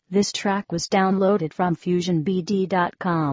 This track was downloaded from FusionBD.com.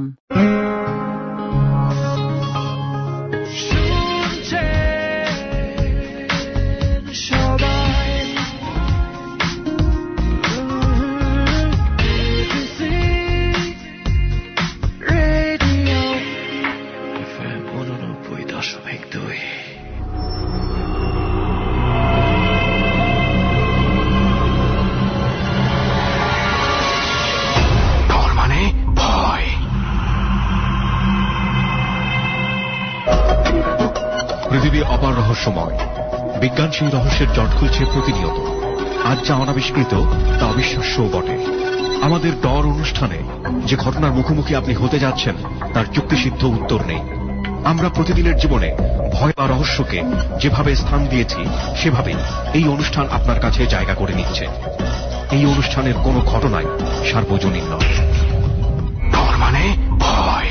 পৃথিবী অপার রহস্যময়। বিজ্ঞান সেই রহস্যের জট খুলছে প্রতিনিয়ত। আজ যা অনাবিষ্কৃত তা অবিশ্বাস্যও বটে। আমাদের ডর অনুষ্ঠানে যে ঘটনার মুখোমুখি আপনি হতে যাচ্ছেন তার যুক্তিসিদ্ধ উত্তর নেই। আমরা প্রতিদিনের জীবনে ভয় বা রহস্যকে যেভাবে স্থান দিয়েছি সেভাবেই এই অনুষ্ঠান আপনার কাছে জায়গা করে নিচ্ছে। এই অনুষ্ঠানের কোনো ঘটনাই সার্বজনীন নয়। ডর মানে ভয়।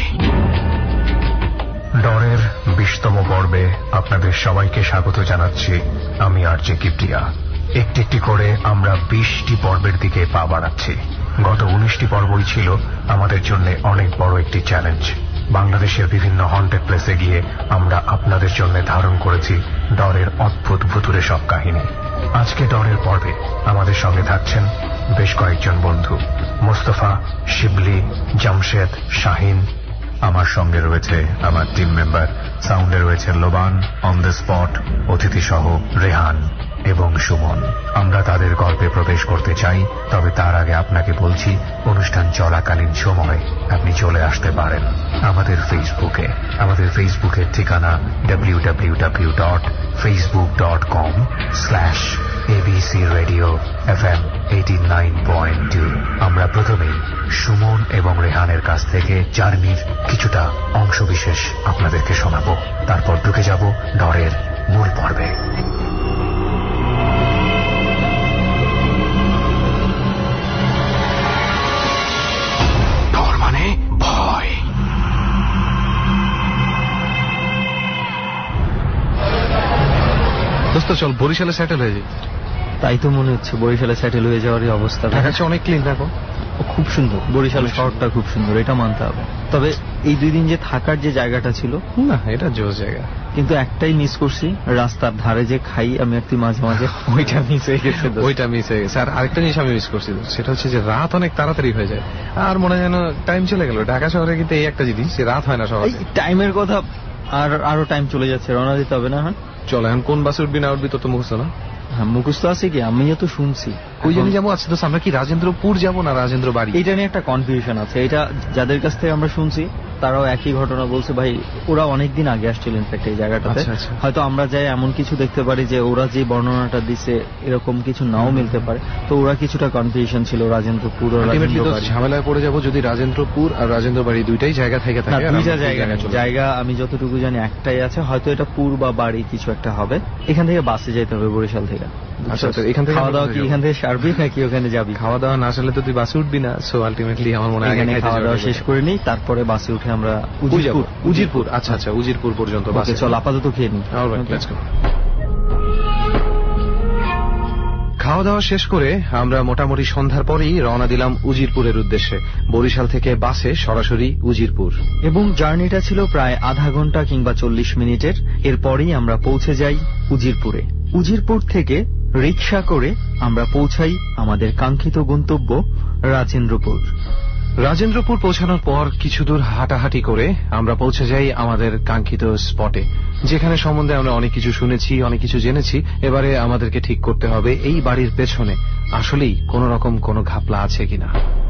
ডরের 20তম পর্বে আপনাদের সবাইকে স্বাগত জানাচ্ছি। আমি আরজে কিপ্রিয়া। একটি একটি করে আমরা 20টি পর্বের দিকে পা বাড়াচ্ছি। গত 19টি পর্বই ছিল আমাদের জন্য অনেক বড় একটি চ্যালেঞ্জ। বাংলাদেশের বিভিন্ন হন্টেড প্লেসে গিয়ে আমরা আপনাদের জন্য ধারণ করেছি ডরের অদ্ভুত ভুতুড়ে সব কাহিনী। আজকে ডরের পর্বে আমাদের সঙ্গে থাকছেন বেশ কয়েকজন বন্ধু, মোস্তফা, শিবলি, জামশেদ, শাহিন। আমার সঙ্গে রয়েছে আমার টিম মেম্বার, সাউন্ডে রয়েছে লোবান, অন দ্য স্পট অতিথি সহ রেহান এবং সুমন। আমরা তাদের গল্পে প্রবেশ করতে চাই, তবে তার আগে আপনাকে বলছি অনুষ্ঠান চলাকালীন সময় আপনি চলে আসতে পারেন আমাদের ফেসবুকে। আমাদের ফেসবুকের ঠিকানা www.facebook.com/ABC Radio FM 89.2। আমরা প্রথমেই সুমন এবং রেহানের কাছ থেকে জার্নির কিছুটা অংশবিশেষ আপনাদেরকে শোনাবো, তারপর ঢুকে যাব ডরের মূল পর্বে। ডর মানে ভয়। দোস্ত চল বরিশালে সেটেল হয়ে যাই। তাই তো মনে হচ্ছে বরিশালে সেটেল হয়ে যাওয়ারই অবস্থা। দেখাচ্ছে অনেক ক্লিন। দেখো খুব সুন্দর, বরিশাল শহরটা খুব সুন্দর, এটা মানতে হবে। তবে এই 2 দিন যে থাকার যে জায়গাটা ছিল না, এটা জোর জায়গা, কিন্তু একটাই মিস করছি, রাস্তার ধারে যে খাই আমি আর তুই মাঝে মাঝে, ওইটা মিস হয়ে গেছে। আর আরেকটা জিনিস আমি মিস করছি, সেটা হচ্ছে যে রাত অনেক তাড়াতাড়ি হয়ে যায় আর মনে হয় যেন টাইম চলে গেল। ঢাকা শহরে কিন্তু এই একটা জিনিস, রাত হয় না সবাই। টাইমের কথা আরো টাইম চলে যাচ্ছে, রওনা দিতে হবে না? হ্যাঁ চল, এখন কোন বাসে উঠবি না উঠবি তো মুখস্থ না? হ্যাঁ মুখস্থ আছে কি, আমিও তো শুনছি। ওই জন্য যাবো। আচ্ছা তো আমরা কি রাজেন্দ্রপুর যাবো না রাজেন্দ্র বাড়ি? এটা নিয়ে একটা কনফিউশন আছে। এটা যাদের কাছ থেকে আমরা শুনছি তারাও একই ঘটনা বলছে। ভাই ওরা অনেকদিন আগে আসছিল ইনফ্যাক্ট এই জায়গাটাতে। হয়তো আমরা যাই এমন কিছু দেখতে পারি যে ওরা যে বর্ণনাটা দিছে এরকম কিছু নাও মিলতে পারে। তো ওরা কিছুটা কনফিউশন ছিল রাজেন্দ্রপুর ও ঝামেলায় পড়ে যাবো যদি রাজেন্দ্রপুর আর রাজেন্দ্র বাড়ি দুইটাই জায়গা থেকে থাকে। দুইটা জায়গা আমি যতটুকু জানি একটাই আছে, হয়তো এটা পুর বা বাড়ি কিছু একটা হবে। এখান থেকে বাসে যেতে হবে বরিশাল থেকে। আচ্ছা এখান থেকে খাওয়া দাওয়া কি এখান থেকে সারবি নাকি ওখানে যাবি? খাওয়া দাওয়া না আসলে তো তুই বাসে উঠবি না, সো আলটিমেটলি আমার মনে হয় খাওয়া দাওয়া শেষ করে নিই, তারপরে বাসে উঠে আমরা উজিরপুর। আচ্ছা উজিরপুর পর্যন্ত বাসে চল, আপাতত খেয়ে নিই। খাওয়া দাওয়া শেষ করে আমরা মোটামুটি সন্ধ্যার পরেই রওনা দিলাম উজিরপুরের উদ্দেশ্যে। বরিশাল থেকে বাসে সরাসরি উজিরপুর, এবং জার্নিটা ছিল প্রায় আধা ঘন্টা কিংবা 40 মিনিটের। এরপরেই আমরা পৌঁছে যাই উজিরপুরে। উজিরপুর থেকে রিকশা করে আমরা পৌঁছাই আমাদের কাঙ্ক্ষিত গন্তব্য রাজেন্দ্রপুর। রাজেন্দ্রপুর পৌঁছানোর পর কিছু দূর হাঁটাহাঁটি করে আমরা পৌঁছে যাই আমাদের কাঙ্ক্ষিত স্পটে, যেখানে সম্বন্ধে আমরা অনেক কিছু শুনেছি, অনেক কিছু জেনেছি। এবারে আমাদেরকে ঠিক করতে হবে এই বাড়ির পেছনে আসলেই কোন রকম কোনো ঘাপলা আছে কিনা।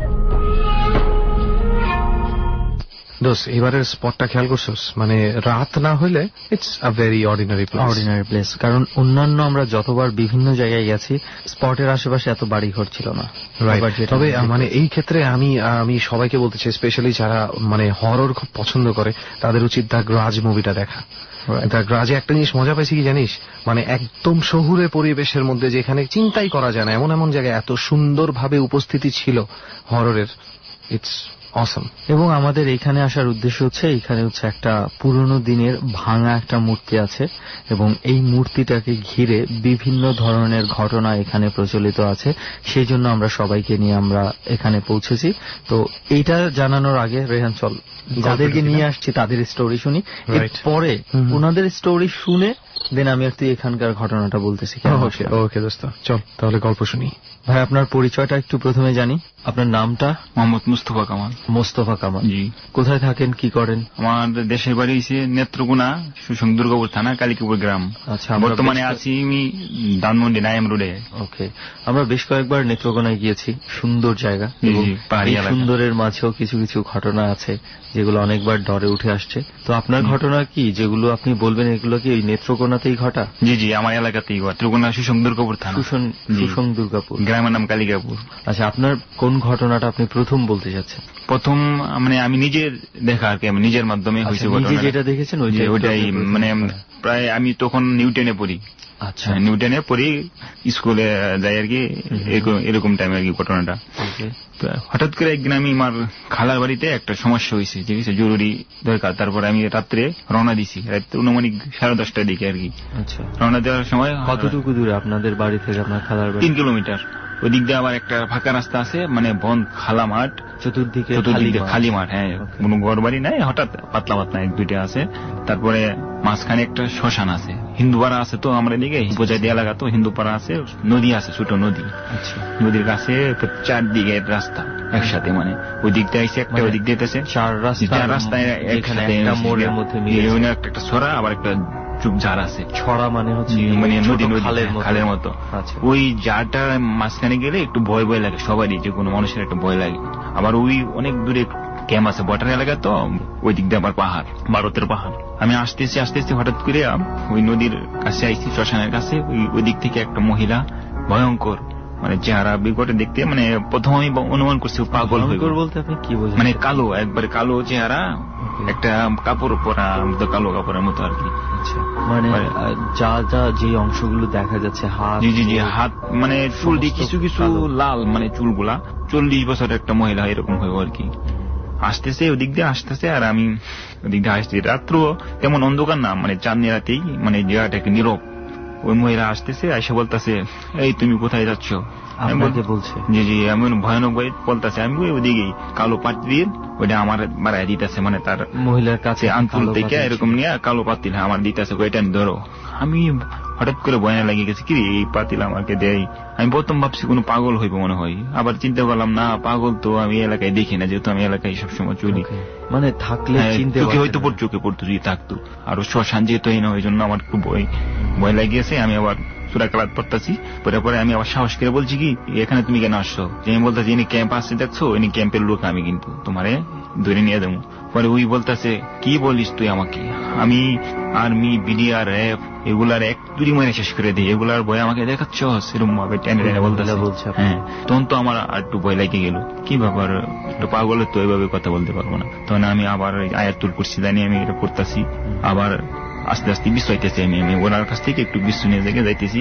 দোষ, এবারের স্পটটা খেয়াল করছোস? মানে রাত না হইলে it's a very ordinary place. কারণ অন্যান্য আমরা যতবার বিভিন্ন জায়গায় গেছি স্পটের আশেপাশে এত বাড়ি ঘর ছিল না। তবে মানে এই ক্ষেত্রে আমি সবাইকে বলতে চাই, স্পেশালি যারা মানে হরর খুব পছন্দ করে তাদের উচিত দ্য গ্রাজ মুভিটা দেখা। দ্য গ্রাজে একটা জিনিস মজা পাইছি কি জানিস, মানে একদম শহুরে পরিবেশের মধ্যে যেখানে চিন্তাই করা যায় না এমন এমন জায়গায় এত সুন্দরভাবে উপস্থিতি ছিল হররের, ইটস অসম। এবং আমাদের এখানে আসার উদ্দেশ্য হচ্ছে, এখানে হচ্ছে একটা পুরনো দিনের ভাঙা একটা মূর্তি আছে এবং এই মূর্তিটাকে ঘিরে বিভিন্ন ধরনের ঘটনা এখানে প্রচলিত আছে। সেই জন্য আমরা সবাইকে নিয়ে আমরা এখানে পৌঁছেছি। তো এইটা জানানোর আগে রেহান, চল যাদেরকে নিয়ে আসছি তাদের স্টোরি শুনি, পরে ওনাদের স্টোরি শুনে দেন আমি আর তুই এখানকার ঘটনাটা বলতেছি। ওকে দোস্ত, চল তাহলে গল্প শুনি। ভাই, আপনার পরিচয়টা একটু প্রথমে জানি। আপনার নামটা? মোহাম্মদ মুস্তফা কামাল। মোস্তফা কামাল, জি। কোথায় থাকেন, কি করেন? আমার দেশের বাড়ি হচ্ছে নেত্রকোনা, সুসং দুর্গাপুর থানা, কালিকাপুর গ্রাম। আচ্ছা, বর্তমানে আছি আমি ধানমন্ডি নাইম রোডে। ওকে, আমরা বেশ কয়েকবার নেত্রকোনায় গিয়েছি, সুন্দর জায়গা। সুন্দরের মাঝেও কিছু কিছু ঘটনা আছে যেগুলো অনেকবার ডরে উঠে আসছে। তো আপনার ঘটনা কি যেগুলো আপনি বলবেন, এগুলো কি ওই নেত্রকোনাতেই ঘটা? জি জি, আমার এলাকাতেই ঘটা। নেত্রকোনা সুসং দুর্গাপুর থানা। সুসং দুর্গাপুর, গ্রামের নাম কালিকাপুর। আচ্ছা, আপনার কোন ঘটনাটা আপনি প্রথম বলতে চাচ্ছেন? প্রথম মানে আমি নিজের দেখা আর কি, আমি নিজের মাধ্যমে হয়েছে ঘটনা। যেটা দেখেছেন ওইটাই, মানে প্রায় আমি তখন নিউটনে পড়ি। আচ্ছা, নিউটনে পড়ি, স্কুলে যাই আর কি, এরকম টাইমে আর কি ঘটনাটা। হঠাৎ করে একদিন আমি আমার খালার বাড়িতে একটা সমস্যা হয়েছে, ঠিক আছে, জরুরি দরকার। তারপরে আমি রাত্রে রওনা দিছি, রাত্রে 10:30 দিকে আর কি। আচ্ছা, রওনা দেওয়ার সময় কতটুকু দূরে আপনাদের বাড়ি থেকে আপনার খালার বাড়ি? 3 কিলোমিটার। ওই দিক দিয়ে আবার একটা ফাঁকা রাস্তা আছে, মানে বন খালা মাঠ, চতুর্দিকে খালি মাঠ। হ্যাঁ, কোনো ঘর বাড়ি নাই, হঠাৎ পাতলা পাতলা 1-2টা আছে। তারপরে মাঝখানে একটা শ্মশান আছে, হিন্দু পাড়া আছে। তো আমরা এদিকে উপজাতি এলাকা, তো হিন্দু পাড়া আছে, নদী আছে, ছোট নদী। আচ্ছা, নদীর কাছে 4 দিকে রাস্তা একসাথে, মানে ওই দিক দিয়ে আইসে একটা, ওই দিক দিয়ে 4 রাস্তা একসাথে, মোড়ের মধ্যে একটা ছড়া, আবার একটা ঝাড় আছে। ছড়া মানে হচ্ছে মানে নদী, খালের মতো। ওই ঝাড়টার মাঝখানে গেলে একটু ভয় ভয় লাগে সবারই, যে কোনো মানুষের একটা ভয় লাগে। আবার ওই অনেক দূরে ক্যাম্প আছে, বর্ডার এলাকা, তো ওই দিক দিয়ে আবার পাহাড়, ভারতের পাহাড়। আমি আসতেছি হঠাৎ করে ওই নদীর কাছে আইছি, শ্মশানের কাছে। ওই দিক থেকে একটা মহিলা, ভয়ঙ্কর মানে চেহারা বিকটে দেখতে, মানে প্রথম আমি অনুমান করছি পাগল হয়ে। বলতে আপনি কি বোঝেন? মানে কালো, একবারে কালো চেহারা, একটা কাপড় পরা, কালো কাপড়ের মতো আর কি। মানে যা যা যে অংশগুলো দেখা যাচ্ছে, হাত, জি জি, হাত, মানে চুল কিছু কিছু লাল, মানে চুলগুলা। 40 বছরের একটা মহিলা এরকম হয়ে আর কি। আসতেছে, ওদিক দিয়ে আসতেছে, আর আমি ওদিক দিয়ে আসছি। রাত্র তেমন অন্ধকার না, মানে চাঁদনি রাতেই, মানে জায়গাটা একটা নীরব। ওই মহিলা আসতেছে, আইসা বলতেছে, এই তুমি কোথায় যাচ্ছ? বলছে জি জি, আমি ভয়ানক ভাই বলতেছে, আমি ওইদিকেই কালো পাতিল, ওইটা আমার বাড়াই দিতেছে, মানে তার মহিলার কাছে আঞ্চল থেকে এরকম নিয়ে কালো পাতিল আমার দিতেছে, ওইটা ধরো। আমি হঠাৎ করে ভয় লাগে গেছে, কি এই পাতিল আমাকে দেয়। আমি প্রথম ভাবছি কোনো পাগল হইবে মনে হয়, আবার চিন্তা করলাম না, পাগল তো আমি এলাকায় দেখি না, যেহেতু আমি এলাকায় সবসময় চলি। মানে থাকলে চোখে হয়তো চোখে পড়তো যদি থাকতো। আর শ্মশান যেহেতু না, ওই জন্য আমার খুব ভয় লাগিয়েছে। আমি আবার সূরা কালাত পড়তাছি, পরে আমি আবার সাহস করে বলছি, কি এখানে তুমি কেন আসছো? আমি বলতেছি, ইনি ক্যাম্প আসছে দেখছো, ইনি ক্যাম্পের লোক, আমি কিন্তু তোমারে ধরে নিয়ে দেবো। পরে ওই বলতেছে, কি বলিস তুই আমাকে? আমি আর্মি, বিডিআর, র্যাব এগুলার এক তুরি মানে শেষ করে দিই, এগুলার ভয় আমাকে দেখাচ্ছ সেরকম ভাবে টেনে টেনে বলতেছে। হ্যাঁ, তখন তো আমার আর একটু ভয় লাগে গেল, কি ব্যাপার, একটু পাগলের তো এইভাবে কথা বলতে পারবো না। তখন আমি আবার আয়াতুল কুরসি জানি আমি এটা পড়তেছি, আবার আস্তে আস্তে বিশ্ব হইতেছে। আমি ওনার কাছ থেকে একটু বিশ্ব নিয়ে যাইতেছি,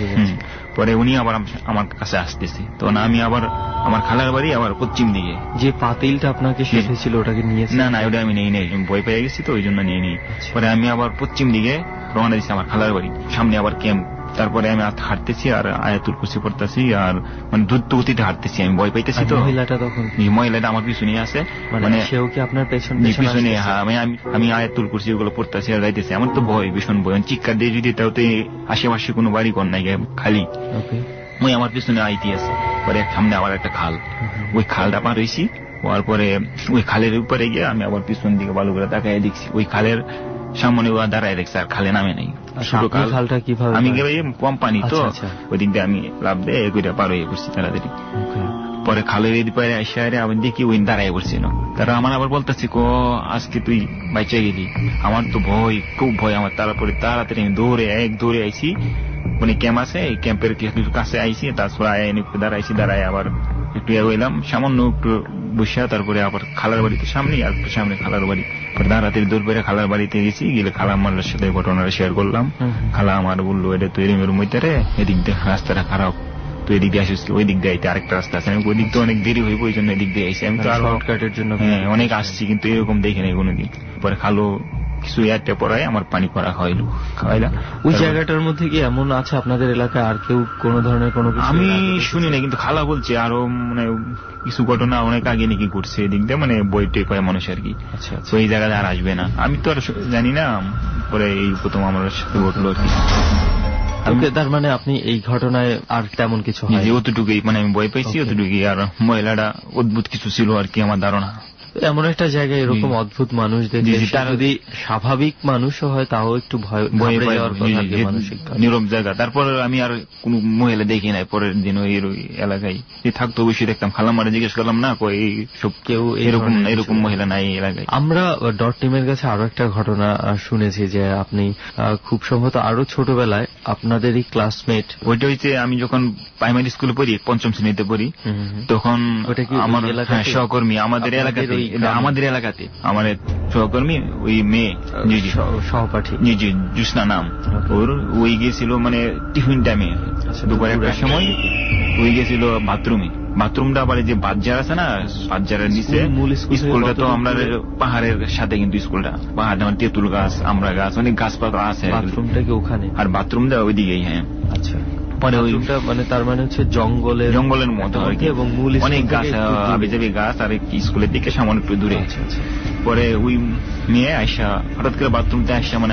পরে উনি আবার আমার কাছে আসতেছে। তখন আমি আবার আমার খালার বাড়ি আবার পশ্চিম দিকে। যে পাতিলটা আপনাকে শেখেছিল ওটাকে নিয়েছি? না, ওটা আমি নেই, ভয় পেয়ে গেছি তো ওই জন্য নিয়ে নিই। পরে আমি আবার পশ্চিম দিকে রওনা দিচ্ছি, আমার খালার বাড়ি সামনে আবার ক্যাম্প। তারপরে আমি হাঁটতেছি আর আয়াতুল কুরসি পড়তেছি, আর মানে দ্রুত গতিতে হাঁটতেছি, আমি ভয় পাইতেছি। তো মহিলাটা তখন, মহিলাটা আমার পিছনে আছে, মানে সেও কি আপনার পিছনে? হ্যাঁ, আমি আয়াতুল কুরসি ওগুলো পড়তেছি আর যাইতেছি। আমার তো ভয়, ভীষণ ভয়, চিৎকার দিয়ে যদি তাও তো আশেপাশে কোনো বাড়ি ঘর নাই, খালি। ওই আমার পিছনে আইতে আছে। পরে সামনে আবার একটা খাল, ওই খালটা পার হয়েছি। হওয়ার পরে ওই খালের উপরে গিয়ে আমি আবার পিছন দিকে ভালো করে তাকাই দেখছি, ওই খালের সামনে ওরা দাঁড়ায় দেখছে, আর খালে নামে নাই। খালটা কিভাবে? আমি গেলে কম পানি তো, ওই দিক দিয়ে আমি লাভ দিয়ে এগুলো পার হয়ে পড়ছি তাড়াতাড়ি। পরে খালের এদিকে আসে আমি দেখি ওই দাঁড়ায় পড়ছিল। তারা আমার আবার বলতেছে, আজকে তুই বাইচা গেলি। আমার তো ভয়, খুব ভয় আমার। তারপরে তাড়াতাড়ি আমি দৌড়ে আইছি, মানে ক্যাম্প আছে, এই ক্যাম্পের কাছে আইছি। তারপরে একটু দাঁড়াই আবার একটু এগোইলাম, সামান্য একটু বসে। তারপরে আবার খালার বাড়িতে সামনে, আর একটু সামনে খালার বাড়ি। তাড়াতাড়ি দৌড় পেরে খালার বাড়িতে গেছি। গেলে খালা আমার সাথে ঘটনাটা শেয়ার করলাম। খালা আমার বললো, এটা তো এরম মধ্যে রে, এদিক দিয়ে রাস্তাটা খারাপ, তো এদিক দিয়ে আসিস, ওই দিক দিয়ে আইতে আরেকটা রাস্তা আছে, আমি ওই দিক তো অনেক দেরি হইব, ওই জন্য এদিক দিয়ে আইসি। আমি তো আর শর্টকাটের জন্য অনেক আসছি, কিন্তু এরকম দেখি নাই কোনোদিন। পরে খালো কিছু একটা পড়ায় আমার পানি পড়া খাওয়াইলা। ওই জায়গাটার মধ্যে কি এমন আছে আপনাদের এলাকায় আর কেউ কোনো ধরনের কোনো কিছু? আমি শুনি না, কিন্তু খালা বলছে আরো মানে কিছু ঘটনা অনেক আগে নাকি করছে এদিক দিয়ে, মানে বইটে কয় মানুষ আর কি। আচ্ছা, তো এই জায়গায় আর আসবে না, আমি তো আর জানি না। পরে এই প্রথম আমার সাথে ঘটলো আর কি। তার মানে আপনি এই ঘটনায় আর তেমন কিছু হয়? অতটুকুই, মানে আমি ভয় পাইছি অতটুকুই। আর মহিলাটা অদ্ভুত কিছু ছিল আর কি আমার ধারণা। এমন একটা জায়গায় এরকম অদ্ভুত মানুষ দেখে যদি স্বাভাবিক মানুষও হয় তাও একটু ভয় যাওয়ার কথা, নীরব জায়গা। তারপর আমি আর কোন মহিলা দেখি নাই। পরের দিন ওই এলাকায় থাকতো অবশ্যই দেখতাম। খালামারে জিজ্ঞেস করলাম না, কই সব কেউ এরকম মহিলা নাই এলাকায়। আমরা ডট টিমের কাছে আরো একটা ঘটনা শুনেছি যে আপনি খুব সম্ভবত আরো ছোটবেলায় আপনাদেরই ক্লাসমেট, ওইটা হচ্ছে আমি যখন প্রাইমারি স্কুলে পড়ি, 5ম শ্রেণীতে পড়ি, তখন আমার সহকর্মী আমাদের এলাকাতে আমার সহকর্মী ওই মেয়ে সহপাঠী জ্যোৎস্না নাম ওর, ওই গেছিল মানে টিফিন টাইমে দুপুর 1টার সময়, ওই গেছিল বাথরুমটা আবার যে বাজার আছে না, বাজারের নিচে স্কুলটা তো আমরা পাহাড়ের সাথে, কিন্তু স্কুলটা পাহাড়, মানে তেঁতুল গাছ, আমড়া গাছ, অনেক গাছপালা আছে। বাথরুমটা কি ওখানে? আর বাথরুমটা ওইদিকেই। হ্যাঁ, আচ্ছা। পরে ওইটা মানে তার মানে হচ্ছে জঙ্গলের মতো আর কি, এবং অনেক গাছ, আবিজাবি গাছ, আর স্কুলের দিকে সামান্য একটু দূরে। পরে ওই মেয়ে আইসা হঠাৎ করে বাথরুমতে আইসা মানে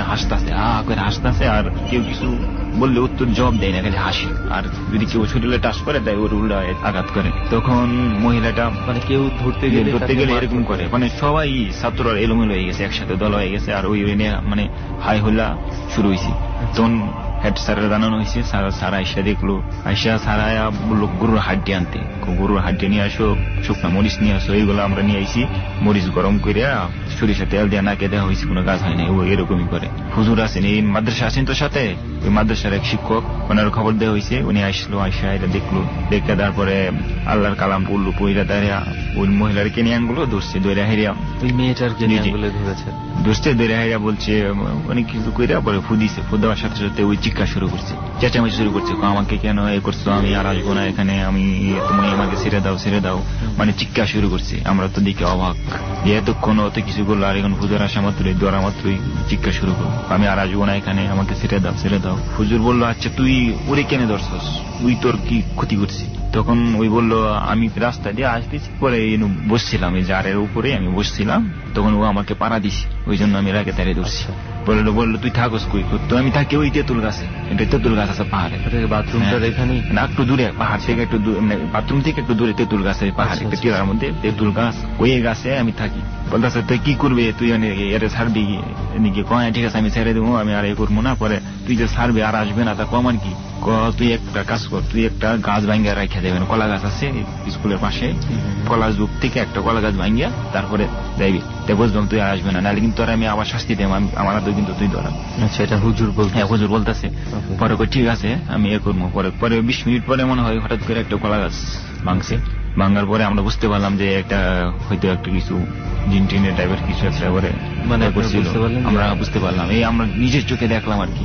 হাসতেছে, আর কেউ কিছু বললে উত্তর জবাব দেয় না, খালি হাসি। আর যদি কেউ শরীরে টাচ করে দেয়, ওর উল্টা আঘাত করে। তখন মহিলাটা মানে কেউ ধরতে গেলে এরকম করে, মানে সবাই ছাত্ররা এলোমেলো হয়ে গেছে, একসাথে দল হয়ে গেছে। আর ওই মানে হাই হল্লা শুরু হয়েছে। তখন হেড স্যারের জানানো হয়েছে, স্যার আইসা দেখলো, আইসা স্যারা বললো গরুর হাড্ডি আনতে। গরুর হাড্ডি নিয়ে আসো, শুকনা মরিচ নিয়ে আসো। এইগুলো আমরা নিয়ে আইসি, মরিচ গরম করে সরিষা তেল দিয়ে নাকে দেওয়া হয়েছে, কোনো কাজ হয় না। ও এরকমই করে। হুজুর আছেন, এই মাদ্রাসা আছেন তো সাথে, ওই মাদ্রাসার এক শিক্ষক, ওনার খবর দেওয়া হয়েছে। উনি আসলো, আইসা এটা দেখলো, দেখে তারপরে আল্লাহর কালাম পড়লো, পইরা দাঁড়িয়া ওই মহিলার কেনিয়ানগুলো ধরছে, দৈরা হেরিয়া ওই মেয়েটার কেনিয়ানগুলো ধরেছে, ধরছে দৈরা হেরিয়া, বলছে অনেক কিছু কইরা। পরে ফুদিছে, ফুদাবার সাথে সাথে ওই চিৎকার শুরু করছে, চেঁচামেচি শুরু করছে, আমাকে কেন এ করছো, আমি আর আসবো না এখানে, তুমি আমাকে ছেড়ে দাও, মানে চিৎকার শুরু করছে। আমরা তো দেখে অবাক, এতক্ষণ অত কিছু করলো, আর এখন হুজুর আসা মাত্রই দরা মাত্রই চিৎকার শুরু করলো, আমি আর আসবো না এখানে, আমাকে ছেড়ে দাও। হুজুর বললো, আচ্ছা তুই ওরে কেন ধরছস, তুই তোর কি ক্ষতি করছিস? তখন ওই বললো, আমি রাস্তা দিয়ে আসতেছি, পরে বসছিলাম এই জারের উপরে, আমি বসছিলাম, তখন ও আমাকে পাড়া দিছি, ওই জন্য আমি রাগে তারে ধরছি। বললো তুই থাকস কই? তো আমি থাকি ওই তেঁতুল গাছে, এটা তেঁতুল গাছ আছে পাহাড়ে। বাথরুমটা এখানে না, একটু দূরে, পাহাড় থেকে একটু মানে বাথরুম থেকে একটু দূরে তেঁতুল গাছ আছে, পাহাড় একটা টিলার মধ্যে তেঁতুল গাছ, ওই গাছে আমি থাকি। বলতেছে তুই কি করবে, তুই এর ছাড়বি এদিকে? কয় ঠিক আছে আমি ছেড়ে দেবো, আমি আর এ করবো না। পরে তুই যে ছাড়বে আর আসবে না, তা কমান কি? তুই একটা কাজ কর, তুই একটা গাছ ভাঙ্গিয়া রাখা দেবেন, কলা গাছ আছে স্কুলের পাশে, কলা যুগ থেকে একটা কলা গাছ ভাঙ্গিয়া তারপরে যাইবি, বুঝলাম তুই আসবে না, নাহলে কিন্তু আমি আবার শাস্তি দেব, আমার হাতে কিন্তু তুই ধরা। আচ্ছা, এটা হুজুর বলতেছে। পরে ঠিক আছে আমি এ করবো। পরে 20 মিনিট পরে মনে হয় হঠাৎ করে একটা কলা গাছ ভাঙছে। ভাঙার পরে আমরা বুঝতে পারলাম যে একটা হয়তো একটা কিছু জিনটিনের টাইপের কিছু একটা করে মানে আমরা বুঝতে পারলাম, এই আমরা নিজের চোখে দেখলাম আর কি।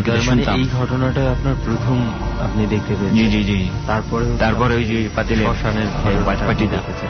এই ঘটনাটা আপনার প্রথম আপনি দেখতে পেয়েছেন? জি। তারপরে ওই যে পাতিলে শ্মশানের পাটি দেখেছে।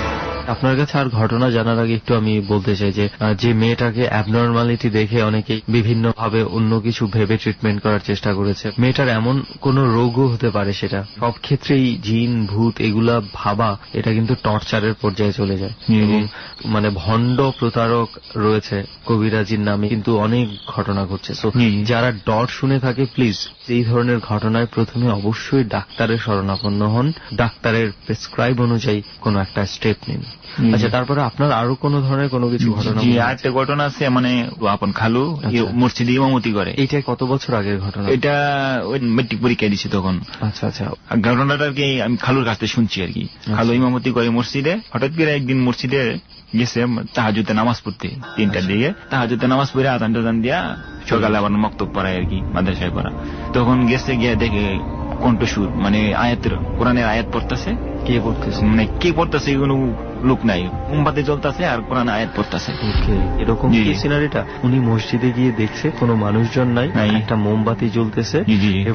আপনার কাছে আর ঘটনা জানার আগে একটু আমি বলতে চাই যে মেয়েটাকে অ্যাবনর্মালিটি দেখে অনেকেই বিভিন্ন ভাবে অন্য কিছু ভেবে ট্রিটমেন্ট করার চেষ্টা করেছে। মেয়েটার এমন কোন রোগও হতে পারে, সেটা সব ক্ষেত্রেই জিন ভূত এগুলা ভাবা, এটা কিন্তু টর্চারের পর্যায়ে চলে যায়। এবং মানে ভণ্ড প্রতারক রয়েছে কবিরাজির নামে কিন্তু অনেক ঘটনা ঘটছে। তো যারা ডট শুনে থাকে, প্লিজ এই ধরনের ঘটনায় প্রথমে অবশ্যই ডাক্তারের শরণাপন্ন হন, ডাক্তারের প্রেসক্রাইব অনুযায়ী কোনো একটা স্টেপ নিন। আচ্ছা, তারপরে আপনার আরো কোন ধরনের কোনো কিছু ঘটনা? আরেকটা ঘটনা আছে, মানে আপন খালু মসজিদে ইমামতি করে। এটা কত বছর আগের ঘটনা? এটা ওই মেট্রিক পরীক্ষা দিছি তখন। আচ্ছা। ঘটনাটা আর কি আমি খালুর কাছ থেকে শুনছি আর কি। খালু ইমামতি করে মসজিদে, হঠাৎ করে একদিন মসজিদে গেছে তাহাজ্জুদে নামাজ পড়তে, 3টার দিকে তাহাজ্জুদে নামাজ পড়ে আজান টাজান দিয়া সকালে আবার মক্তব পড়ায় আর কি, মাদ্রাসায় পড়া। তখন গেছে গিয়ে দেখে কণ্ঠসুর, মানে আয়াতের কোরআনের আয়াত পড়তেছে। কে পড়তেছে কোনো লোক নাই, মোমবাতি জ্বলতেছে আর কোরআন আয়াত পড়তেছে। এরকম সিনারিটা উনি মসজিদে গিয়ে দেখছে কোনো মানুষজন নাই, একটা মোমবাতি জ্বলতেছে এবং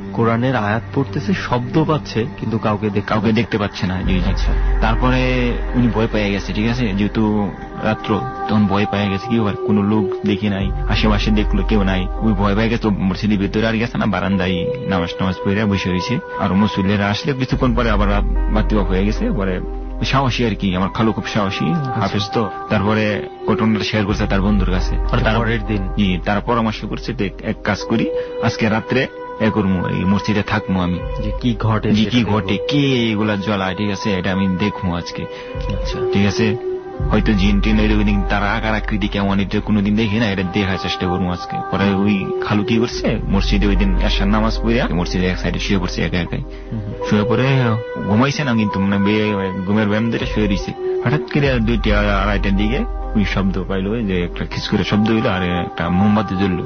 কোরআনের আয়াত পড়তেছে, শব্দ পাচ্ছে কিন্তু কাউকে দেখতে পাচ্ছে না। আচ্ছা, তারপরে উনি ভয় পেয়ে গেছে, ঠিক আছে, যেহেতু রাত্র তখন ভয় পেয়ে গেছে, কি ব্যাপার, কোনো লোক দেখি নাই, আশেপাশে দেখলো কেউ নাই, ওই ভয় পেয়ে গেছে। মসজিদের ভিতরে আর গেছে না, বারান্দায় নামাজ পড়ে বসে রয়েছে। আর মুসল্লিরা আসলে কিছুক্ষণ পরে আবার বাতি অফ হয়ে গেছে। পরে সাহসী আর কি, আমার খালু খুব সাহসী, হাফেজ তো। তারপরে ঘটনাটা শেয়ার করছে তার বন্ধুর কাছে। পরের দিন তারা পরামর্শ করছে, এক কাজ করি, আজকে রাত্রে করবো, এই মসজিদে থাকবো আমি, যে কি ঘটে কে এগুলা জ্বলায়, ঠিক আছে, এটা আমি দেখবো আজকে। আচ্ছা, ঠিক আছে, হয়তো জিন টিন এরকম তারা আকার আকৃতি কেমন, এটা কোনোদিন দেখি না, এটা দেখার চেষ্টা করবো আজকে। পরে ওই খালু কি করছে, মসজিদে ওই দিন এশার নামাজ পড়ে মসজিদে এক সাইডে শুয়ে পড়ছে, একা একাই শুয়ে পড়ে ঘুমাইছে না, কিন্তু মানে ঘুমের ব্যায়াম ধরে শুয়ে দিছে। হঠাৎ করে 2টা 2:30টার দিকে ওই শব্দ পাইলো, যে একটা খিচকুরে শব্দ হইলো, আর একটা মোমবাতি জ্বললো।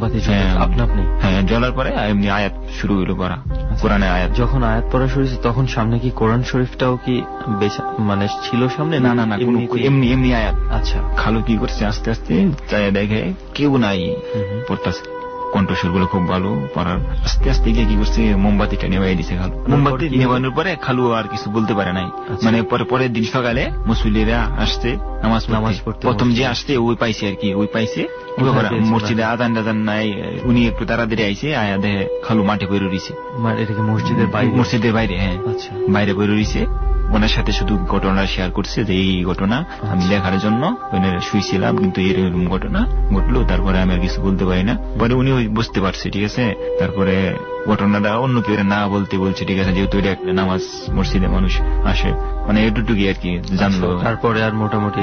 হ্যাঁ, জ্বলার পরে এমনি আয়াত শুরু হইলো পড়া, কোরআনের আয়াত। যখন আয়াত পড়া শুরু হয়েছে তখন সামনে কি কোরআন শরীফটাও কি মানে ছিল সামনে? না, এমনি আয়াত। আচ্ছা, খালু কি করছে, আস্তে আস্তে চায় দেখে কেউ নাই, পড়তেছে, কণ্ঠস্বর গুলো খুব ভালো পড়ার। আস্তে আস্তে গিয়ে কি করছে, মোমবাতিটা নেভাই দিছে খালু। মোমবাতি নেভানোর পরে খালু আর কিছু বলতে পারে নাই। মানে পরের দিন সকালে মুসল্লিরা আসছে নামাজ পড়তে, প্রথম যে আসছে ওই পাইছে আর কি, ওই পাইছে মসজিদে আজান নাই, উনি একটু তাড়াতাড়ি আইছে, আয়া দেখে খালু মাঠে বইরে রইছে। মসজিদের বাইরে, হ্যাঁ বাইরে বইরে রইছে। ওনার সাথে শুধু ঘটনা শেয়ার করছে যে এই ঘটনা আমি দেখার জন্য শুয়েছিলাম, কিন্তু এরকম ঘটনা ঘটলো। তারপরে আমি আর কিছু বলতে পারি না। পরে উনি বুঝতে পারছে, ঠিক আছে। তারপরে ঘটনাটা অন্য কেউ না বলতে বলছে, ঠিক আছে, যেহেতু এটা একটা নামাজ মসজিদে মানুষ আসে, মানে এটুকুই আর কি জানলো। তারপরে আর মোটামুটি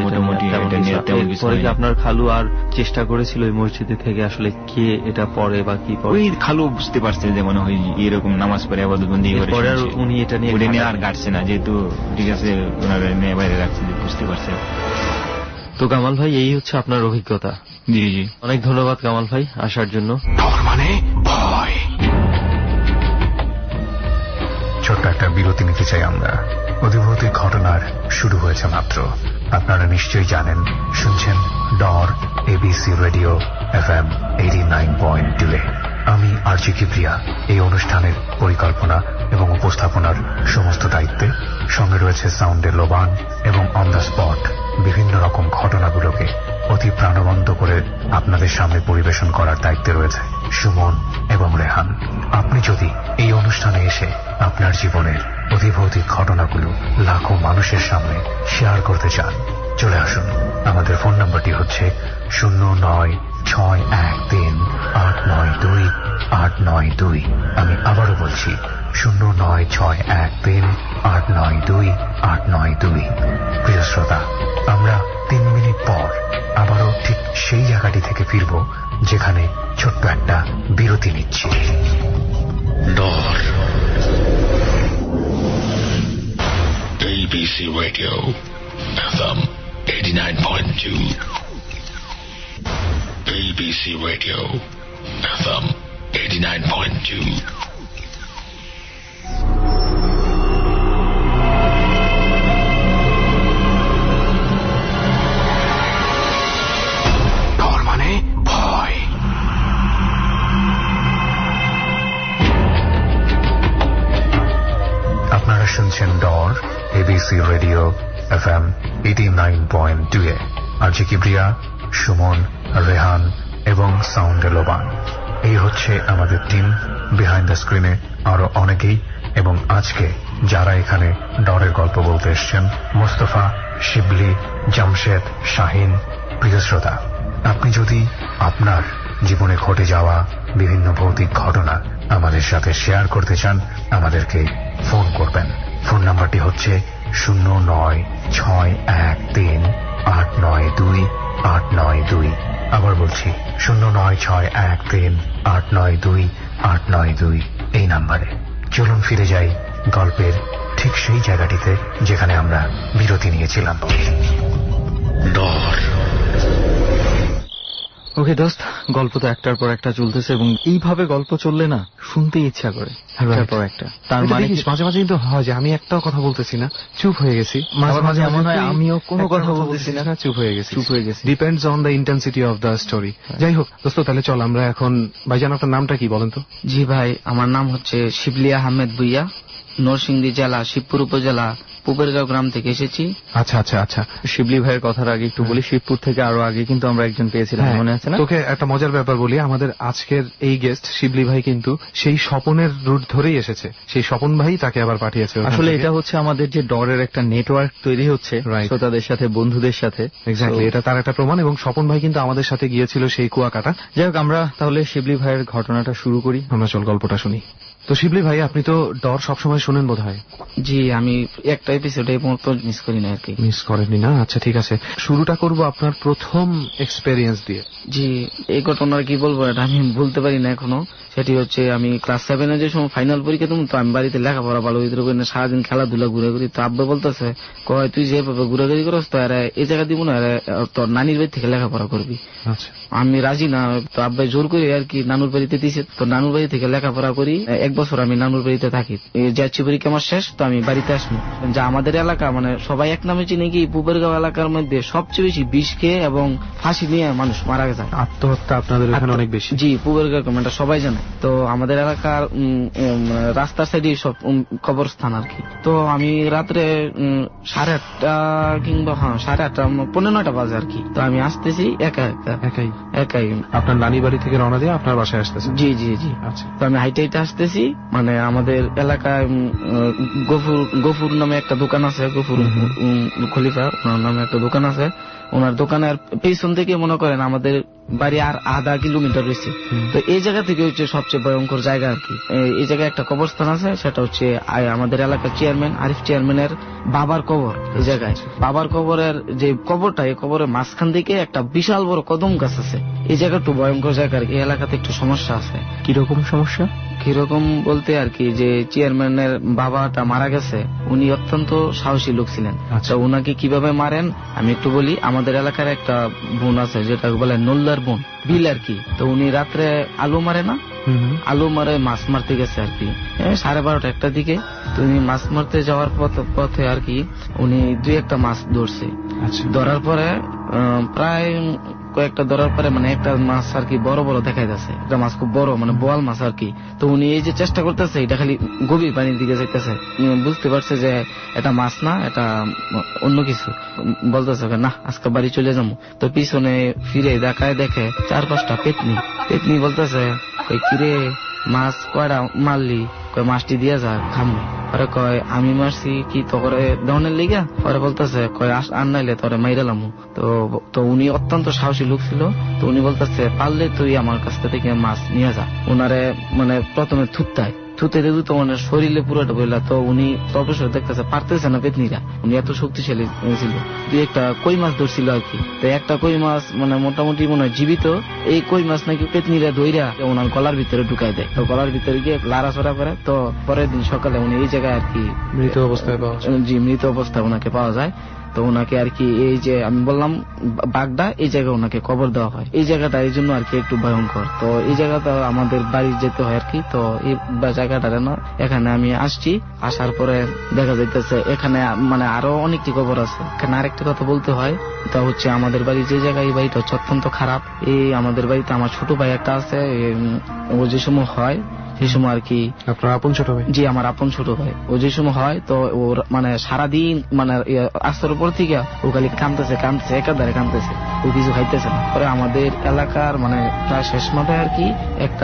আপনার খালু আর চেষ্টা করেছিল ওই মসজিদে থেকে আসলে কে এটা পড়ে বা কি পড়ে, ওই খালু বুঝতে পারছে যে মনে হয় এরকম নামাজ পড়ে আবাদতবন্দি করে, উনি এটা নিয়ে আর ঘাটছে না, যেহেতু ঠিক আছে ওনারা নিয়ে বাইরে রাখছে, বুঝতে পারছে। তো কামাল ভাই, এই হচ্ছে আপনার অভিজ্ঞতা। জি, অনেক ধন্যবাদ কামাল ভাই আসার জন্য। মানে ভয়। ছোট্ট একটা বিরতি নিতে চাই আমরা। অদ্ভুতিক ঘটনার শুরু হয়েছে মাত্র। আপনারা নিশ্চয়ই জানেন, শুনছেন ডর এবিসি রেডিও FM 89.2। আমি আরজি কিপ্রিয়া এই অনুষ্ঠানের পরিকল্পনা এবং উপস্থাপনার সমস্ত দায়িত্বে। সঙ্গে রয়েছে সাউন্ডের লোবান এবং অন দ্য স্পট বিভিন্ন রকম ঘটনাগুলোকে অতি প্রাণবন্ত করে আপনাদের সামনে পরিবেশন করার দায়িত্বে রয়েছে সুমন এবং রেহান। আপনি যদি এই অনুষ্ঠানে এসে আপনার জীবনের অতিভৌতিক ঘটনাগুলো লাখো মানুষের সামনে শেয়ার করতে চান, চলে আসুন। আমাদের ফোন নাম্বারটি হচ্ছে 09613892 আমি আবারও বলছি 09613892 প্রিয় শ্রোতা, আমরা 3 মিনিট পর আবারও ঠিক সেই জায়গাটি থেকে ফিরব যেখানে ছোট্ট একটা বিরতি নিচ্ছি। ডর ABC Radio FM 89.2 ABC Radio FM 89.2 শুনছেন Dor ABC radio FM 89.2 RJ Kibria, Suman, Rehan এবং সাউন্ড লোবান। এই হচ্ছে আমাদের টিম। বিহাইন্ড দ্য স্ক্রিনে আরো অনেকেই, এবং আজকে যারা এখানে ডরের গল্প বলতে এসছেন, মোস্তফা, শিবলি, জামশেদ, শাহিন। প্রিয় শ্রোতা, আপনি যদি আপনার জীবনে ঘটে যাওয়া বিভিন্ন ভৌতিক ঘটনা আমাদের সাথে শেয়ার করতে চান, আমাদেরকে ফোন করবেন। ফোন নাম্বারটি হচ্ছে 09613892 আবার বলছি 09613892 এই নাম্বারে। চলুন ফিরে যাই গল্পের ঠিক সেই জায়গাটিতে যেখানে আমরা বিরতি নিয়েছিলাম। ডর ওকে দোস্ত, গল্প তো একটার পর একটা চলতেছে এবং এইভাবে গল্প চললে না শুনতে ইচ্ছা করে একটার পর একটা। তার মানে মাঝে মাঝে কিন্তু হয় যে আমি একটাও কথা বলতেছি না, চুপ হয়ে গেছি, মাঝে মাঝে এমন হয় আমিও কোনো কথা বলতেছি না, চুপ হয়ে গেছি। Depends on the intensity of the story. যাই হোক দোস্ত, তাহলে চল আমরা এখন, ভাইজান আপনার নামটা কি বলেন তো? জি ভাই, আমার নাম হচ্ছে শিবলি আহমেদ ভুইয়া, নরসিংদী জেলা শিবপুর উপজেলা পুবেরগাঁও গ্রাম থেকে এসেছি। আচ্ছা আচ্ছা আচ্ছা, শিবলি ভাইয়ের কথার আগে একটু বলি, শিবপুর থেকে আরো আগে কিন্তু আমরা একজন পেয়েছিলাম, মনে আছে না? তোকে একটা মজার ব্যাপার বলি, আমাদের আজকের এই গেস্ট শিবলি ভাই কিন্তু সেই স্বপনের রুট ধরেই এসেছে, সেই স্বপন ভাই তাকে আবার পাঠিয়েছে। আসলে এটা হচ্ছে আমাদের যে ডরের একটা নেটওয়ার্ক তৈরি হচ্ছে শ্রোতাদের সাথে, বন্ধুদের সাথে। এক্স্যাক্টলি, এটা তার একটা প্রমাণ। এবং স্বপন ভাই কিন্তু আমাদের সাথে গিয়েছিল সেই কুয়াকাটা। যাই হোক, আমরা তাহলে শিবলি ভাইয়ের ঘটনাটা শুরু করি। আমরা চল গল্পটা শুনি। তো শিবলি ভাই, আপনি তো ডর সবসময় শুনেন বোধ হয়? জি, আমি একটা এপিসোড এই মুহূর্তে মিস করি না আর কি। মিস করেননি না? আচ্ছা ঠিক আছে, শুরুটা করব আপনার প্রথম এক্সপেরিয়েন্স দিয়ে। জি, এই ঘটনা কি বলবো, এটা আমি বলতে পারি না এখনো। সেটি হচ্ছে আমি ক্লাস 7-এ যে সময় ফাইনাল পরীক্ষা দিতাম, তো আমি বাড়িতে লেখাপড়া ভালো ভিতরে করি না, সারাদিন খেলাধুলা ঘুরাঘুরি। তো আব্বা বলতেছে, কয় তুই যেভাবে ঘুরাঘুরি করস তো আর এই জায়গা দিব না, তোর নানির বাড়ি থেকে লেখাপড়া করবি। আমি রাজি না, তো আব্বাই জোর করে আর কি নানুর বাড়িতে দিয়েছে। তো নানুর বাড়ি থেকে লেখাপড়া করি, 1 বছর আমি নানুর বাড়িতে থাকি। যাচ্ছি পরীক্ষা আমার শেষ, তো আমি বাড়িতে আসবো। যা আমাদের এলাকা মানে সবাই এক নামে চিনি কি, পুবেরগাঁও এলাকার মধ্যে সবচেয়ে বেশি বিষ খেয়ে এবং ফাঁসি নিয়ে মানুষ মারা গেছে। আত্মহত্যা আপনাদের এখানে অনেক বেশি? জি, পুবেরগাঁও এটা সবাই জানে। তো আমাদের এলাকার রাস্তার সাইডে সব কবরস্থান আর কি। তো আমি রাত্রে 8:30 কিংবা 8:30 9:30 বাজে আর কি। তো আমি আসতেছি একাই আপনার নানি বাড়ি থেকে রওনা দিয়ে আপনার বাসায় আসতেছি? জি জি জি। আচ্ছা, তো আমি হাইটে আসতেছি, মানে আমাদের এলাকায় গফুর নামে একটা দোকান আছে, গফুর খলিফা ওনার নামে একটা দোকান আছে। ওনার দোকানের পেছন থেকে মনে করেন আমাদের বাড়ি আর 1/2 কিলোমিটার রয়েছে। তো এই জায়গা থেকে হচ্ছে সবচেয়ে ভয়ঙ্কর জায়গা আর কি। এই জায়গায় একটা কবরস্থান আছে, সেটা হচ্ছে আমাদের এলাকার চেয়ারম্যান আরিফ চেয়ারম্যানের বাবার কবর। এই জায়গায় বাবার কবরের যে কবরটা, এই কবরের মাঝখান থেকে একটা বিশাল বড় কদম গাছ আছে। এই জায়গা একটু ভয়ঙ্কর জায়গা আর কি। এই এলাকাতে একটু সমস্যা আছে। কিরকম সমস্যা? কিরকম বলতে আর কি, যে চেয়ারম্যানের বাবাটা মারা গেছে, উনি অত্যন্ত সাহসী লোক ছিলেন। আচ্ছা, উনাকে কিভাবে মারেন আমি একটু বলি। আমাদের এলাকার একটা বোন আছে যেটা বলে নল্লার বোন, বিল আর কি। তো উনি রাত্রে আলু মারে না, আলু মারে মাছ মারতে গেছে আর কি 12:30 1টার দিকে। তো উনি মাছ মারতে যাওয়ার পথে আর কি উনি 2-1টা মাছ ধরছে। ধরার পরে প্রায় কয়েকটা ধরার পরে মানে একটা মাছ আর কি বড় বড় দেখা যাচ্ছে, একটা মাছ খুব বড়, মানে বোয়াল মাছ আর কি। তো উনি এই যে চেষ্টা করতেছে, এটা খালি গভীর পানির দিকে যাইতেছে, বুঝতে পারছে যে এটা মাছ না, এটা অন্য কিছু। বলতেছে না আজকে বাড়ি চলে যাবো। তো পিছনে ফিরে দেখায়, দেখে 4-5টা পেতনি বলতেছে, কিরে মাছ কয়টা মারলি? কয় মাছটি দিয়ে যা খামু। পরে কয় আমি মারছি কি তো করে দহনের লিগা? পরে বলতেছে কয় আর নাইলে তোরে মাইরালাম। তো উনি অত্যন্ত সাহসী লোক ছিল। তো উনি বলতেছে পারলে তুই আমার কাছ থেকে মাছ নিয়ে যা। উনারে মানে প্রথমে থুতে দিত মানে শরীরে পুরোটা বললা। তো উনি প্রফেসর দেখতেছে পারতেছে না পেতনিরা, উনি এত শক্তিশালী ছিল। 2-1টা কই মাছ ধরছিল আর কি। তো একটা কই মাছ মানে মোটামুটি মনে হয় জীবিত। এই কই মাছ নাকি পেতনিরা ধইরা ওনার গলার ভিতরে ঢুকাই দেয়। তো গলার ভিতরে গিয়ে লাড়াছড়া করে। তো পরের দিন সকালে উনি এই জায়গায় আর কি মৃত অবস্থায় ওনাকে পাওয়া যায়। তো ওনাকে আর কি এই যে আমি বললাম বাগদা, এই জায়গায় ওনাকে কবর দেওয়া হয়। এই জায়গাটা এই জন্য আর কি একটু ভয়ঙ্কর। তো এই জায়গাটা আমাদের বাড়ি যেতে হয় আর কি। তো এই জায়গাটা না, এখানে আমি আসছি, আসার পরে দেখা যাইতেছে এখানে মানে আরো অনেকটি কবর আছে। এখানে আরেকটা কথা বলতে হয়, তা হচ্ছে আমাদের বাড়ি যে জায়গায়, এই বাড়িটা হচ্ছে অত্যন্ত খারাপ। এই আমাদের বাড়িতে আমার ছোট ভাই একটা আছে, ও যে সময় হয় সেই সময় আর কি। আপনার আপন ছোট ভাই? জি, আমার আপন ছোট ভাই। ও যে সময় হয় তো ওর মানে সারাদিন মানে আস্তার উপর থেকে ও খালি কাঁদতেছে একাধারে কাঁদতেছে, ও কিছু খাইতেছে না। পরে আমাদের এলাকার মানে প্রায় শেষ মাথায় আর কি একটা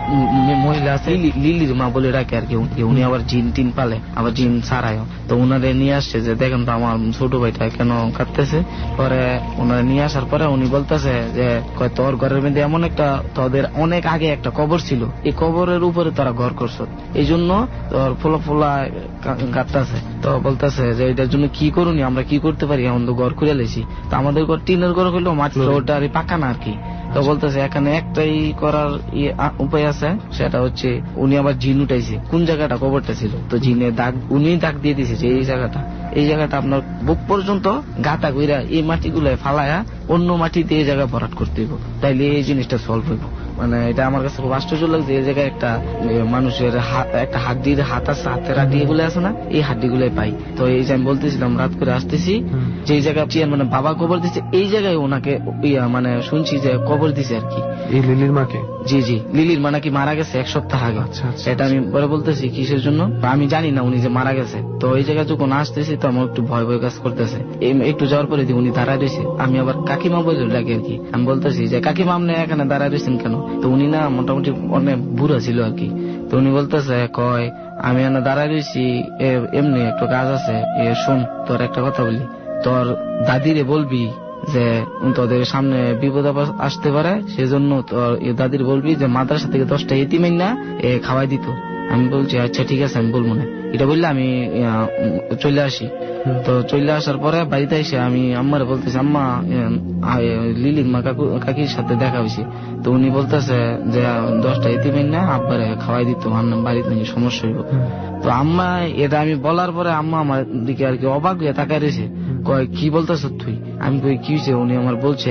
মহিলা আছে, লিলির মা বলে ডাকে আর কি। উনি আবার জিন পালে, আবার জিন ছাড়ায়। তো উনারে নিয়ে আসছে যে দেখেন তো আমার ছোট ভাইটা কেন কাঁদতেছে। পরে উনারে নিয়ে আসার পরে উনি বলতেছে যে তোর ঘরের মধ্যে এমন একটা, তোদের অনেক আগে একটা কবর ছিল, এই কবরের উপর উপরে তারা ঘর করছো, এই জন্য তোর ফোলা ফোলা গাঁটতেছে। তো বলতেছে যে এটার জন্য কি করুনি, আমরা কি করতে পারি, এখন তো ঘর খুলে লেছি। তো আমাদের ঘর টিনের ঘর হইলো, মাটি ওটা আর পাকা না আর কি। তো বলতেছে এখানে একটাই করার উপায় আছে, সেটা হচ্ছে উনি আবার জিন উঠাইছে কোন জায়গাটা কবরটা ছিল, তো জিনের দাগ উনি দাগ দিয়ে দিয়েছে যে এই জায়গাটা আপনার বুক পর্যন্ত গাঁথা কইরা এই মাটিগুলো ফালায়া অন্য মাটি দিয়ে এই জায়গা ভরাট করতে হইব, তাইলে এই জিনিসটা সলভ হইব। মানে এটা আমার কাছে খুব আশ্চর্য লাগছে, এই জায়গায় একটা মানুষের একটা হাড্ডির হাত আছে, হাতের হাড্ডি এগুলো আছে না, এই হাড্ডি গুলাই পাই। তো এই যে আমি বলতেছিলাম রাত করে আসতেছি, যে জায়গায় মানে বাবা কবর দিচ্ছে এই জায়গায় ওনাকে মানে শুনছি যে কবর দিছে আর কি, এই লিলির মাকে। জি জি, লিলির মা নাকি মারা গেছে 1 সপ্তাহ আগে। এটা আমি পরে বলতেছি কিসের জন্য, আমি জানি না উনি যে মারা গেছে। তো এই জায়গায় যখন আসতেছি তো আমার একটু ভয় ভয় কাজ করতেছে। একটু যাওয়ার পরে উনি দাঁড়ায় রয়েছে, আমি আবার কাকিমা বলে ডাকি আর কি। আমি বলতেছি যে কাকিমা আপনি এখানে দাঁড়ায় রয়েছেন কেন? তো উনি না মোটামুটি অনেক বুড়া ছিল আর কি। তো উনি বলতেছে কয় আমি এখানে দাঁড়ায় রয়েছি এমনি একটু কাজ আছে, শোন তোর একটা কথা বলি, তোর দাদিরে বলবি যে তোদের সামনে বিপদ আসতে পারে, সেজন্য তোর দাদির বলবি যে মাদ্রাসা থেকে 10টা ইতিমাইন না খাওয়াই দিত। আমি বলছি আচ্ছা ঠিক আছে, আমি বলবো না। এটা বললে আমি চলে আসি। তো চলে আসার পরে বাড়িতে এসে আমি আম্মারে বলতেছি আম্মা লিলির মা কাকির সাথে দেখা হয়েছে। তো উনি বলতেছে যে 10টা ইতিমাইন না আব্বারে খাওয়াই দিত, বাড়িতে নাকি সমস্যা হইব। তো আম্মা এটা আমি বলার পরে আম্মা আমার দিকে আর কি অবাক হয়ে তাকায় রয়েছে, কয় কি বলতেছ তুই? আমি কই কি হয়েছে? উনি আমার বলছে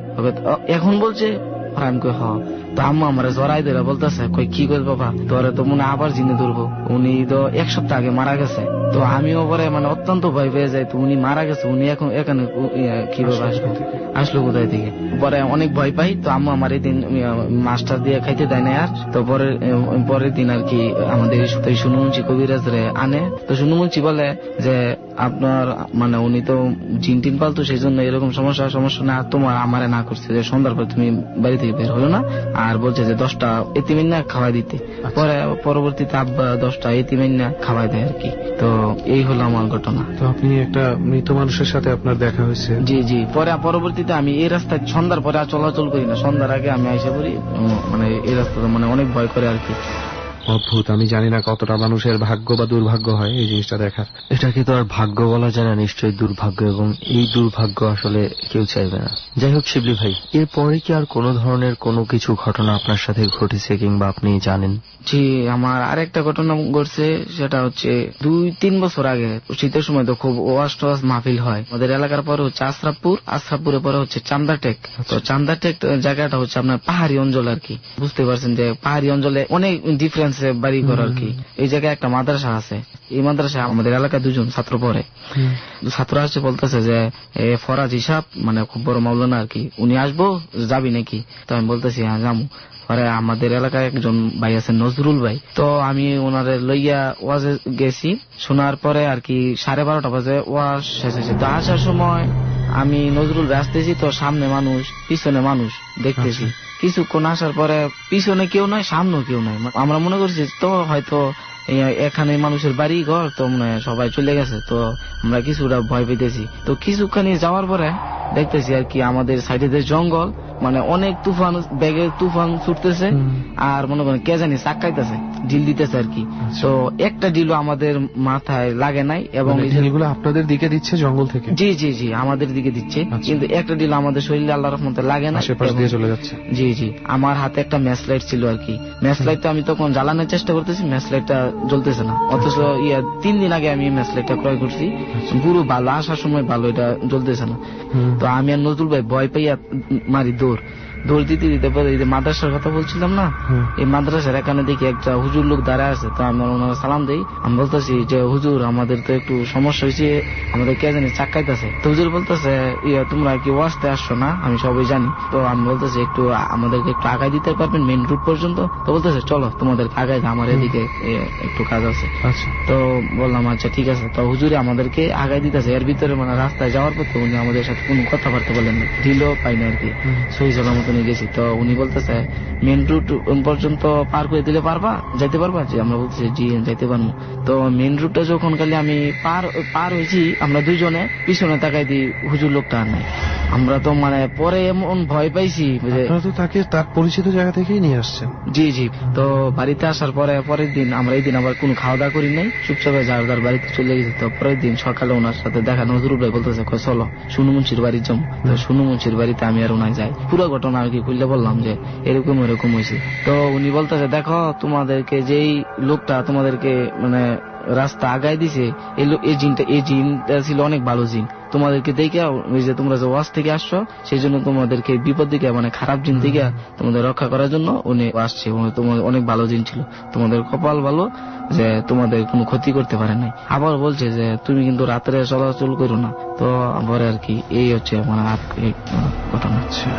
এখন বলছে। আমি কই হ। তো আম্মা আমার জড়াই ধরে বলতেছে কই কি করবো বাবা, তোরে তো মনে আবার জিনে ধরবো, উনি তো 1 সপ্তাহ আগে মারা গেছে। তো আমিও পরে মানে অত্যন্ত ভয় পেয়ে যাই, তো উনি মারা গেছে, উনি এখন এখানে কিভাবে আসলো কোথায় থেকে? পরে অনেক ভয় পাই। তো আম্মা আমার এই দিন মাস্টার দিয়ে খাইতে দেয় না আর। তো পরের দিন আর কি আমাদের সুনুমুন্সি কবিরাজ রে আনে। তো সুনুমুন্সি বলে যে আপনার মানে উনি তো জিন টিন পালতো, সেই জন্য এরকম সমস্যা না, তোমার আমারে না করছে যে সন্ধ্যার পর তুমি বাড়ি থেকে বের হলো না, আর বলছে যে 10টা এতিমিন না খাওয়াই দিতে। পরে পরবর্তীতে আব্বা 10টা এতিমিন না খাওয়াই দেয় আর কি। তো এই হলো আমার ঘটনা। তো আপনি একটা মৃত মানুষের সাথে আপনার দেখা হয়েছে? জি জি। পরবর্তীতে আমি এই রাস্তায় সন্ধ্যার পরে আর চলাচল করি না, সন্ধ্যার আগে আমি আইসা পড়ি। মানে এই রাস্তাটা মানে অনেক ভয় করে আর কি। অদ্ভুত, আমি জানি না কতটা মানুষের ভাগ্য বা দুর্ভাগ্য হয় এই জিনিসটা দেখার। এটাকে তো আর ভাগ্য বলা যায় না, নিশ্চয়ই দুর্ভাগ্য, এবং এই দুর্ভাগ্য আসলে কেউ চাইবে না। যাই হোক শিবলি ভাই, এরপরে কি আর কোনো ধরনের কোনো কিছু ঘটনা আপনার সাথে ঘটেছে কিংবা আপনি জানেন? জি, আমার আরেকটা ঘটনা ঘটছে, সেটা হচ্ছে 2-3 বছর আগে শীতের সময় তো খুব ওয়াজ টোয়াজ মাহফিল হয় আমাদের এলাকার। পরে হচ্ছে আশরাফপুরের পরে হচ্ছে চান্দাটেক। তো চান্দাটেক জায়গাটা হচ্ছে আপনার পাহাড়ি অঞ্চল আর কি, বুঝতে পারছেন যে পাহাড়ি অঞ্চলে অনেক ডিফারেন্স বাড়ি ঘর আর কি। এই জায়গায় একটা মাদ্রাসা আছে, এই মাদ্রাসায় আমাদের এলাকায় 2জন ছাত্র পড়ে। ছাত্র আসছে বলতেছে যে ফরাজ হিসাব মানে খুব বড় মাওলানা আর কি, উনি আসবো যাবি নাকি? তো আমি বলতেছি হ্যাঁ যাবো। পরে আমাদের এলাকায় একজন ভাই আছেন নজরুল ভাই, তো আমি ওনারে লইয়া ওয়াজে গেছি। শোনার পরে আর কি 12:30 বাজে ওয়াজ শেষ হয়েছে। তো আসার সময় আমি নজরুল ভাই আসতেছি, তো সামনে মানুষ পিছনে মানুষ দেখতেছি। কিছুক্ষণ আসার পরে পিছনে কেউ নাই, সামনেও কেউ নাই। আমরা মনে করছি তো হয়তো এখানে মানুষের বাড়ি ঘর, তো মনে হয় সবাই চলে গেছে। তো আমরা কিছুটা ভয় পেতেছি। তো কিছুখানি যাওয়ার পরে দেখতেছি আর কি আমাদের সাইডে যে জঙ্গল, মানে অনেক তুফান ছুটতেছে, আর মনে করেন কে জানি চাক্কাইতেছে, ঢিল দিতেছে আর কি। তো একটা ঢিলও আমাদের মাথায় লাগে নাই, এবং ঢিলগুলো আপনাদের দিকে দিচ্ছে জঙ্গল থেকে? জি জি জি, আমাদের দিকে দিচ্ছে, কিন্তু একটা ঢিল আমাদের শরীরে আল্লাহর রহমতে লাগে না, আশেপাশ দিয়ে চলে যাচ্ছে। জি জি। আমার হাতে একটা ম্যাচ লাইট ছিল আর কি, ম্যাচ লাইটটা আমি তখন জ্বালানোর চেষ্টা করতেছি, ম্যাচ লাইটটা জ্বলতেছে না। অথচ 3 দিন আগে আমি ম্যাচ লাইটটা ক্রয় করছি, পুরো ভালো, আসার সময় ভালো, এটা জ্বলতেছে না। তো আমি আর নজরুল ভাই ভয় পাইয়া মারি দৌড় দিতে পারে। এই যে মাদ্রাসার কথা বলছিলাম না, এই মাদ্রাসার এখানে দেখি একটা হুজুর লোক দাঁড়ায় আছে। তো আমি ওনারা সালাম দেই, আমি বলতেছি যে হুজুর আমাদের তো একটু সমস্যা হয়েছে, আমাদের কে জানি চাক্কাইতেছে। তো হুজুর বলতেছে তোমরা কি ওয়াজতে আসছো না? আমি সবাই জানি। তো আমি বলতেছি একটু আমাদেরকে একটু আগায় দিতে পারবেন মেইন রুট পর্যন্ত? তো বলতেছে চলো তোমাদের আগায়, আমার এদিকে একটু কাজ আছে। তো বললাম আচ্ছা ঠিক আছে। তো হুজুরে আমাদেরকে আগায় দিতেছে। এর ভিতরে মানে রাস্তায় যাওয়ার পথে উনি আমাদের সাথে কোনো কথাবার্তা বলেন না, ঢিলও পাই না আর কি, সহি সালামত নিয়ে গেছি। তো উনি বলতেছে মেন রুট পর্যন্ত পার করে দিলে যাইতে পারবা? যে আমরা বলতেছি জি যাইতে পারবো। তো মেন রুটটা যখন খালি আমি পার হয়েছি, আমরা 2জনে পিছনে তাকাই দিই, হুজুর লোকটা আর নাই। আমরা তো মানে পরে এমন ভয় পাইছি যে তো তাকে তার পরিচিত জায়গা থেকেই নিয়ে আসছেন। জি জি। তো বাড়িতে আসার পরে পরের দিন আমরা এই দিন আবার কোনো খাওয়া দাওয়া করি নাই, চুপচাপে যার বাড়িতে চলে গেছি। তো পরের দিন সকালে ওনার সাথে দেখা, নজরুল ভাই বলতেছে চলো সুনু মুন্সির বাড়ি যাবো। তো সুনু মুন্সির বাড়িতে আমি আর ওনায় যাই, পুরো ঘটনা আর কি খুললে বললাম যে এরকম এরকম হয়েছে। তো উনি বলতেছে দেখো তোমাদেরকে যেই লোকটা তোমাদেরকে মানে রাস্তা আগায় দিছে এই জিনটা ছিল অনেক ভালো জিন, তোমাদেরকে দেখে ওই যে তোমরা যে ওয়াজ থেকে আসছো সেই জন্য তোমাদেরকে বিপদ দিকে মানে খারাপ জিন থেকে তোমাদের রক্ষা করার জন্য উনি আসছে। তোমাদের অনেক ভালো জিন ছিল, তোমাদের কপাল ভালো যে তোমাদের কোনো ক্ষতি করতে পারে নাই। আবার বলছে যে তুমি কিন্তু রাত্রে চলাচল করো না। তো আবার আর কি এই হচ্ছে মানে ঘটনা।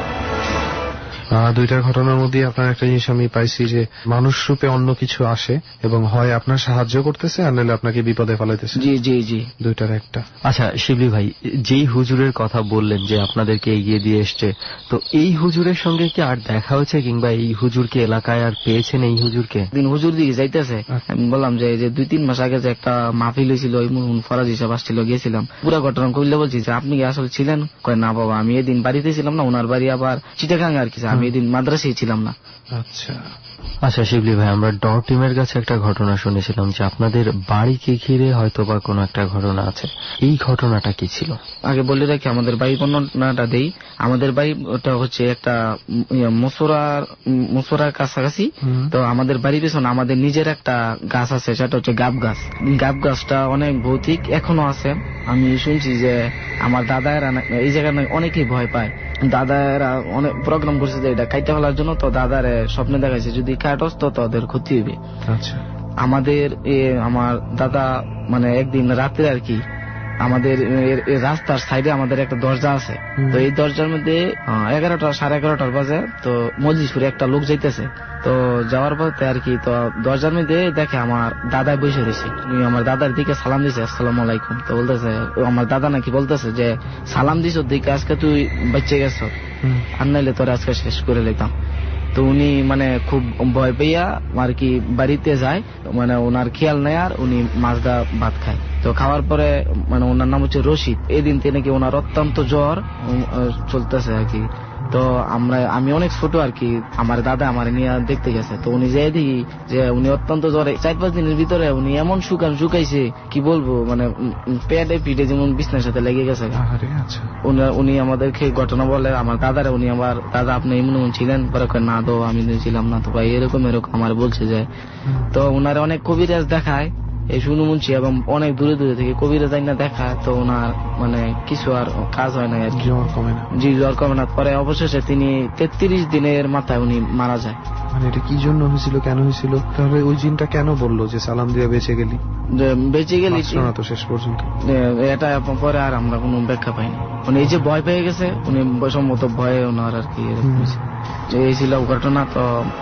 দুইটা ঘটনার মধ্যে আপনার একটা জিনিস আমি পাইছি যে মানুষ রূপে অন্য কিছু আসে এবং হয় আপনার সাহায্য করতেছে আর নাহলে আপনাকে বিপদে ফেলাইতেছে। জি জি জি, দুইটার একটা। আচ্ছা শিবলি ভাই, যেই হুজুরের কথা বললেন যে আপনাদেরকে এগিয়ে দিয়ে এসছে, তো এই হুজুরের সঙ্গে কি আর দেখা হয়েছে কিংবা এই হুজুরকে এলাকায় আর পেয়েছেন? এই হুজুরকে দিন হুজুর দিকে যাইতেছে, আমি বললাম যে 2-3 মাস আগে যে একটা মাহফিল হয়েছিল ওই ফরাজি সাহেব আসছিল, গিয়েছিলাম। পুরো ঘটনা কইলে বলছি যে আপনি কি আসলে ছিলেন? কয় না বাবা, আমি এদিন বাড়িতে ছিলাম না, ওনার বাড়ি আবার চিটাগাং আর কি, আমি এদিন মাদ্রাসায় ছিলাম না। আচ্ছা আচ্ছা শিবলি ভাই, আমরা ডর টিমের কাছে একটা ঘটনা শুনেছিলাম যে আপনাদের বাড়িকে ঘিরে হয়তো বা কোনো একটা ঘটনা আছে, এই ঘটনাটা কি ছিল? আগে বলে রাখি আমাদের বাড়ি বর্ণনাটা দেই। আমাদের বাড়ি ওটা হচ্ছে একটা মসুরার কাছাকাছি। তো আমাদের বাড়ির পেছনে আমাদের নিজের একটা গাছ আছে, সেটা হচ্ছে গাব গাছ। গাব গাছটা অনেক ভৌতিক, এখনো আছে। আমি শুনছি যে আমার দাদারা এই জায়গায় অনেকেই ভয় পায়। দাদারা অনেক প্রোগ্রাম করছে যে এটা কাইতে ফেলার জন্য। তো দাদারে স্বপ্নে দেখাইছে যদি কাটস তো তাদের ক্ষতি হবে। আচ্ছা, আমার দাদা মানে একদিন রাত্রে আর কি আমাদের রাস্তার সাইডে আমাদের একটা দরজা আছে। তো এই দরজার মধ্যে 11:30 বাজে। তো মজলিসপুরে একটা লোক যাইতেছে। তো যাওয়ার পথে আর কি তো দরজার মধ্যে দেখে আমার দাদাই বসে রয়েছে। আমার দাদার দিকে সালাম দিছে, আসসালামু আলাইকুম। তো বলতেছে আমার দাদা নাকি বলতেছে যে সালাম দিস দিকে আজকে তুই বেঁচে গেছ, আর নাইলে তোর আজকে শেষ করে লেতাম। তো উনি মানে খুব ভয় পেয়ে আর কি বাড়িতে যায়, মানে ওনার খেয়াল নেই, আর উনি মাছদা ভাত খায়। তো খাওয়ার পরে মানে ওনার নাম হচ্ছে রশিদ। এদিন থেকে নাকি ওনার অত্যন্ত জ্বর চলতেছে আর কি। তো আমি অনেক ছোট আর কি, আমার দাদা আমার নিয়ে দেখতে গেছে। তো উনি যেয়ে দেখি যে উনি অত্যন্ত জ্বরে 4-5 দিনের ভিতরে উনি এমন শুকাইছে কি বলবো, মানে পেটে পিঠে যেমন বিছনার সাথে লেগে গেছে। উনি আমাদেরকে ঘটনা বলে আমার দাদারা, উনি আমার দাদা আপনি এমন ছিলেন? পরে না তো আমি ছিলাম না। তো ভাই এরকম আমার বলছে যে, তো ওনারা অনেক কবিরাজ দেখায় এই শুনু মুন্সি, এবং অনেক দূরে দূরে থেকে কবিরাজ না দেখা। তো ওনার মানে কিছু আর কাজ হয় না আর কি, জি জ্বর কমে না। পরে অবশেষে তিনি 33 দিনের মাথায় উনি মারা যায়। মানে এটা কি জন্য হয়েছিল, কেন হয়েছিল? তাহলে ওই জিনটা কেন বললো যে সালাম দিয়ে বেঁচে গেলি না তো শেষ পর্যন্ত? এটা পরে আর আমরা কোনো ব্যাখ্যা পাইনি। উনি এই যে ভয় পেয়ে গেছে, উনি সম্ভবত ভয়ে ওনার আর কি এই ছিল ঘটনা। তো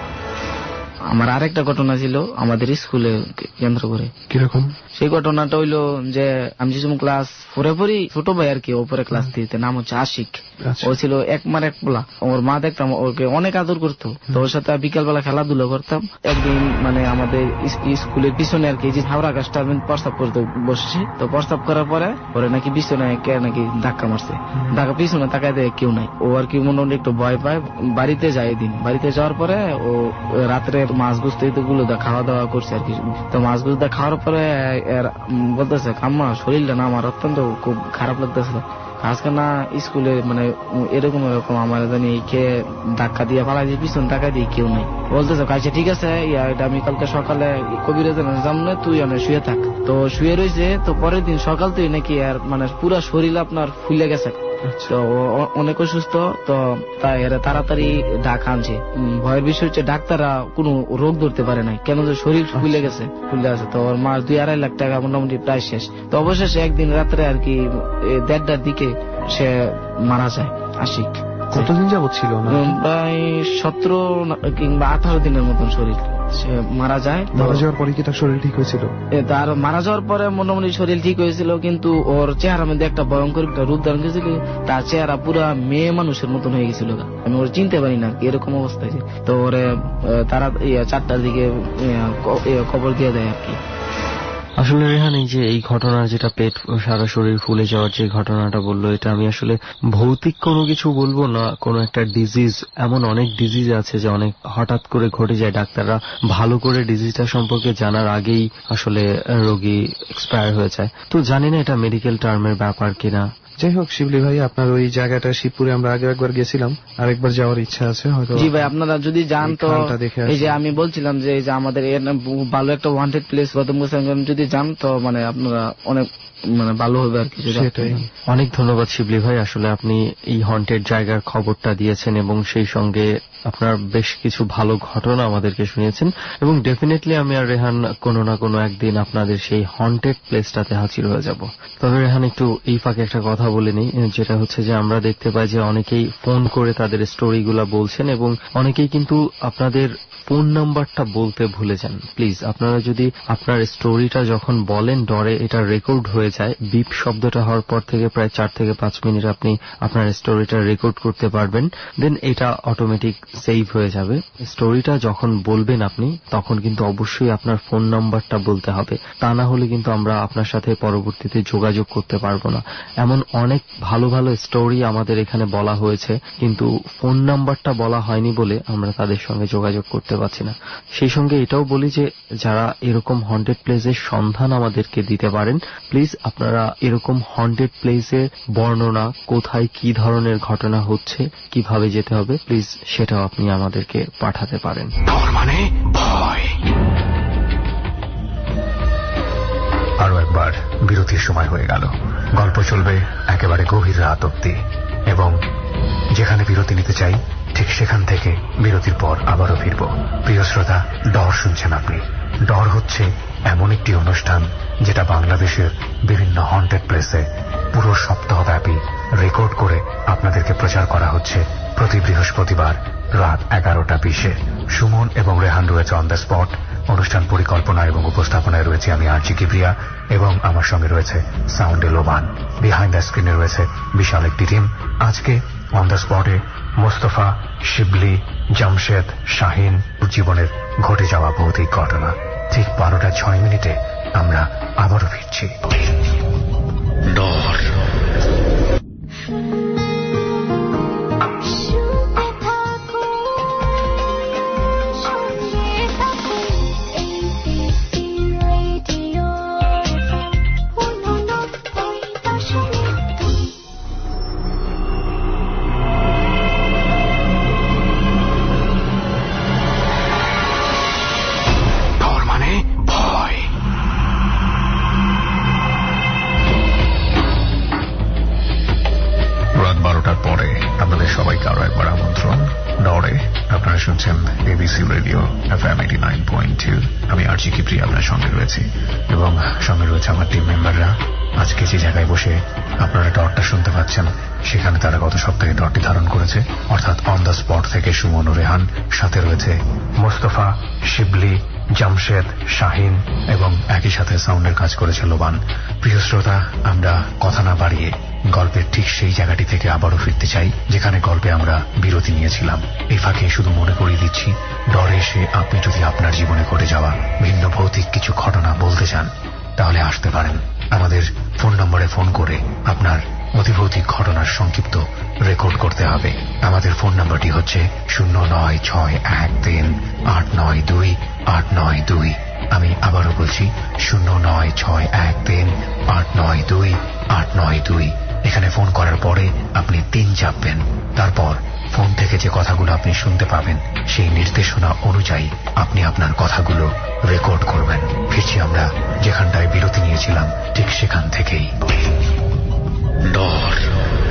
আমার আরেকটা ঘটনা ছিল আমাদের স্কুলে কেন্দ্র করে। কিরকম? সেই ঘটনাটা হইলো যে আমি যখন ক্লাস 4-এ পড়ি, ছোট ভাই আর কি ওপরে ক্লাস 3-তে, নাম হচ্ছে আশিক। ও ছিল এক পোলা। ওর মা দেখতাম ওকে অনেক আদর করতো। তো ওর সাথে বিকালবেলা খেলাধুলা করতাম। একদিন মানে আমাদের স্কুলের পিছনে আর কি যে হাওড়া গাছটা প্রস্তাব করতে বসছি। তো প্রস্তাব করার পরে ওরে নাকি পিছনে কে নাকি ধাক্কা মারছে। ধাক্কা পিছনে তাকায় দেয় কেউ নাই। ও আর কি মনে একটু ভয় পায়। বাড়িতে যায় এদিন। বাড়িতে যাওয়ার পরে ও রাত্রে মাছ গুছতে গুলো খাওয়া দাওয়া করছে আর কি। তো মাছ গুছতে খাওয়ার পরে বলতেছে আম্মা শরীরটা না আমার অত্যন্ত খুব খারাপ লাগতেছে আজকে না স্কুলে, মানে এরকম আমার জানি খেয়ে ধাক্কা দিয়ে পালাই দিয়ে পিছন টাকা দিয়ে কেউ নাই। বলতেছে আচ্ছা ঠিক আছে, এটা আমি কালকে সকালে কবিরাজের সামনে তুই অনেক শুয়ে থাক। তো শুয়ে রয়েছে। তো পরের দিন সকাল তুই নাকি আর মানে পুরো শরীর আপনার ফুলে গেছে। তো অনেক অসুস্থ। তো তাই এরা তাড়াতাড়ি ঢাকা আনছে। ভয়ের বিষয় হচ্ছে ডাক্তাররা কোনো রোগ ধরতে পারে নাই, কেন যে শরীর ফুলে গেছে, ফুলে আছে। তো ওর মার 2-2.5 লাখ টাকা মোটামুটি প্রায় শেষ। তো অবশেষে একদিন রাত্রে আর কি 1:30টার দিকে সে মারা যায় আশিক। কতদিন যাবত ছিল? প্রায় 17 কিংবা 18 দিনের মতন শরীর সে মারা যায়। মারা যাওয়ার পরে কি তার শরীর ঠিক হয়েছিল? তার মারা যাওয়ার পরে মোটামুটি শরীর ঠিক হয়েছিল, কিন্তু ওর চেহারার মধ্যে একটা ভয়ঙ্কর রূপ ধারণ করেছিল। তার চেহারা পুরা মেয়ে মানুষের মতন হয়ে গেছিল। আমি ওর চিনতে পারি না এরকম অবস্থায়। তো ওরে তারা 4টার দিকে খবর দিয়ে দেয় আর কি। আসলে রেহান, এই যে এই ঘটনার যেটা পেট সারা শরীর ফুলে যাওয়ার যে ঘটনাটা বললো, এটা আমি আসলে ভৌতিক কোনো কিছু বলবো না, কোনো একটা ডিজিজ, এমন অনেক ডিজিজ আছে যে অনেক হঠাৎ করে ঘটে যায়, ডাক্তাররা ভালো করে ডিজিজটা সম্পর্কে জানার আগেই আসলে রোগী এক্সপায়ার হয়ে যায়। তো জানি না এটা মেডিকেল টার্মের ব্যাপার কিনা। যাই হোক শিবলি ভাই, আপনার ওই জায়গাটা শিবপুরে আমরা আগে একবার গেছিলাম, আরেকবার যাওয়ার ইচ্ছা আছে হয়তো। জি ভাই, আপনারা যদি যান তো এই যে আমি বলছিলাম যে আমাদের ভালো একটা ওয়ান্টেড প্লেস গৌতম গোস্বামী, যদি যান তো মানে আপনারা অনেক ভালো হবে আর কি। সেটাই। অনেক ধন্যবাদ শিবলি ভাই, আসলে আপনি এই হন্টেড জায়গার খবরটা দিয়েছেন এবং সেই সঙ্গে আপনার বেশ কিছু ভালো ঘটনা আমাদেরকে শুনিয়েছেন, এবং ডেফিনেটলি আমি আর রেহান কোনো না কোনো একদিন আপনাদের সেই হন্টেড প্লেসটাতে হাজির হয়ে যাব। তবে রেহান, একটু এই ফাঁকে একটা কথা বলে নিই, যেটা হচ্ছে যে আমরা দেখতে পাই যে অনেকেই ফোন করে তাদের স্টোরিগুলা বলছেন এবং অনেকেই কিন্তু আপনাদের ফোন নাম্বারটা বলতে ভুলে যান। প্লিজ আপনারা যদি আপনার স্টোরিটা যখন বলেন ডরে এটা রেকর্ড হয়ে যায়, বিপ শব্দটা হওয়ার পর থেকে প্রায় 4 থেকে 5 মিনিট আপনি আপনার স্টোরিটা রেকর্ড করতে পারবেন, দেন এটা অটোমেটিক সেভ হয়ে যাবে। স্টোরিটা যখন বলবেন আপনি তখন কিন্তু অবশ্যই আপনার ফোন নাম্বারটা বলতে হবে, তা না হলে কিন্তু আমরা আপনার সাথে পরবর্তীতে যোগাযোগ করতে পারবো না। এমন অনেক ভালো ভালো স্টোরি আমাদের এখানে বলা হয়েছে, কিন্তু ফোন নাম্বারটা বলা হয়নি বলে আমরা তাদের সঙ্গে যোগাযোগ করতে পারছি না। সেই সঙ্গে এটাও বলি যে যারা এরকম হন্টেড প্লেসের সন্ধান আমাদেরকে দিতে পারেন, প্লিজ আপনারা এরকম হন্টেড প্লেসের বর্ণনা, কোথায় কি ধরনের ঘটনা হচ্ছে, কিভাবে যেতে হবে, প্লিজ সেটাও আপনি আমাদেরকে পাঠাতে পারেন। মানে ভয়। আরো একবার বিরতির সময় হয়ে গেল। গল্প চলবে একেবারে গভীর রাত অব্দি, এবং যেখানে বিরতি নিতে চাই ঠিক সেখান থেকে বিরতির পর আবারও ফিরব। প্রিয় শ্রোতা, ডর শুনছেন আপনি। ডর হচ্ছে এমন একটি অনুষ্ঠান যেটা বাংলাদেশের বিভিন্ন হন্টেড প্লেসে পুরো সপ্তাহব্যাপী রেকর্ড করে আপনাদেরকে প্রচার করা হচ্ছে প্রতি বৃহস্পতিবার রাত 11:20-এ। সুমন এবং রেহান রয়েছে অন দ্য স্পট। অনুষ্ঠান পরিকল্পনা এবং উপস্থাপনায় রয়েছে আমি আরজি কিবরিয়া, এবং আমার সঙ্গে রয়েছে সাউন্ডে লোবান। বিহাইন্ড দ্য স্ক্রিনে রয়েছে বিশাল একটি টিম। আজকে অন দ্য স্পটে মোস্তফা, শিবলি, জামশেদ, শাহিন জীবনের ঘটে যাওয়া ভৌতিক ঘটনা। ঠিক 12:06 আমরা আবারও ফিরছি। ডর। শুনছেন এবিসি রেডিও FM 89.2। আমি আরজি কিবরিয়া আপনার সঙ্গে রয়েছি, এবং সঙ্গে রয়েছে আমার টিম মেম্বাররা। আজকে যে জায়গায় বসে আপনারা ডরটা শুনতে পাচ্ছেন, সেখানে তারা গত সপ্তাহে ডরটি ধারণ করেছে, অর্থাৎ অন দ্য স্পট থেকে সুমন ও রেহান, সাথে রয়েছে মোস্তফা, শিবলি, জামশেদ, শাহিন, এবং একই সাথে সাউন্ডের কাজ করেছে লোবান। প্রিয় শ্রোতা, আমরা কথা না বাড়িয়ে গল্পের ঠিক সেই জায়গাটি থেকে আবারও ফিরতে চাই যেখানে গল্পে আমরা বিরতি নিয়েছিলাম। এই ফাঁকে শুধু মনে করিয়ে দিচ্ছি, ডরে এসে আপনি যদি আপনার জীবনে ঘটে যাওয়া ভিন্ন ভৌতিক কিছু ঘটনা বলতে চান, তাহলে আসতে পারেন। আমাদের ফোন নম্বরে ফোন করে আপনার অতিভৌতিক ঘটনার সংক্ষিপ্ত রেকর্ড করতে হবে। আমাদের ফোন নম্বরটি হচ্ছে 09613892892। আমি আবারও বলছি 09613892892। এখানে ফোন করার পরে আপনি 3 চাপবেন। তারপর ফোন থেকে যে কথাগুলো আপনি শুনতে পাবেন, সেই নির্দেশনা অনুযায়ী আপনি আপনার কথাগুলো রেকর্ড করবেন। ফিরছি আমরা যেখানটায় বিরতি নিয়েছিলাম, ঠিক সেখান থেকেই। ডর।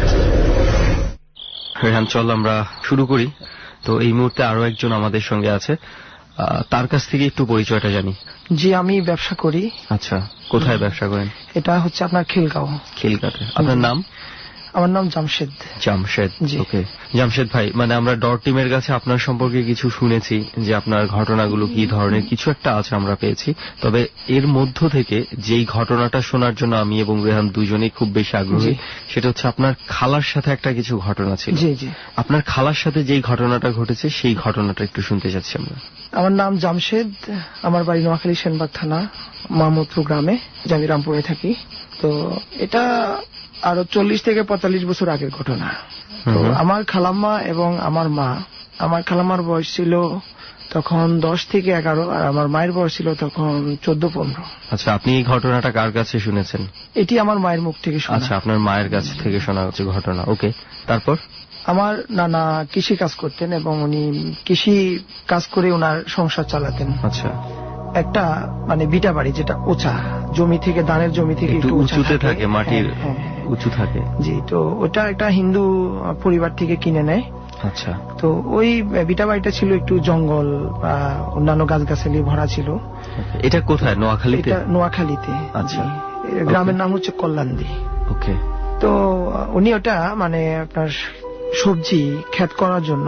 রেহান, চল আমরা শুরু করি। তো এই মুহূর্তে আরো একজন আমাদের সঙ্গে আছে, তার কাছ থেকে একটু পরিচয়টা জানি। জি, আমি ব্যবসা করি। আচ্ছা, কোথায় ব্যবসা করেন? এটা হচ্ছে আপনার খিলগাঁও। খিলগাঁওতে। আপনার নাম? আমার নাম জামশেদ। জামশেদ, ওকে। জামশেদ ভাই, মানে আমরা ডর টিমের কাছে আপনার সম্পর্কে কিছু শুনেছি যে আপনার ঘটনাগুলো কি ধরনের, কিছু একটা আছে আমরা পেয়েছি। তবে এর মধ্য থেকে যেই ঘটনাটা শোনার জন্য আমি এবং রেহান দুজনেই খুব বেশি আগ্রহী, সেটা হচ্ছে আপনার খালার সাথে একটা কিছু ঘটনা ছিল। জি জি, আপনার খালার সাথে যেই ঘটনাটা ঘটেছে সেই ঘটনাটা একটু শুনতে চাচ্ছি আমরা। আমার নাম জামশেদ, আমার বাড়ি নোয়াখালী সেনবাগ থানা মাহমুদপুর গ্রামে, আমি রামপুরে থাকি। তো এটা আরো 40 থেকে 45 বছর আগের ঘটনা। তো আমার খালাম্মা এবং আমার মা, আমার খালাম্মার বয়স ছিল তখন 10 থেকে 11 আর আমার মায়ের বয়স ছিল তখন 14-15। আচ্ছা, আপনি এই ঘটনাটা কার কাছে শুনেছেন? এটি আমার মায়ের মুখ থেকে শোনা। আচ্ছা, আপনার মায়ের কাছ থেকে শোনা হচ্ছে ঘটনা, ওকে। তারপর? আমার নানা কৃষি কাজ করতেন এবং উনি কৃষি কাজ করে ওনার সংসার চালাতেন। আচ্ছা। একটা মানে বিটা বাড়ি, যেটা উঁচা জমি থেকে, ধানের জমি থেকে একটু উঁচুতে থাকে, মাটির উঁচু থাকে। জি, তো ওটা একটা হিন্দু পরিবার থেকে কিনে নেয়। আচ্ছা। তো ওই বিটা বাড়িটা ছিল একটু জঙ্গল বা অন্যান্য গাছগাছালি ভরা ছিল। এটা কোথায়? নোয়াখালীতে? এটা নোয়াখালীতে। আচ্ছা। গ্রামের নাম হচ্ছে কল্যাণদি। ওকে। তো উনি ওটা মানে আপনার সবজি ক্ষেত করার জন্য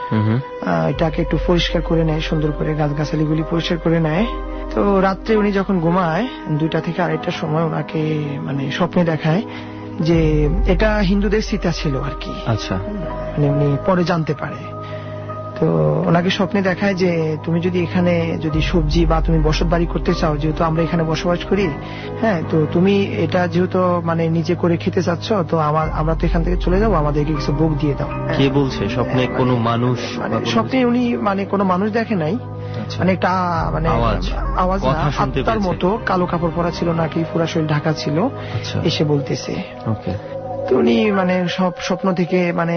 এটাকে একটু পরিষ্কার করে নেয়, সুন্দর করে গাছগাছালি গুলি পরিষ্কার করে নেয়। তো রাত্রে উনি যখন ঘুমায় 2টা থেকে 2:30টার সময় ওনাকে মানে স্বপ্নে দেখায় যে এটা হিন্দুদের সীতা ছিল আর কি। আচ্ছা। মানে উনি পরে জানতে পারে। তো ওনাকে স্বপ্নে দেখায় যে তুমি যদি এখানে যদি সবজি বা তুমি বসত বাড়ি করতে চাও, যেহেতু আমরা এখানে বসবাস করি, হ্যাঁ, তো তুমি এটা যেহেতু মানে নিজে করে খেতে চাচ্ছ, তো আমরা তো এখান থেকে চলে যাবো, আমাদেরকে কিছু ভোগ দিয়ে দাও। কে বলছে? স্বপ্নে কোনো মানুষ? স্বপ্নে উনি মানে কোনো মানুষ দেখে নাই, মানে একটা মানে আওয়াজ না, আত্মার মতো, কালো কাপড় পরা ছিল নাকি, পুরা শরীর ঢাকা ছিল, এসে বলতেছে। তো উনি মানে সব স্বপ্ন থেকে মানে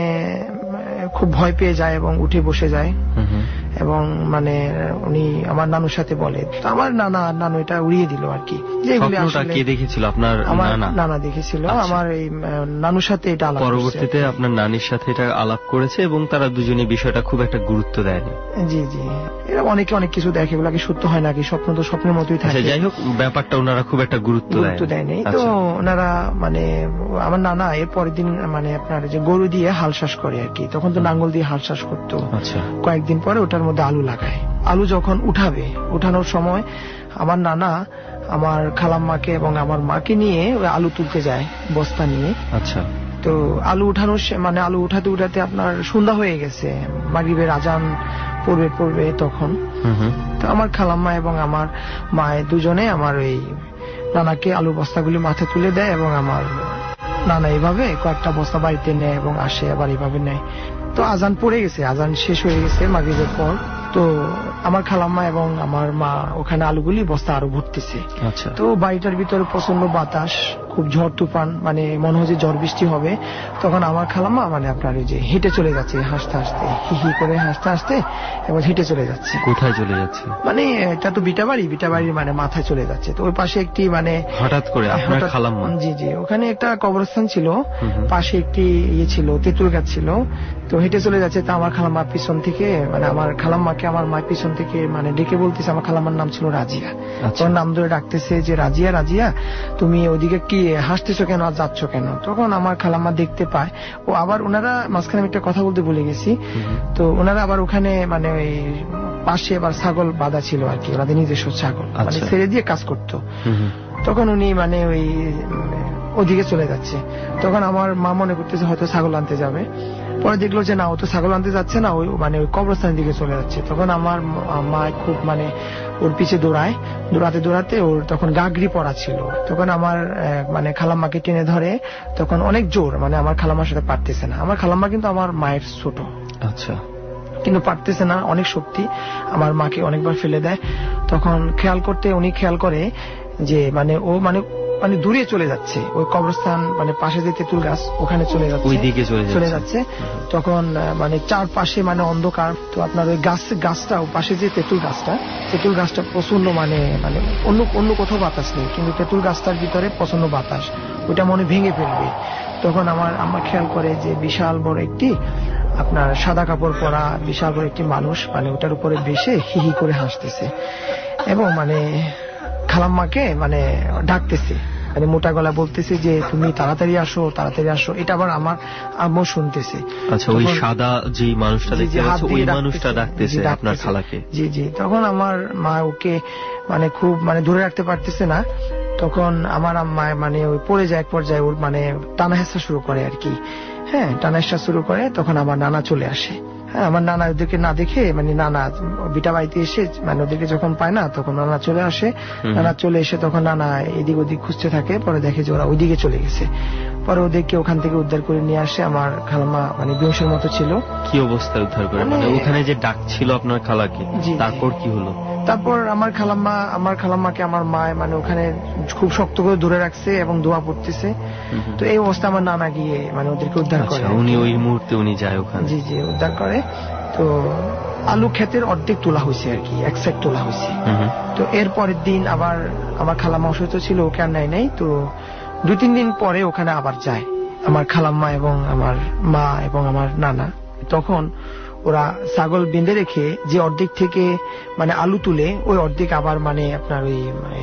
খুব ভয় পেয়ে যায় এবং উঠে বসে যায় এবং মানে উনি আমার নানুর সাথে বলে। তো আমার নানু এটা উড়িয়ে দিল আর কি। কে দেখেছিল? আপনার নানা দেখেছিল। আমার এই নানুর সাথে এটা আলাপ, পরবর্তীতে আপনার নানির সাথে এটা আলাপ করেছে এবং তারা দুজনে বিষয়টা খুব একটা গুরুত্ব দেয়নি। জি জি, এরা অনেকে অনেক কিছু দেখে, এগুলাকে সত্য হয় নাকি, স্বপ্ন তো স্বপ্নের মতোই থাকে। যাই হোক, ব্যাপারটা ওনারা খুব একটা গুরুত্ব দেয়নি। তো ওনারা মানে আমার নানা এর পরের দিন মানে আপনার যে গরু দিয়ে হাল চাষ করে আর কি, তখন তো নাঙ্গল দিয়ে হাল চাষ করতো। কয়েকদিন পরে ওটার মধ্যে আলু লাগায়। আলু যখন উঠানোর সময় আমার নানা আমার খালাম্মাকে এবং আমার মাকে নিয়ে ওই আলু তুলতে যায় বস্তা নিয়ে। আচ্ছা। তো আলু উঠানোর মানে আলু উঠাতে উঠাতে আপনার সন্ধ্যা হয়ে গেছে, মাগরিবের আজান পড়বে তখন। তো আমার খালাম্মা এবং আমার মায়ে দুজনে আমার ওই নানাকে আলু বস্তাগুলি মাথায় তুলে দেয় এবং আমার নানা এইভাবে কয়েকটা বস্তা বাড়িতে নেয় এবং আসে আবার এইভাবে নেয়। তো আজান পড়ে গেছে, আজান শেষ হয়ে গেছে মাগরিবের পর। তো আমার খালাম্মা এবং আমার মা ওখানে আলুগুলি বস্তা আরো ভরতেছে। তো বাড়িটার ভিতরে প্রচন্ড বাতাস, খুব ঝড় তুফান, মানে মনে হয় যে ঝড় বৃষ্টি হবে। তখন আমার খালাম্মা মানে আপনার ওই যে হেঁটে চলে যাচ্ছে, হাসতে হাসতে, হি করে হাসতে হাসতে এবং হেঁটে চলে যাচ্ছে। কোথায় চলে যাচ্ছে? মানে এটা তো বিটা বাড়ির মানে মাথায় চলে যাচ্ছে। তো ওই পাশে একটি মানে হঠাৎ করে আপনার খালাম্মা? জি জি, ওখানে একটা কবরস্থান ছিল, পাশে একটি ইয়ে ছিল, তেঁতুল গাছ ছিল। তো হেঁটে চলে যাচ্ছে। তা আমার খালাম্মা পিছন থেকে মানে আমার খালাম্মাকে আমার মায়ের পিছন থেকে মানে ডেকে বলতেছে, আমার খালাম্মার নাম ছিল রাজিয়া, ওর নাম ধরে ডাকতেছে যে রাজিয়া রাজিয়া তুমি ওদিকে কি হাসতেছো কেন আর যাচ্ছ কেন? তখন আমার খালাম্মা দেখতে পায় ও আবার, ওনারা মাঝখানে একটা কথা বলতে ভুলে গেছি, তো ওনারা আবার ওখানে মানে ওই পাশে আবার ছাগল বাঁধা ছিল আর কি, ওনাদের নিজস্ব ছাগল মানে ছেড়ে দিয়ে কাজ করতো। তখন উনি মানে ওই ওদিকে চলে যাচ্ছে। তখন আমার মা মনে করতেছে হয়তো ছাগল আনতে যাবে। পরে দেখলো যে না, ও তো ছাগল আনতে যাচ্ছে না, ওই মানে ওই কবরস্থানের দিকে চলে যাচ্ছে। তখন আমার মা খুব মানে ওর পিছে দৌড়াতে দৌড়াতে ওর তখন গাগরি পড়া ছিল। তখন আমার মানে খালাম্মাকে টেনে ধরে, তখন অনেক জোর, মানে আমার খালাম্মার সাথে পারতেছে না। আমার খালাম্মা কিন্তু আমার মায়ের ছোট, আচ্ছা, কিন্তু পারতেছে না, অনেক শক্তি, আমার মাকে অনেকবার ফেলে দেয়। তখন উনি খেয়াল করে যে মানে ও মানে দূরে চলে যাচ্ছে, ওই কবরস্থান মানে পাশে যে তেঁতুল গাছ ওখানে চলে যাচ্ছে। তখন মানে চারপাশে মানে অন্ধকার। তো আপনার ওই গাছটা পাশে যে তেঁতুল গাছটা প্রচন্ড মানে অন্য কোথাও বাতাস নেই, কিন্তু তেঁতুল গাছটার ভিতরে প্রচন্ড বাতাস, ওইটা মনে ভেঙে ফেলবে। তখন আমার খেয়াল করে যে বিশাল বড় একটি আপনার সাদা কাপড় পরা বিশাল বড় একটি মানুষ মানে ওটার উপরে বেশে হি করে হাসতেছে এবং মানে খালাম্মাকে মানে ডাকতেছে। মানে মোটা গলা বলতেছে যে তুমি তাড়াতাড়ি আসো, তাড়াতাড়ি আসো। এটা আবার আমার আম্মু শুনতেছে। আচ্ছা, ওই সাদা যে মানুষটা দেখতে পাচ্ছ, ওই মানুষটা ডাকতেছে আপনার খালাকে? জি জি। তখন আমার মা ওকে মানে খুব মানে ধরে রাখতে পারতেছে না। তখন আমার আম্মা মানে ওই পড়ে যায়, এক পর্যায়ে ওর মানে টানা হেসা শুরু করে আর কি। হ্যাঁ, টানা হেসা শুরু করে। তখন আমার নানা চলে আসে। হ্যাঁ, আমার নানা ওদেরকে না দেখে মানে নানা বিটা বাড়িতে এসে মানে ওদেরকে যখন পায় না তখন নানা চলে আসে। নানা চলে এসে তখন নানা এদিক ওদিক খুঁজতে থাকে, পরে দেখে যে ওরা ওইদিকে চলে গেছে। পরে ওদেরকে ওখান থেকে উদ্ধার করে নিয়ে আসে। আমার খালাম্মা মানে বেহুশের মতো ছিল। কি অবস্থায় উদ্ধার করে? মানে ওখানে যে ডাক ছিল আপনার খালাকে, তারপর কি হলো? তারপর আমার খালাম্মাকে আমার মা মানে ওখানে খুব শক্ত করে ধরে রাখছে এবং দোয়া পড়তেছে। তো এই অবস্থা আমার নানা গিয়ে মানে ওদেরকে উদ্ধার করে। উনি ওই মুহূর্তে উনি যায় ওখানে? জি জি, উদ্ধার করে। তো আলু ক্ষেতের অর্ধেক তোলা হয়েছে আর কি, এক সাইড তোলা হয়েছে। তো এর পরের দিন আবার আমার খালাম্মা অসুস্থ ছিল, ওকে আর নেয় নাই। তো 2-3 দিন পরে ওখানে আবার যায় আমার খালাম্মা এবং আমার মা এবং আমার নানা। তখন ওরা ছাগল বেঁধে রেখে যে অর্ধেক থেকে মানে আলু তুলে ওই অর্ধেক আবার মানে আপনার ওই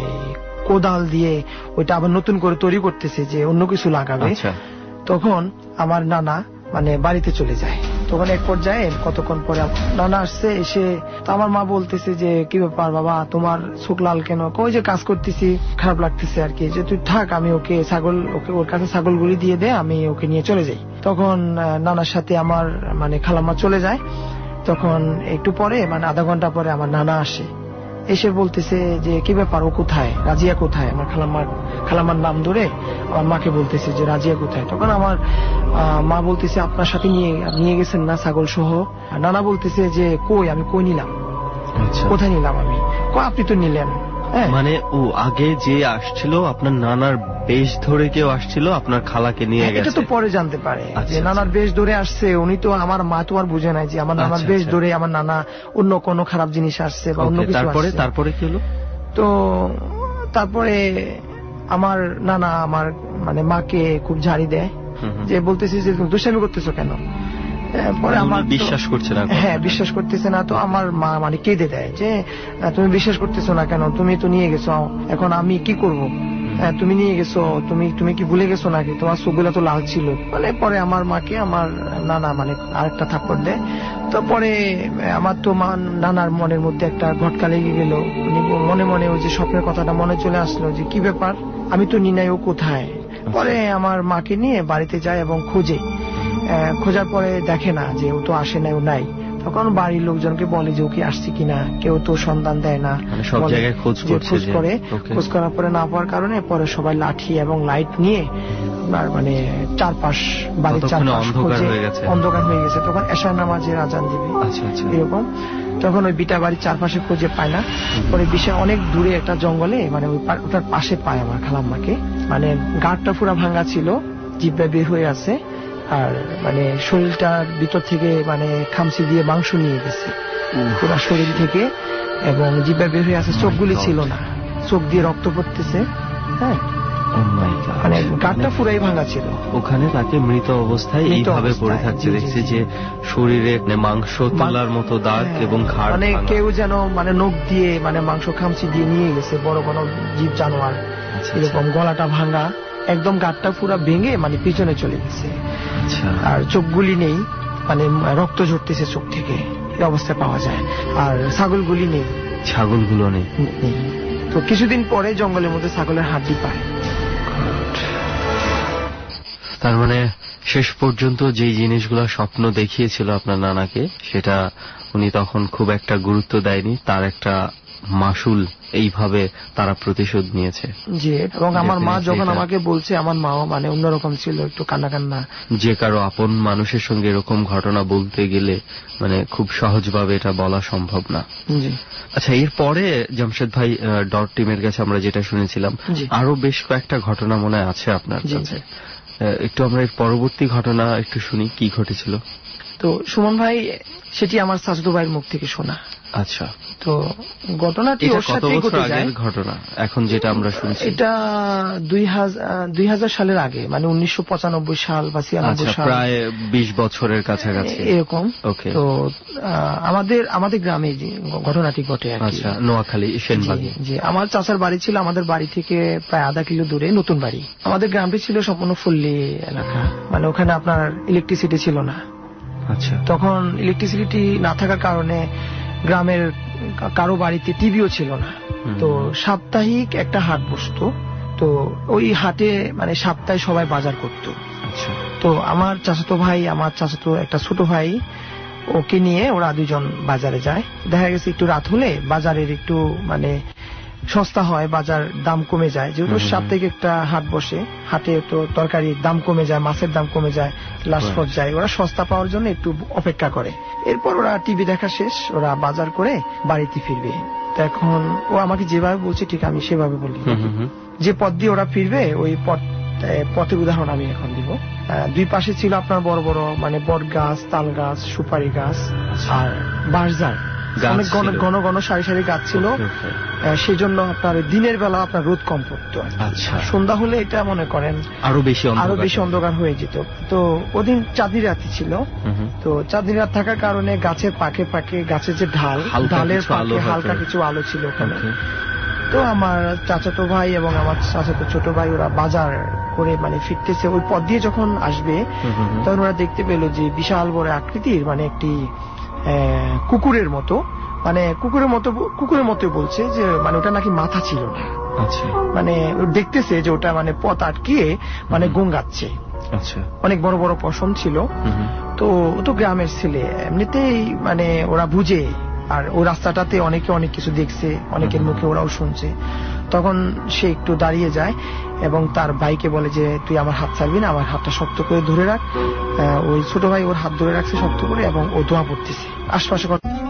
কোদাল দিয়ে ওইটা আবার নতুন করে তৈরি করতেছে যে অন্য কিছু লাগাবে। তখন আমার নানা মানে বাড়িতে চলে যায়। তখন এক পর্যায়ে কতক্ষণ পরে নানা আসছে, এসে তো আমার মা বলতেছে যে কি ব্যাপার বাবা, তোমার চোখ লাল কেন? ওই যে কাজ করতেছি, খারাপ লাগতেছে আর কি, যে তুই থাক, আমি ওকে ওর কাছে ছাগলগুলি দিয়ে দে, আমি ওকে নিয়ে চলে যাই। তখন নানার সাথে আমার মানে খালাম্মা চলে যায়। তখন একটু পরে মানে আধা ঘন্টা পরে আমার নানা আসে, এসে বলতেছে যে কি ব্যাপার, ও কোথায়, রাজিয়া কোথায়? আমার খালাম্মার নাম ধরে আমার মাকে বলতেছে যে রাজিয়া কোথায়? তখন আমার মা বলতেছে আপনার সাথে নিয়ে গেছেন না ছাগল সহ? নানা বলতেছে যে কই, আমি কই নিলাম, কোথায় নিলাম আমি? আপনি তো নিলেন। মানে ও আগে যে আসছিল আপনার নানার বেশ ধরে কেউ আসছিল আপনার খালাকে নিয়ে গেছে? এটা তো পরে জানতে পারে যে নানার বেশ ধরে আসছে। উনি তো আমার মা তো আর বুঝে নাই যে আমার নানার বেশ ধরে আমার নানা অন্য কোনো খারাপ জিনিস আসছে বা অন্য কিছু। তারপরে কি হলো? তো তারপরে আমার নানা আমার মানে মাকে খুব ঝাড়ি দেয়, যে বলতেছে যে তুমি দুষ্টামি করতেছো কেন? পরে আমার বিশ্বাস করছে না। হ্যাঁ, বিশ্বাস করতেছে না। তো আমার মা মানে কেঁদে দেয় যে তুমি বিশ্বাস করতেছো না কেন? তুমি তো নিয়ে গেছো, এখন আমি কি করব? তুমি নিয়ে গেছো, তুমি কি ভুলে গেছো নাকি? তোমার চোখগুলো তো লাল ছিল। মানে পরে আমার মাকে আমার নানা মানে আরেকটা থাপ্পড় দেয়। তো পরে আমার তো নানার মনের মধ্যে একটা ঘটকা লেগে গেল। উনি মনে মনে ওই যে স্বপ্নের কথাটা মনে চলে আসলো যে কি ব্যাপার, আমি তো নিনাই, ও কোথায়? পরে আমার মাকে নিয়ে বাড়িতে যায় এবং খোঁজার পরে দেখে না যে ও তো আসে নাই, ও নাই। তখন বাড়ির লোকজনকে বলে যে ও কি আসছে কিনা, কেউ তো সন্ধান দেয় না, সব জায়গায় খোঁজ করে। খোঁজ করার পরে না পাওয়ার কারণে পরে সবাই লাঠি এবং লাইট নিয়ে মানে চারপাশ বাড়ির চারপাশ অন্ধকার হয়ে গেছে। তখন এশার নামাজের আজান দিবে এরকম। তখন ওই বিটা বাড়ির চারপাশে খুঁজে পায় না। পরে বিশাল অনেক দূরে একটা জঙ্গলে মানে ওটার পাশে পায় আমার খালাম্মাকে। মানে গাঁটটা পুরা ভাঙা ছিল, জিহ্বা বের হয়ে আছে, আর মানে শরীরটার ভিতর থেকে মানে খামচি দিয়ে মাংস নিয়ে গেছে পুরা শরীর থেকে, এবং জিহ্বা বের হয়ে আছে, চোখগুলি ছিল না, চোখ দিয়ে রক্ত পড়তেছে। হ্যাঁ, মানে গাঁটটা পুরাই ভাঙা ছিল। ওখানে তাকে মৃত অবস্থায় এইভাবে পড়ে থাকছে দেখছি, যে শরীরে মাংস তোলার মতো দাগ এবং ঘাড়, মানে কেউ যেন মানে নখ দিয়ে মানে মাংস খামচি দিয়ে নিয়ে গেছে, বড় বড় জীব জানোয়ার এরকম। গলাটা ভাঙা, একদম গাঁটটা পুরা ভেঙে মানে পিছনে চলে গেছে। আর চোখগুলি নেই, মানে রক্ত ঝরতেছে চোখ থেকে, এই অবস্থায় পাওয়া যায়। আর ছাগলগুলি নেই, ছাগলগুলো নেই। তো কিছুদিন পরে জঙ্গলের মধ্যে ছাগলের হাড্ডি পায়। তার মানে শেষ পর্যন্ত যে জিনিসগুলো স্বপ্ন দেখিয়েছিল আপনার নানাকে, সেটা উনি তখন খুব একটা গুরুত্ব দেয়নি, তার একটা মাসুল এইভাবে তারা প্রতিশোধ নিয়েছে। জি, এবং আমার মা যখন আমাকে বলছে, আমার মাও মানে অন্যরকম ছিল, একটু কান্না। যে কারো আপন মানুষের সঙ্গে এরকম ঘটনা বলতে গেলে মানে খুব সহজভাবে এটা বলা সম্ভব না। আচ্ছা, এরপরে জামশেদ ভাই ডট টিমের কাছে আমরা যেটা শুনেছিলাম, আরো বেশ কয়েকটা ঘটনা মনে আছে আপনার কাছে। একটু আমরা এর পরবর্তী ঘটনা একটু শুনি, কি ঘটেছিল? তো সুমন ভাই, সেটি আমার চাচাতো ভাইয়ের মুখ থেকে শোনা। আচ্ছা। তো ঘটনাটি ওর সাথেই ঘটে যায়। ঘটনা এখন যেটা আমরা শুনছি এটা 2000 সালের আগে, মানে 1995 সাল বা 96 সাল, প্রায় 20 বছরের কাছাকাছি এরকম। তো আমাদের গ্রামে যে ঘটনাটি ঘটে আর কি। আচ্ছা, নোয়াখালী সেনবাগি। জি, আমার চাচার বাড়ি ছিল আমাদের বাড়ি থেকে প্রায় আধা কিলো দূরে, নতুন বাড়ি। আমাদের গ্রামটি ছিল সম্পূর্ণ ফুল্লি এলাকা, মানে ওখানে আপনার ইলেকট্রিসিটি ছিল না। আচ্ছা, তখন ইলেকট্রিসিটি না থাকার কারণে গ্রামের কারো বাড়িতে টিভিও ছিল না। তো সাপ্তাহিক একটা হাট বসতো, তো ওই হাটে মানে সপ্তাহে সবাই বাজার করতো। আচ্ছা, তো আমার চাচাতো ভাই, আমার চাচাতো একটা ছোট ভাই, ওকে নিয়ে ওরা দুজন বাজারে যায়। দেখা গেছে একটু রাত হলে বাজারের একটু মানে সস্তা হয়, বাজার দাম কমে যায়, যেহেতু সাপ্তাহিক একটা হাট বসে, হাটে তো তরকারির দাম কমে যায়, মাছের দাম কমে যায়, লাস্ট পর্যায়ে ওরা সস্তা পাওয়ার জন্য একটু অপেক্ষা করে। এরপর ওরা টিভি দেখা শেষ, ওরা বাজার করে বাড়িতে ফিরবে। তো এখন ও আমাকে যেভাবে বলছে ঠিক আমি সেভাবে বলি। যে পথ দিয়ে ওরা ফিরবে ওই পথের উদাহরণ আমি এখন দিব। দুই পাশে ছিল আপনার বড় বড় মানে বট গাছ, তাল গাছ, সুপারি গাছ আর বাঁশঝাড়, অনেক ঘন ঘন সারি সারি গাছ ছিল। সেই জন্য আপনার দিনের বেলা আপনার রোদ কম পড়তো। আচ্ছা, সন্ধ্যা হলে এটা মনে করেন আরো বেশি অন্ধকার হয়ে যেত। তো ওদিন চাঁদনি রাতি ছিল। তো চাঁদনি রাত থাকার কারণে গাছের পাকে পাকে, গাছের যে ঢালের পাকে হালকা কিছু আলো ছিল ওখানে। তো আমার চাচাতো ভাই এবং আমার চাচাতো ছোট ভাই ওরা বাজার করে মানে ফিরতেছে, ওই পথ দিয়ে যখন আসবে তখন ওরা দেখতে পেল যে বিশাল বড় আকৃতির মানে একটি কুকুরের মতো, মানে কুকুরের মতো বলছে যে মানে ওটা নাকি মাথা ছিল না। আচ্ছা, মানে দেখতেছে যে ওটা মানে পথ আটকিয়ে মানে গঙ্গাচ্ছে। আচ্ছা, অনেক বড় বড় পশম ছিল। তো ও তো গ্রামের ছেলে, এমনিতেই মানে ওরা বুঝে, আর ও রাস্তাটাতে অনেকে অনেক কিছু দেখছে, অনেকের মুখে ওরাও শুনছে। তখন সে একটু দাঁড়িয়ে যায় এবং তার ভাইকে বলে যে তুই আমার হাত ছাড়বি না, আমার হাতটা শক্ত করে ধরে রাখ। ওই ছোট ভাই ওর হাত ধরে রাখছে শক্ত করে এবং ও দোয়া পড়তেছে আশপাশে।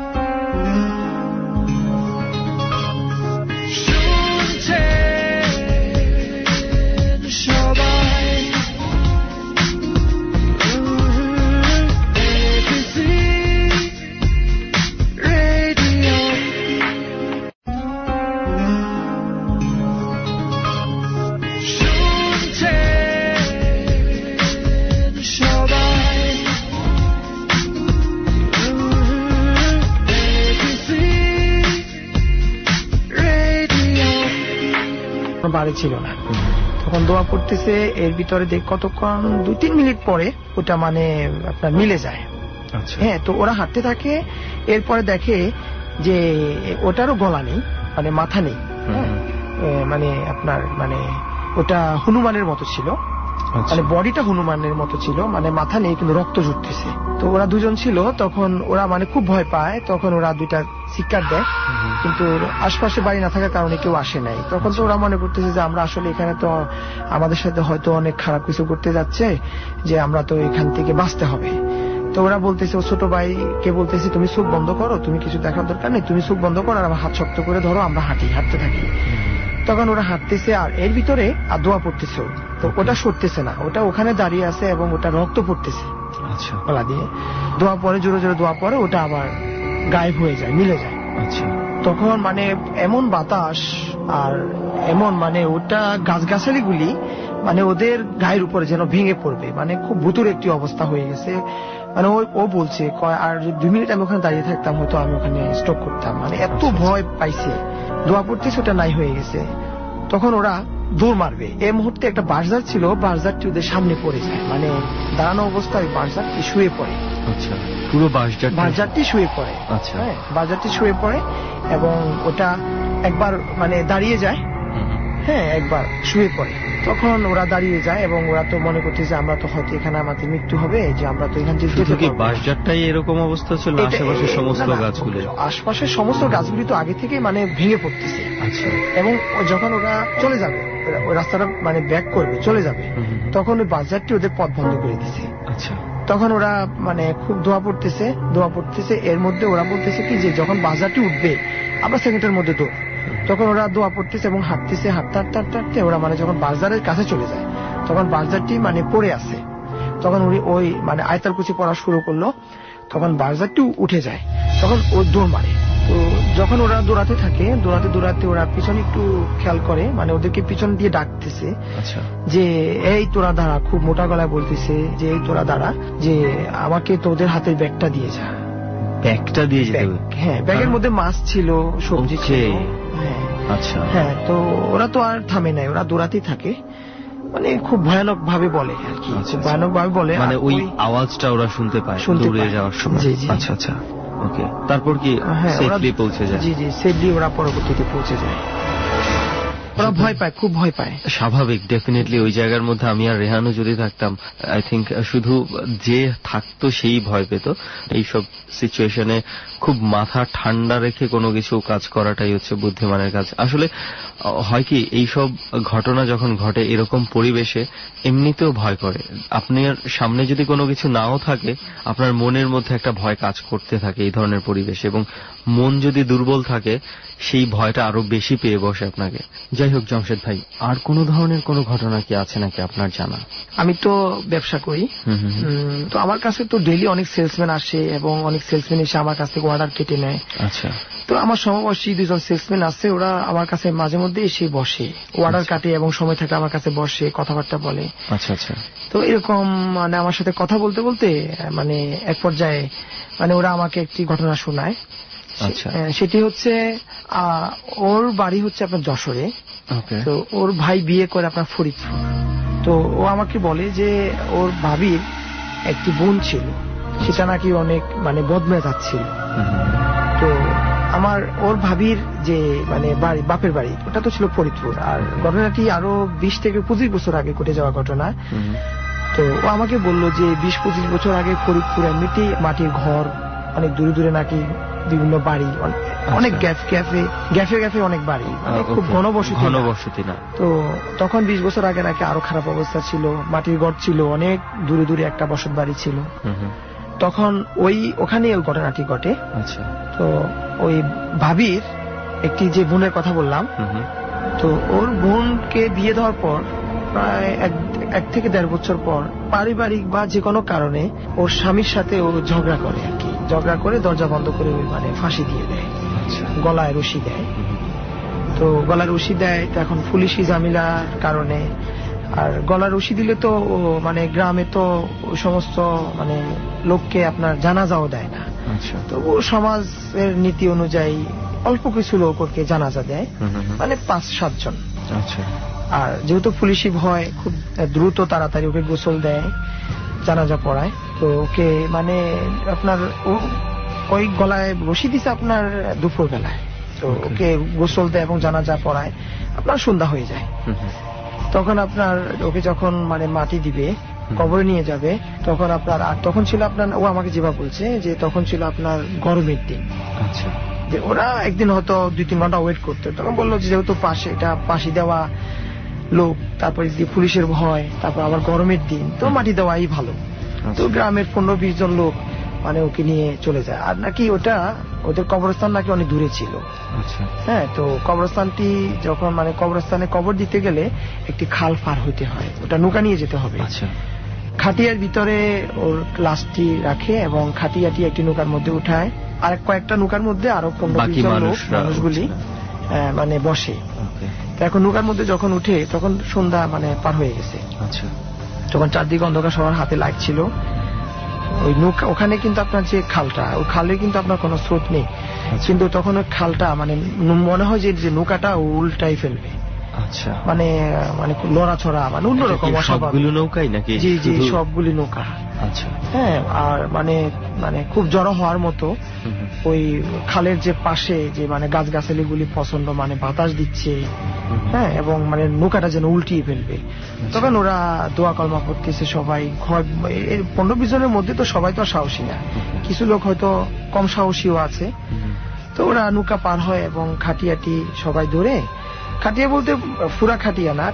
বাড়ি ছিল না, তখন দোয়া পড়তেছে। এর ভিতরে দেখ কতক্ষণ 2-3 মিনিট পরে ওটা মানে আপনার মিলে যায়। হ্যাঁ, তো ওরা হাঁটতে থাকে। এরপরে দেখে যে ওটারও গলা নেই, মানে মাথা নেই। মানে আপনার মানে ওটা হনুমানের মতো ছিল, মানে বডিটা হনুমানের মতো ছিল, মানে মাথা নেই কিন্তু রক্ত জুটতেছে। তো ওরা দুজন ছিল, তখন ওরা মানে খুব ভয় পায়। তখন ওরা দুইটা চিৎকার দেয়, কিন্তু আশপাশে বাড়ি না থাকার কারণে কেউ আসে নাই। তখন তো ওরা মনে করতেছে যে আমরা আসলে এখানে তো আমাদের সাথে হয়তো অনেক খারাপ কিছু করতে যাচ্ছে, যে আমরা তো এখান থেকে বাঁচতে হবে। তো ওরা বলতেছে, ও ছোট ভাইকে বলতেছে তুমি চোখ বন্ধ করো, তুমি কিছু দেখার দরকার নেই, তুমি চোখ বন্ধ করো আর আমার হাত শক্ত করে ধরো, আমরা হাঁটতে থাকি। তখন ওরা হাঁটতেছে আর এর ভিতরে আর দোয়া পড়তেছে। তো ওটা সরতেছে না, ওটা ওখানে দাঁড়িয়ে আছে এবং ওটা রক্ত পড়তেছে গলা দিয়ে। দোয়া পরে জোরে জোরে দোয়া পরে ওটা আবার গায়েব হয়ে যায়, মিলে যায়। তখন মানে এমন বাতাস আর এমন মানে ওটা গাছগাছালিগুলি মানে ওদের গায়ের উপরে যেন ভেঙে পড়বে, মানে খুব ভুতুর একটি অবস্থা হয়ে গেছে। মানে ও বলছে আর 2 মিনিট আমি ওখানে দাঁড়িয়ে থাকতাম হয়তো আমি ওখানে স্ট্রোক করতাম, মানে এত ভয় পাইছে। দোয়া পড়তেছে ওটা নাই হয়ে গেছে। তখন ওরা দৌড় মারবে, এই মুহূর্তে একটা বাঁশঝাড় ছিল, বাঁশঝাড়টি ওদের সামনে পড়ে যায়, মানে দাঁড়ানো অবস্থায় বাঁশঝাড়টি শুয়ে পড়ে। আচ্ছা, পুরো বাঁশঝাড়টি শুয়ে পড়ে। আচ্ছা, হ্যাঁ, বাঁশঝাড়টি শুয়ে পড়ে এবং ওটা একবার মানে দাঁড়িয়ে যায়, হ্যাঁ একবার শুয়ে পড়ে। তখন ওরা দাঁড়িয়ে যায় এবং ওরা তো মনে করতেছে আমরা তো হয়তো এখানে আমাদের মৃত্যু হবে, যে আমরা তো এখান থেকে বাঁশঝাড়টাই এরকম অবস্থা ছিল, আশেপাশের সমস্ত গাছগুলি, আশপাশের সমস্ত গাছগুলি তো আগে থেকেই মানে ভেঙে পড়তেছে। আচ্ছা, এবং যখন ওরা চলে যাবে, ওই রাস্তাটা মানে ব্যাক করবে চলে যাবে, তখন ওই বাঁশঝাড়টি ওদের পথ বন্ধ করে দিছে। আচ্ছা, তখন ওরা মানে খুব দোয়া পড়তেছে। এর মধ্যে ওরা বলতেছে কি যে যখন বাঁশঝাড়টি উঠবে আমরা সেকেন্ডের মধ্যে দৌড়। তখন ওরা দোয়া পড়তেছে এবং হাঁটতে হাঁটতে ওরা মানে যখন বাঁশঝাড়ের কাছে চলে যায়, তখন বাঁশঝাড়টি মানে পড়ে আছে। তখন ওই মানে আয়তাল কুচি পড়া শুরু করলো, তখন বাঁশঝাড়টি উঠে যায়। তখন ও দৌড় মারে, তো যখন ওরা দৌড়াতে থাকে, দৌড়াতে ওরা পিছনে একটু খেয়াল করে, মানে ওদেরকে পিছন দিয়ে ডাকতেছে যে এই তোরা দাঁড়া, খুব মোটা গলায় বলতেছে যে এই তোরা দাঁড়া, যে আমাকে তোদের হাতের ব্যাগটা দিয়ে যা। ব্যাগটা দিয়ে যেতে হবে? হ্যাঁ, ব্যাগের মধ্যে মাছ ছিল, সবজি ছিল। আচ্ছা, হ্যাঁ, তো ওরা তো আর থামে নাই, ওরা দৌড়াতেই থাকে, মানে খুব ভয়ানক ভাবে বলে আর কি, ভয়ানক ভাবে বলে, মানে ওই আওয়াজটা ওরা শুনতে পায় দৌড়ে যাওয়ার সময়। আচ্ছা আচ্ছা, ওকে। তারপর কি সেফলি পৌঁছে যায়? জি, সেফলি ওরা পরবর্তীতে পৌঁছে যায়। ওরা ভয় পায়, খুব ভয় পায়। স্বাভাবিক, ডেফিনেটলি। ওই জায়গার মধ্যে আমি আর রেহানও যদি থাকতাম, আই থিঙ্ক শুধু যে থাকতো সেই ভয় পেত। এইসব সিচুয়েশনে খুব মাথা ঠান্ডা রেখে কোনো কিছু কাজ করাটাই হচ্ছে বুদ্ধিমানের কাজ। আসলে হয় কি, এইসব ঘটনা যখন ঘটে এরকম পরিবেশে এমনিতেও ভয় করে। আপনার সামনে যদি কোনো কিছু নাও থাকে, আপনার মনের মধ্যে একটা ভয় কাজ করতে থাকে এই ধরনের পরিবেশে, এবং মন যদি দুর্বল থাকে সেই ভয়টা আরো বেশি পেয়ে বসে আপনাকে। যাই হোক জমশেদ ভাই, আর কোন ধরনের কোন ঘটনা কি আছে নাকি আপনার জানা? আমি তো ব্যবসা করি, তো আমার কাছে তো ডেইলি অনেক সেলসম্যান আসে, এবং অনেক সেলসম্যান এসে আমার কাছ থেকে অর্ডার কেটে নেয়। আচ্ছা, তো আমার সমবয়সী 2জন সেলসম্যান আছে, ওরা আমার কাছে মাঝে মধ্যে এসে বসে, অর্ডার কাটে এবং সময় থাকলে আমার কাছে বসে কথাবার্তা বলে। আচ্ছা আচ্ছা। তো এরকম মানে আমার সাথে কথা বলতে বলতে মানে এক পর্যায়ে মানে ওরা আমাকে একটি ঘটনা শোনায়। আচ্ছা, সেটি হচ্ছে ওর বাড়ি হচ্ছে আপনার যশোরে, তো ওর ভাই বিয়ে করে আপনার ফরিদপুর। তো ও আমাকে বলে যে ওর ভাবির একটি বোন ছিল, সেটা নাকি অনেক মানে বদমেজাজ ছিল। তো ওর ভাবির যে মানে বাড়ি, বাপের বাড়ি, ওটা তো ছিল ফরিদপুর। আর ঘটনাটি আরো 20 থেকে 25 বছর আগে ঘটে যাওয়া ঘটনা। তো ও আমাকে বললো যে 20-25 বছর আগে ফরিদপুর এমনিতেই মাটির ঘর, অনেক দূরে দূরে নাকি বিভিন্ন বাড়ি, অনেক গ্যাফে অনেক বাড়ি, খুব ঘনবসতি না। তো তখন 20 বছর আগে নাকি আরো খারাপ অবস্থা ছিল, মাটির ঘর ছিল, অনেক দূরে দূরে একটা বসত বাড়ি ছিল। তখন ওখানে ওই ঘটনাটি ঘটে। আচ্ছা, তো ওই ভাবির একটি যে বোনের কথা বললাম, তো ওর বোনকে বিয়ে দেওয়ার পর প্রায় 1 থেকে 1.5 বছর পর পারিবারিক বা যে কোনো কারণে ওর স্বামীর সাথে ও ঝগড়া করে আর কি, ঝগড়া করে দরজা বন্ধ করে মানে ফাঁসি দিয়ে দেয়, গলায় রশি দেয়। তো গলায় রশি দেয়, তো এখন পুলিশি ঝামেলার কারণে, আর গলার রশি দিলে তো মানে গ্রামে তো ওই সমস্ত মানে লোককে আপনার জানাজাও দেয় না। তো ও সমাজের নীতি অনুযায়ী অল্প কিছু লোক ওকে জানাজা দেয়, মানে 5-7 জন। আর যেহেতু পুলিশি ভয়, খুব দ্রুত তাড়াতাড়ি ওকে গোসল দেয়, জানাজা পড়ায়। তো ওকে মানে আপনার ওই গলায় রশি দিছে আপনার দুপুর বেলায়, তো ওকে গোসল দেয় এবং জানাজা পড়ায়, আপনার সন্ধ্যা হয়ে যায়। তখন আপনার ওকে যখন মানে মাটি দিবে, কবরে নিয়ে যাবে, তখন আপনার, আর তখন ছিল আপনার, ও আমাকে যেভাবে বলছে যে তখন ছিল আপনার গরমের দিন। আচ্ছা, যে ওরা একদিন হয়তো 2-3 ঘন্টা ওয়েট করতে। তখন বললো যেহেতু পাশে, এটা পাশি দেওয়া লোক, তারপরে পুলিশের ভয়, তারপর আবার গরমের দিন, তো মাটি দেওয়াই ভালো। তো গ্রামের 15-20 জন লোক মানে ওকে নিয়ে চলে যায়। আর নাকি ওটা ওদের কবরস্থান নাকি অনেক দূরে ছিল। হ্যাঁ, তো কবরস্থানটি যখন মানে কবরস্থানে কবর দিতে গেলে একটি খাল পার হইতে হয়, ওটা নৌকা নিয়ে যেতে হবে। খাটিয়ার ভিতরে ওর লাশটি রাখে এবং খাটিয়াটি একটি নৌকার মধ্যে উঠায়, আর কয়েকটা নৌকার মধ্যে আরো 15-20 জন লোক মানুষগুলি মানে বসে। এখন নৌকার মধ্যে যখন উঠে তখন সন্ধ্যা মানে পার হয়ে গেছে। তখন চারদিকে অন্ধকার, সবার হাতে লাইট ছিল। ওই নৌকা ওখানে কিন্তু আপনার যে খালটা, ওই খালে কিন্তু আপনার কোনো স্রোত নেই, কিন্তু তখন ওই খালটা মানে মনে হয় যে নৌকাটা উল্টাই ফেলবে। আচ্ছা, মানে মানে লড়াছড়া, মানে অন্যরকম সবগুলো নৌকাই নাকি? জি জি, সবগুলি নৌকা। আচ্ছা, হ্যাঁ, আর মানে মানে খুব জড়ো হওয়ার মতো ওই খালের যে পাশে যে মানে গাছগাছালি গুলি প্রচন্ড মানে বাতাস দিচ্ছে, হ্যাঁ, এবং মানে নৌকাটা যেন উল্টিয়ে ফেলবে। তখন ওরা দোয়া কলমা পড়তেছে সবাই। 15-20 জনের মধ্যে তো সবাই তো সাহসী না, কিছু লোক হয়তো কম সাহসীও আছে। তো ওরা নৌকা পার হয় এবং খাটিয়াটি সবাই ধরে, খাটিয়া বলতে পুরা খাটিয়া না,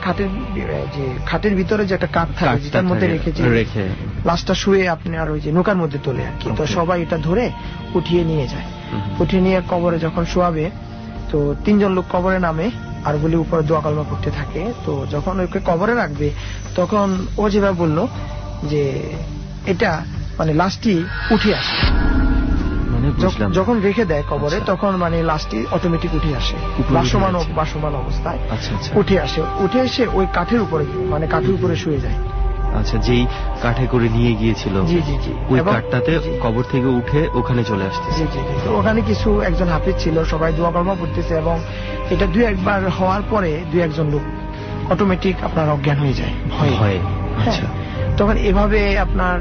খাটের ভিতরে যে একটা কাঠ থাকে যেটার মধ্যে রেখে লাশটা শুয়ে আপনি আর ওই যে নৌকার মধ্যে তোলে আর কি। তো সবাই এটা ধরে উঠিয়ে নিয়ে যায়। উঠিয়ে নিয়ে কবরে যখন শোয়াবে, তো 3 জন লোক কবরে নামে, আর বলি উপরে দোয়া কলমা করতে থাকে। তো যখন ওকে কবরে রাখবে, তখন ও যেভাবে বললো যে এটা মানে লাশটি উঠে আসে, যখন রেখে দেয় কবরে তখন মানে লাশটি অটোমেটিক উঠে আসে বাসমান অবস্থায় উঠে আসে, উঠে এসে ওই কাঠের উপরে মানে কাঠের উপরে শুয়ে যায়। আচ্ছা, যেই কাঠে করে নিয়ে গিয়েছিল ওই কাঠটাতে কবর থেকে উঠে ওখানে চলে আসতেছে। ওখানে কিছু একজন হাফিজ ছিল, সবাই দোয়া কর্ম করতেছে এবং এটা 2-1 হওয়ার পরে 2-1 লোক অটোমেটিক আপনার অজ্ঞান হয়ে যায় ভয়ে। আচ্ছা, তখন এভাবে আপনার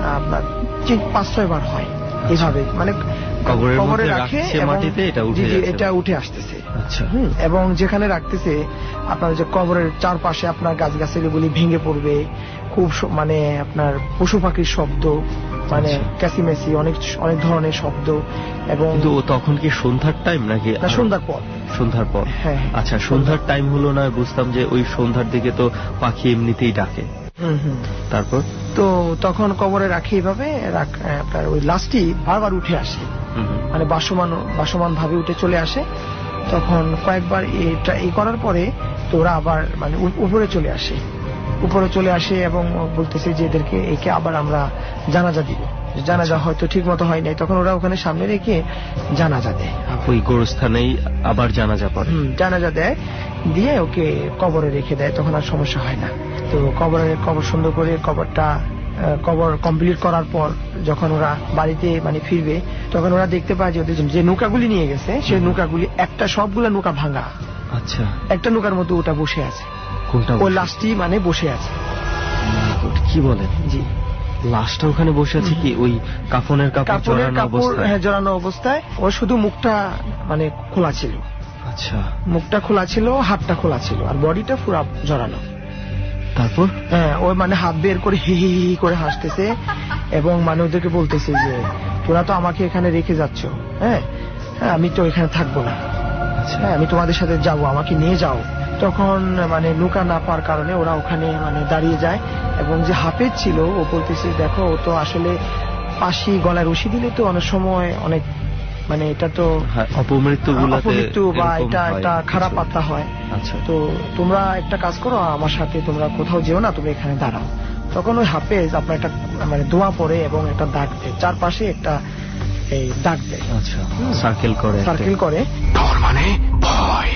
5-6 বার হয় এভাবে, মানে কবরে রাখে এটা উঠে আসতেছে। আচ্ছা, এবং যেখানে রাখতেছে আপনার যে কবরের চারপাশে আপনার গাছগাছালি গুলি ভেঙে পড়বে, খুব মানে আপনার পশু পাখির শব্দ, মানে ক্যাসিমেসি অনেক ধরনের শব্দ। এবং তখন কি সন্ধ্যার টাইম নাকি? সন্ধ্যার পর। হ্যাঁ। আচ্ছা, সন্ধ্যার টাইম হলো না, বুঝতাম যে ওই সন্ধ্যার দিকে তো পাখি এমনিতেই ডাকে। তারপর তো তখন কবরে রাখি এভাবে আপনার ওই লাশটি বারবার উঠে আসে, মানে বাসমান ভাবে উঠে চলে আসে। তখন কয়েকবার এটা করার পরে তো ওরা আবার মানে উপরে চলে আসে এবং বলতেছে যে একে আবার আমরা জানাজা দিব। জানাজা হয়তো ঠিক মতো হয় নাই, তখন ওরা ওখানে সামনে রেখে জানাজা দেয়, ওই গোরস্থানেই আবার জানাজা পড়ে, জানাজা দেয়, দিয়ে ওকে কবরে রেখে দেয়। তখন আর সমস্যা হয় না। তো কবর সুন্দর করে কবর কমপ্লিট করার পর যখন ওরা বাড়িতে মানে ফিরবে, তখন ওরা দেখতে পায় যে ওদের যে নৌকাগুলি নিয়ে গেছে সেই নৌকাগুলি সবগুলা নৌকা ভাঙা। আচ্ছা, একটা নৌকার মধ্যে ওটা বসে আছে। কোনটা? ওই লাশটি মানে বসে আছে। কি বলেন? জি, লাশটা ওখানে বসে আছে কি ওই কাফনের কাপড় জড়ানো অবস্থায়? ও শুধু মুখটা মানে খোলা ছিল। আচ্ছা, মুখটা খোলা ছিল, হাতটা খোলা ছিল, আর বডিটা পুরো জড়ানো। তারপর ওই মানে হাত বের করে হি হি করে হাসতেছে এবং মানে ওদেরকে বলতেছে যে তোরা তো আমাকে এখানে রেখে যাচ্ছ, আমি তো এখানে থাকবো না, আমি তোমাদের সাথে যাব, আমাকে নিয়ে যাও। তখন মানে নৌকা না পাওয়ার কারণে ওরা ওখানে মানে দাঁড়িয়ে যায় এবং যে হাফেজ ছিল ও বলতেছে দেখো ও তো আসলে পাশি গলায় রশি দিলে তো অনেক সময় অনেক মানে এটা তো অপমৃত্যু বা এটা খারাপ আত্মা হয়। আচ্ছা, তো তোমরা একটা কাজ করো, আমার সাথে তোমরা কোথাও যেও না, তুমি এখানে দাঁড়াও। তখন ওই হাফেজ আপনার একটা মানে দোয়া পড়ে এবং একটা দাগ দেয়, চারপাশে একটা এই দাগ দেয়। আচ্ছা, সার্কেল করে। ডর মানে ভয়।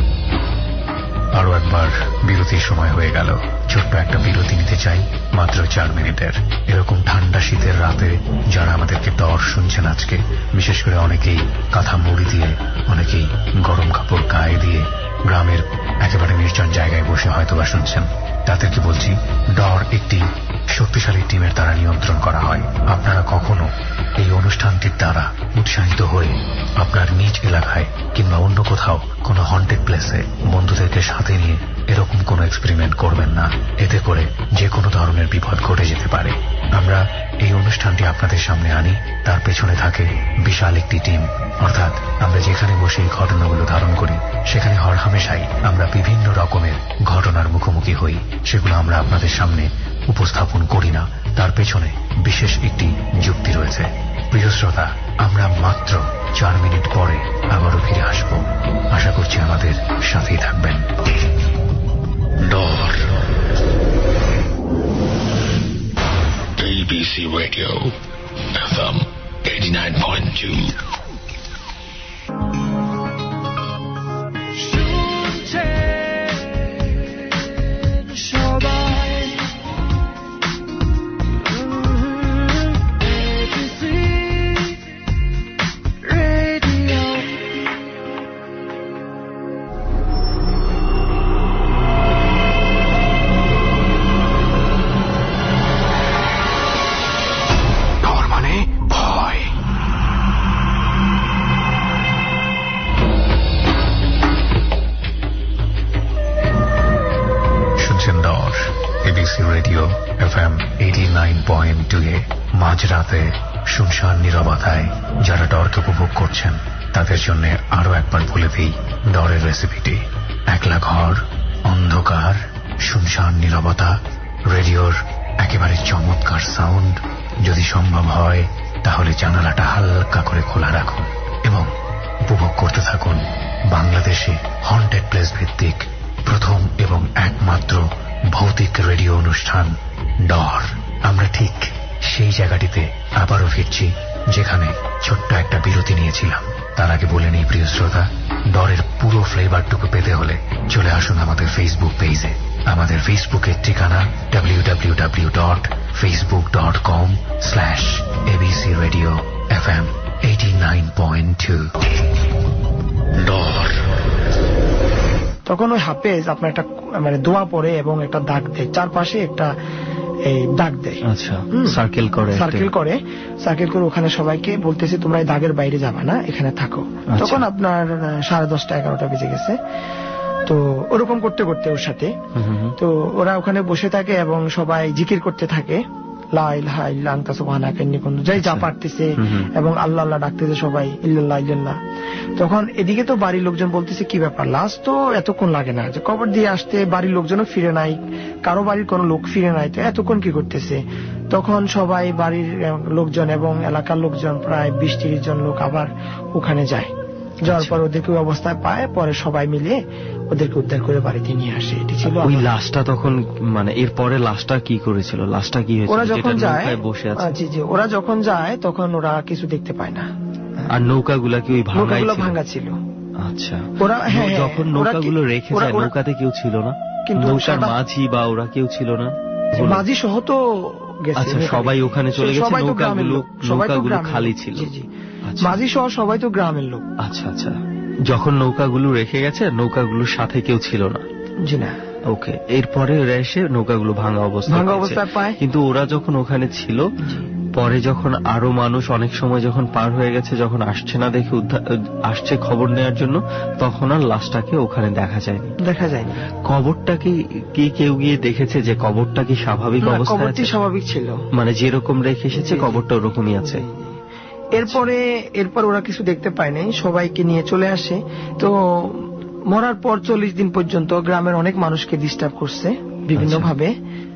আরো একবার বিরতির সময় হয়ে গেল। ছোট্ট একটা বিরতি নিতে চাই, মাত্র 4 মিনিটের। এরকম ঠান্ডা শীতের রাতে যারা আমাদেরকে ডর শুনছেন আজকে, বিশেষ করে অনেকেই কাঁথা মুড়ি দিয়ে, অনেকেই গরম কাপড় গায়ে দিয়ে গ্রামের একেবারে নির্জন জায়গায় বসে হয়তো বা শুনছেন, তাদেরকে বলছি ডর একটি শক্তিশালী টিমের দ্বারা নিয়ন্ত্রণ করা হয়। আপনারা কখনো এই অনুষ্ঠানটির দ্বারা উৎসাহিত হয়ে আপনার নিজ এলাকায় কিংবা অন্য কোথাও কোনো হন্টেড প্লেসে বন্ধুদেরকে সাথে নিয়ে এরকম কোনো এক্সপেরিমেন্ট করবেন না। এতে করে যে কোনো ধরনের বিপদ ঘটে যেতে পারে। আমরা এই অনুষ্ঠানটি আপনাদের সামনে আনি, তার পেছনে থাকে বিশাল একটি টিম। অর্থাৎ আমরা যেখানে বসে এই ঘটনাগুলো ধারণ করি সেখানে হরহামেশাই আমরা বিভিন্ন রকমের ঘটনার মুখোমুখি হই। সেগুলো আমরা আপনাদের সামনে উপস্থাপন করি না, তার পেছনে বিশেষ একটি যুক্তি রয়েছে। প্রিয় শ্রোতা, আমরা মাত্র 4 মিনিট পরে আবারও ফিরে আসব। আশা করছি আমাদের সাথেই থাকবেন। ডর। ABC Radio FM 89.2। Radio FM 89.2 মাঝরাতে শুনশান নীরবতায় যারা ডরকে উপভোগ করছেন তাদের জন্য আরো একবার বলে দিই ডরের রেসিপিটি। একলা ঘর, অন্ধকার, শুনশান নীরবতা, রেডিওর একেবারে চমৎকার সাউন্ড। যদি সম্ভব হয় তাহলে জানালাটা হালকা করে খোলা রাখুন এবং উপভোগ করতে থাকুন বাংলাদেশে হন্টেড প্লেস ভিত্তিক প্রথম এবং একমাত্র ভৌতিক রেডিও অনুষ্ঠান ডর। আমরা ঠিক সেই জায়গাটিতে আবারও ফিরছি, যেখানে ছোট্ট একটা বিরতি নিয়েছিলাম। তার আগে বলে নেই প্রিয় শ্রোতা, ডরের পুরো ফ্লেভারটুকু পেতে হলে চলে আসুন আমাদের ফেসবুক পেজে। আমাদের ফেসবুকের ঠিকানা www.facebook.com/ABC Radio FM 89.2। ডর। তখন ওই হাফেজ আপনার একটা মানে দোয়া পড়ে এবং একটা দাগ দেয়, চারপাশে একটা এই দাগ দেয়। আচ্ছা, সার্কেল করে ওখানে সবাইকে বলতেছে তোমরা এই দাগের বাইরে যাবে না, এখানে থাকো। তখন আপনার 10:30 11টা বেজে গেছে। তো ওরকম করতে করতে ওর সাথে তো ওরা ওখানে বসে থাকে এবং সবাই জিকির করতে থাকে, লা ইলাহা ইল্লা আনতা সুবহানাকা ইন্নী কুনতু, যাই যা পারতেছে এবং আল্লাহ আল্লাহ ডাকতেছে সবাই, ইল্লাল্লাহ ইল্লাল্লাহ। তখন এদিকে তো বাড়ির লোকজন বলতেছে কি ব্যাপার, লাশ তো এতক্ষণ লাগে না, যে কবর দিয়ে আসতে বাড়ির লোকজনও ফিরে নাই, কারো বাড়ির কোনো লোক ফিরে নাই, তো এতক্ষণ কি করতেছে। তখন সবাই বাড়ির লোকজন এবং এলাকার লোকজন প্রায় 20-30 জন লোক আবার ওখানে যায়। যাওয়ার পর ওদেরকে ওই অবস্থায় পায়, পরে সবাই মিলে ওদেরকে উদ্ধার করে বাড়িতে নিয়ে আসে। এটি ছিল ওই লাশটা। তখন মানে এরপরে লাশটা কি করেছিল, লাশটা কি হয়েছিল? ওরা যখন যায় ওরা যখন যায় তখন ওরা কিছু দেখতে পায় না। আর নৌকাগুলা কি ওই ভাঙা ছিল? আচ্ছা, ওরা যখন নৌকাগুলো রেখে যায় নৌকাতে কেউ ছিল না? নৌকার মাঝি বা ওরা কেউ ছিল না? মাঝি সহ তো গেছে। আচ্ছা, সবাই ওখানে চলে গেছে, নৌকাগুলো খালি ছিল। মাঝি সহ সবাই তো গ্রামের লোক। আচ্ছা আচ্ছা, যখন নৌকাগুলো রেখে গেছে নৌকাগুলোর সাথে কেউ ছিল না? জি না। ওকে, এরপরে ওরা এসে নৌকাগুলো ভাঙা অবস্থায় পায়। কিন্তু ওরা যখন ওখানে ছিল, পরে যখন আরো মানুষ অনেক সময় যখন পার হয়ে গেছে, যখন আসছে না দেখে আসছে খবর নেওয়ার জন্য, তখন আর লাশটাকে ওখানে দেখা যায়নি। কবরটা কি কেউ গিয়ে দেখেছে যে কবরটা কি স্বাভাবিক অবস্থায় আছে? স্বাভাবিক ছিল, মানে যেরকম রেখে এসেছে কবরটা ওরকমই আছে। এরপর ওরা কিছু দেখতে পায় নাই, সবাইকে নিয়ে চলে আসে। তো মরার পর 40 দিন পর্যন্ত গ্রামের অনেক মানুষকে ডিস্টার্ব করছে বিভিন্ন ভাবে।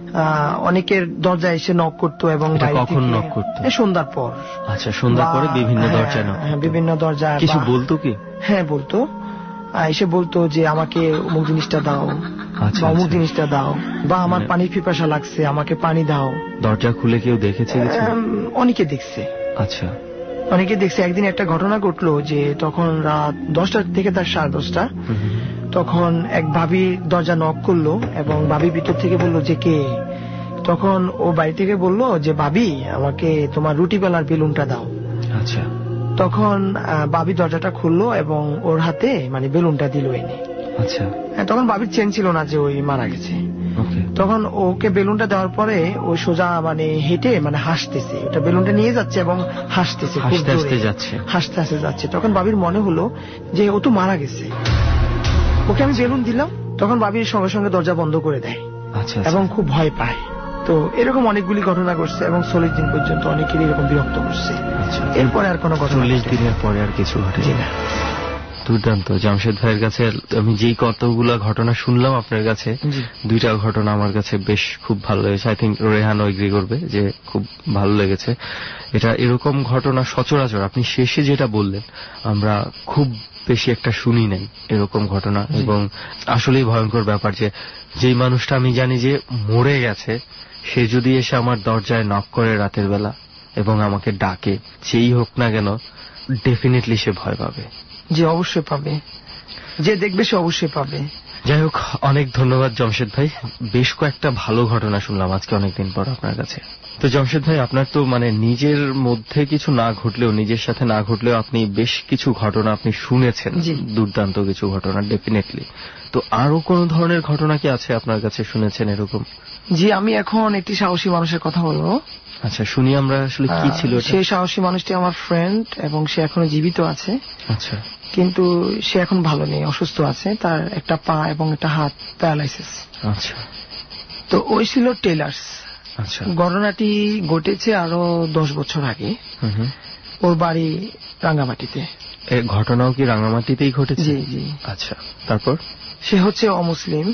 অনেকের দরজায় এসে নক করতো এবং কখন নক করতো? সন্ধ্যার পর। আচ্ছা, সন্ধ্যার পরে বিভিন্ন দরজায় নক। হ্যাঁ, বিভিন্ন দরজায় কিছু বলতো কি? হ্যাঁ বলতো, এসে বলতো যে আমাকে অমুক জিনিসটা দাও, বা অমুক জিনিসটা দাও, বা আমার পানির পিপাসা লাগছে, আমাকে পানি দাও। দরজা খুলে কেউ দেখেছে? অনেকে দেখছে। আচ্ছা, অনেকে দেখছে। একদিন একটা ঘটনা ঘটলো যে তখন রাত 10টা থেকে 10:30, তখন এক ভাবি দরজা নক করলো এবং ভাবি ভিতর থেকে বললো যে কে। তখন ও বাড়ি থেকে বললো যে ভাবি আমাকে তোমার রুটি বেলার বেলুনটা দাও। আচ্ছা, তখন ভাবি দরজাটা খুললো এবং ওর হাতে মানে বেলুনটা দিল এনে। আচ্ছা, তখন ভাবির চেন ছিল না যে ওই মারা গেছে। তখন ওকে বেলুনটা দেওয়ার পরে ও সোজা মানে হেঁটে মানে হাসতেছে, ওটা বেলুনটা নিয়ে যাচ্ছে এবং হাসতেছে, হাসতে যাচ্ছে। তখন ভাবির মনে হলো যে ও তো মারা গেছে, ওকে আমি বেলুন দিলাম। তখন ভাবির সঙ্গে সঙ্গে দরজা বন্ধ করে দেয় এবং খুব ভয় পায়। তো এরকম অনেকগুলি ঘটনা ঘটছে এবং 40 দিন পর্যন্ত অনেকেরই এরকম বিরক্ত করছে। এরপরে আর কোনো ঘটনা? 40 দিনের পরে আর কিছু ঘটে না। দুর্দান্ত। জামশেদ ভাইয়ের কাছে আমি যেই কতগুলা ঘটনা শুনলাম আপনার কাছে, 2টা ঘটনা আমার কাছে বেশ খুব ভালো লেগেছে। আই থিঙ্ক রেহানও এগ্রি করবে যে খুব ভালো লেগেছে। এটা এরকম ঘটনা সচরাচর আপনি শেষে যেটা বললেন, আমরা খুব বেশি একটা শুনি নাই এরকম ঘটনা। এবং আসলেই ভয়ঙ্কর ব্যাপার যে যেই মানুষটা আমি জানি যে মরে গেছে, সে যদি এসে আমার দরজায় নক করে রাতের বেলা এবং আমাকে ডাকে, যেই হোক না কেন, ডেফিনেটলি সে ভয় পাবে। যে অবশ্যই পাবে, যে দেখবে সে অবশ্যই পাবে। যাই হোক, অনেক ধন্যবাদ জামশেদ ভাই। বেশ কয়েকটা ভালো ঘটনা শুনলাম আজকে অনেকদিন পর আপনার কাছে। তো জামশেদ ভাই, আপনার তো মানে নিজের মধ্যে কিছু না ঘটলেও, নিজের সাথে না ঘটলেও আপনি বেশ কিছু ঘটনা আপনি শুনেছেন, দুর্দান্ত কিছু ঘটনা ডেফিনেটলি। তো আরো কোন ধরনের ঘটনা কি আছে আপনার কাছে শুনেছেন এরকম? জি, আমি এখন একটি সাহসী মানুষের কথা বলবো। আচ্ছা, শুনি আমরা আসলে কি ছিল। সেই সাহসী মানুষটি আমার ফ্রেন্ড এবং সে এখনো জীবিত আছে। আচ্ছা, কিন্তু সে এখন ভালো নেই, অসুস্থ আছে, তার একটা পা এবং একটা হাত প্যারালাইসিস। আচ্ছা, তো ওই ছিল টেলার্স। আচ্ছা, ঘটনাটি ঘটেছে আরো 10 বছর আগে। ওর বাড়ি রাঙ্গামাটিতে। ঘটনাও কি রাঙ্গামাটিতেই ঘটেছে? জি জি। আচ্ছা, তারপর? সে হচ্ছে অমুসলিম।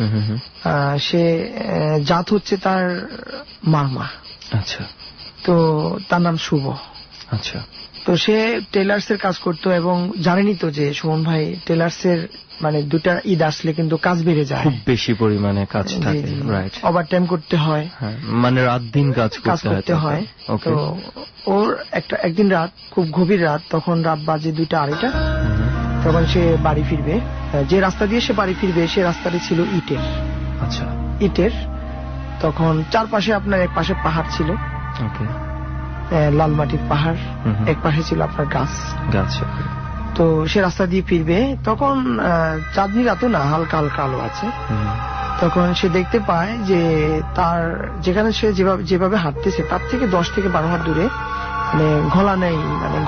সে জাত হচ্ছে তার মারমা। আচ্ছা, তো তার নাম শুভ। আচ্ছা, তো সে টেলার্স এর কাজ করতো এবং জানেনই তো যে সুমন ভাই টেলার্স এর মানে 2টা ঈদ আসলে কিন্তু কাজ বেড়ে যায়, খুব বেশি পরিমাণে কাজ থাকে, রাইট, ওভারটাইম করতে হয়, মানে রাত দিন কাজ করতে হয়। তো ওর একদিন রাত, খুব গভীর রাত, তখন রাত বাজে 2টা-2:30, তখন সে বাড়ি ফিরবে। যে রাস্তা দিয়ে সে বাড়ি ফিরবে সে রাস্তাটি ছিল ইটের। আচ্ছা, ইটের। তখন চারপাশে আপনার এক পাশে পাহাড় ছিল, লাল মাটির পাহাড়, এক পাশে ছিল আপনার গাছ। তো সে রাস্তা দিয়ে ফিরবে, তখন চাঁদনি রাতও না, হালকা হালকা আলো আছে। তখন সে দেখতে পায় যে তার যেখানে সে যেভাবে হাঁটতেছে তার থেকে 10 থেকে 12 হাত দূরে মানে গলা নেই,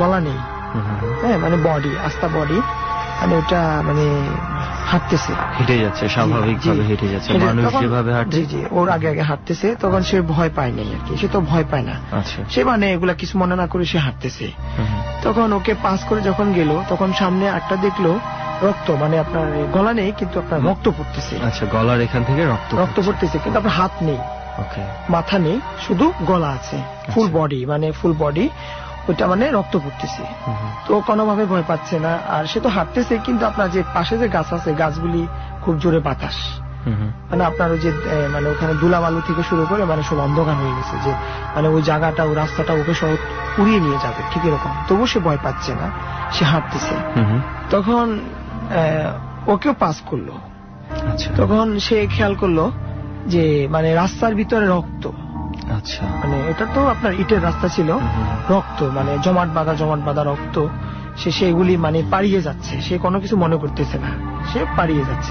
হ্যাঁ, মানে বডি, আস্তা বডি, মানে ওটা মানে হাঁটতেছে, হেঁটে যাচ্ছে, স্বাভাবিকভাবে হেঁটে যাচ্ছে, মানুষ যেভাবে হাঁটে, জি, ওর আগে আগে হাঁটতেছে। তখন সে ভয় পায় নাই আর কি, সে তো ভয় পায় না, সে মানে এগুলা কিছু মনে না করে সে হাঁটতেছে। তখন ওকে পাস করে যখন গেল, তখন সামনে একটা দেখলো রক্ত, মানে আপনার গলা নেই কিন্তু আপনার রক্ত পড়তেছে। আচ্ছা, গলার এখান থেকে রক্ত পড়তেছে, কিন্তু আপনার হাত নেই, মাথা নেই, শুধু গলা আছে, ফুল বডি, মানে ফুল বডি, ওইটা মানে রক্ত পড়তেছে। তো কোনোভাবে ভয় পাচ্ছে না, আর সে তো হাঁটতেছে, কিন্তু আপনার যে পাশে যে গাছ আছে, গাছগুলি খুব জোরে বাতাস, মানে আপনার ওই যে মানে ওখানে ধুলাবালু থেকে শুরু করে মানে সব অন্ধকার হয়ে গেছে, যে মানে ওই জায়গাটা, ওই রাস্তাটা ওকে সব উড়িয়ে নিয়ে যাবে, ঠিক এরকম। তবু সে ভয় পাচ্ছে না, সে হাঁটতেছে। তখন ওকেও পাস করলো। তখন সে খেয়াল করলো যে মানে রাস্তার ভিতরে রক্ত। আচ্ছা, মানে এটা তো আপনার ইটের রাস্তা ছিল, রক্ত মানে জমাট বাঁধা রক্ত। সে সেগুলি মানে পাড়িয়ে যাচ্ছে, সে কোনো কিছু মনে করতেছে না, সে পাড়িয়ে যাচ্ছে।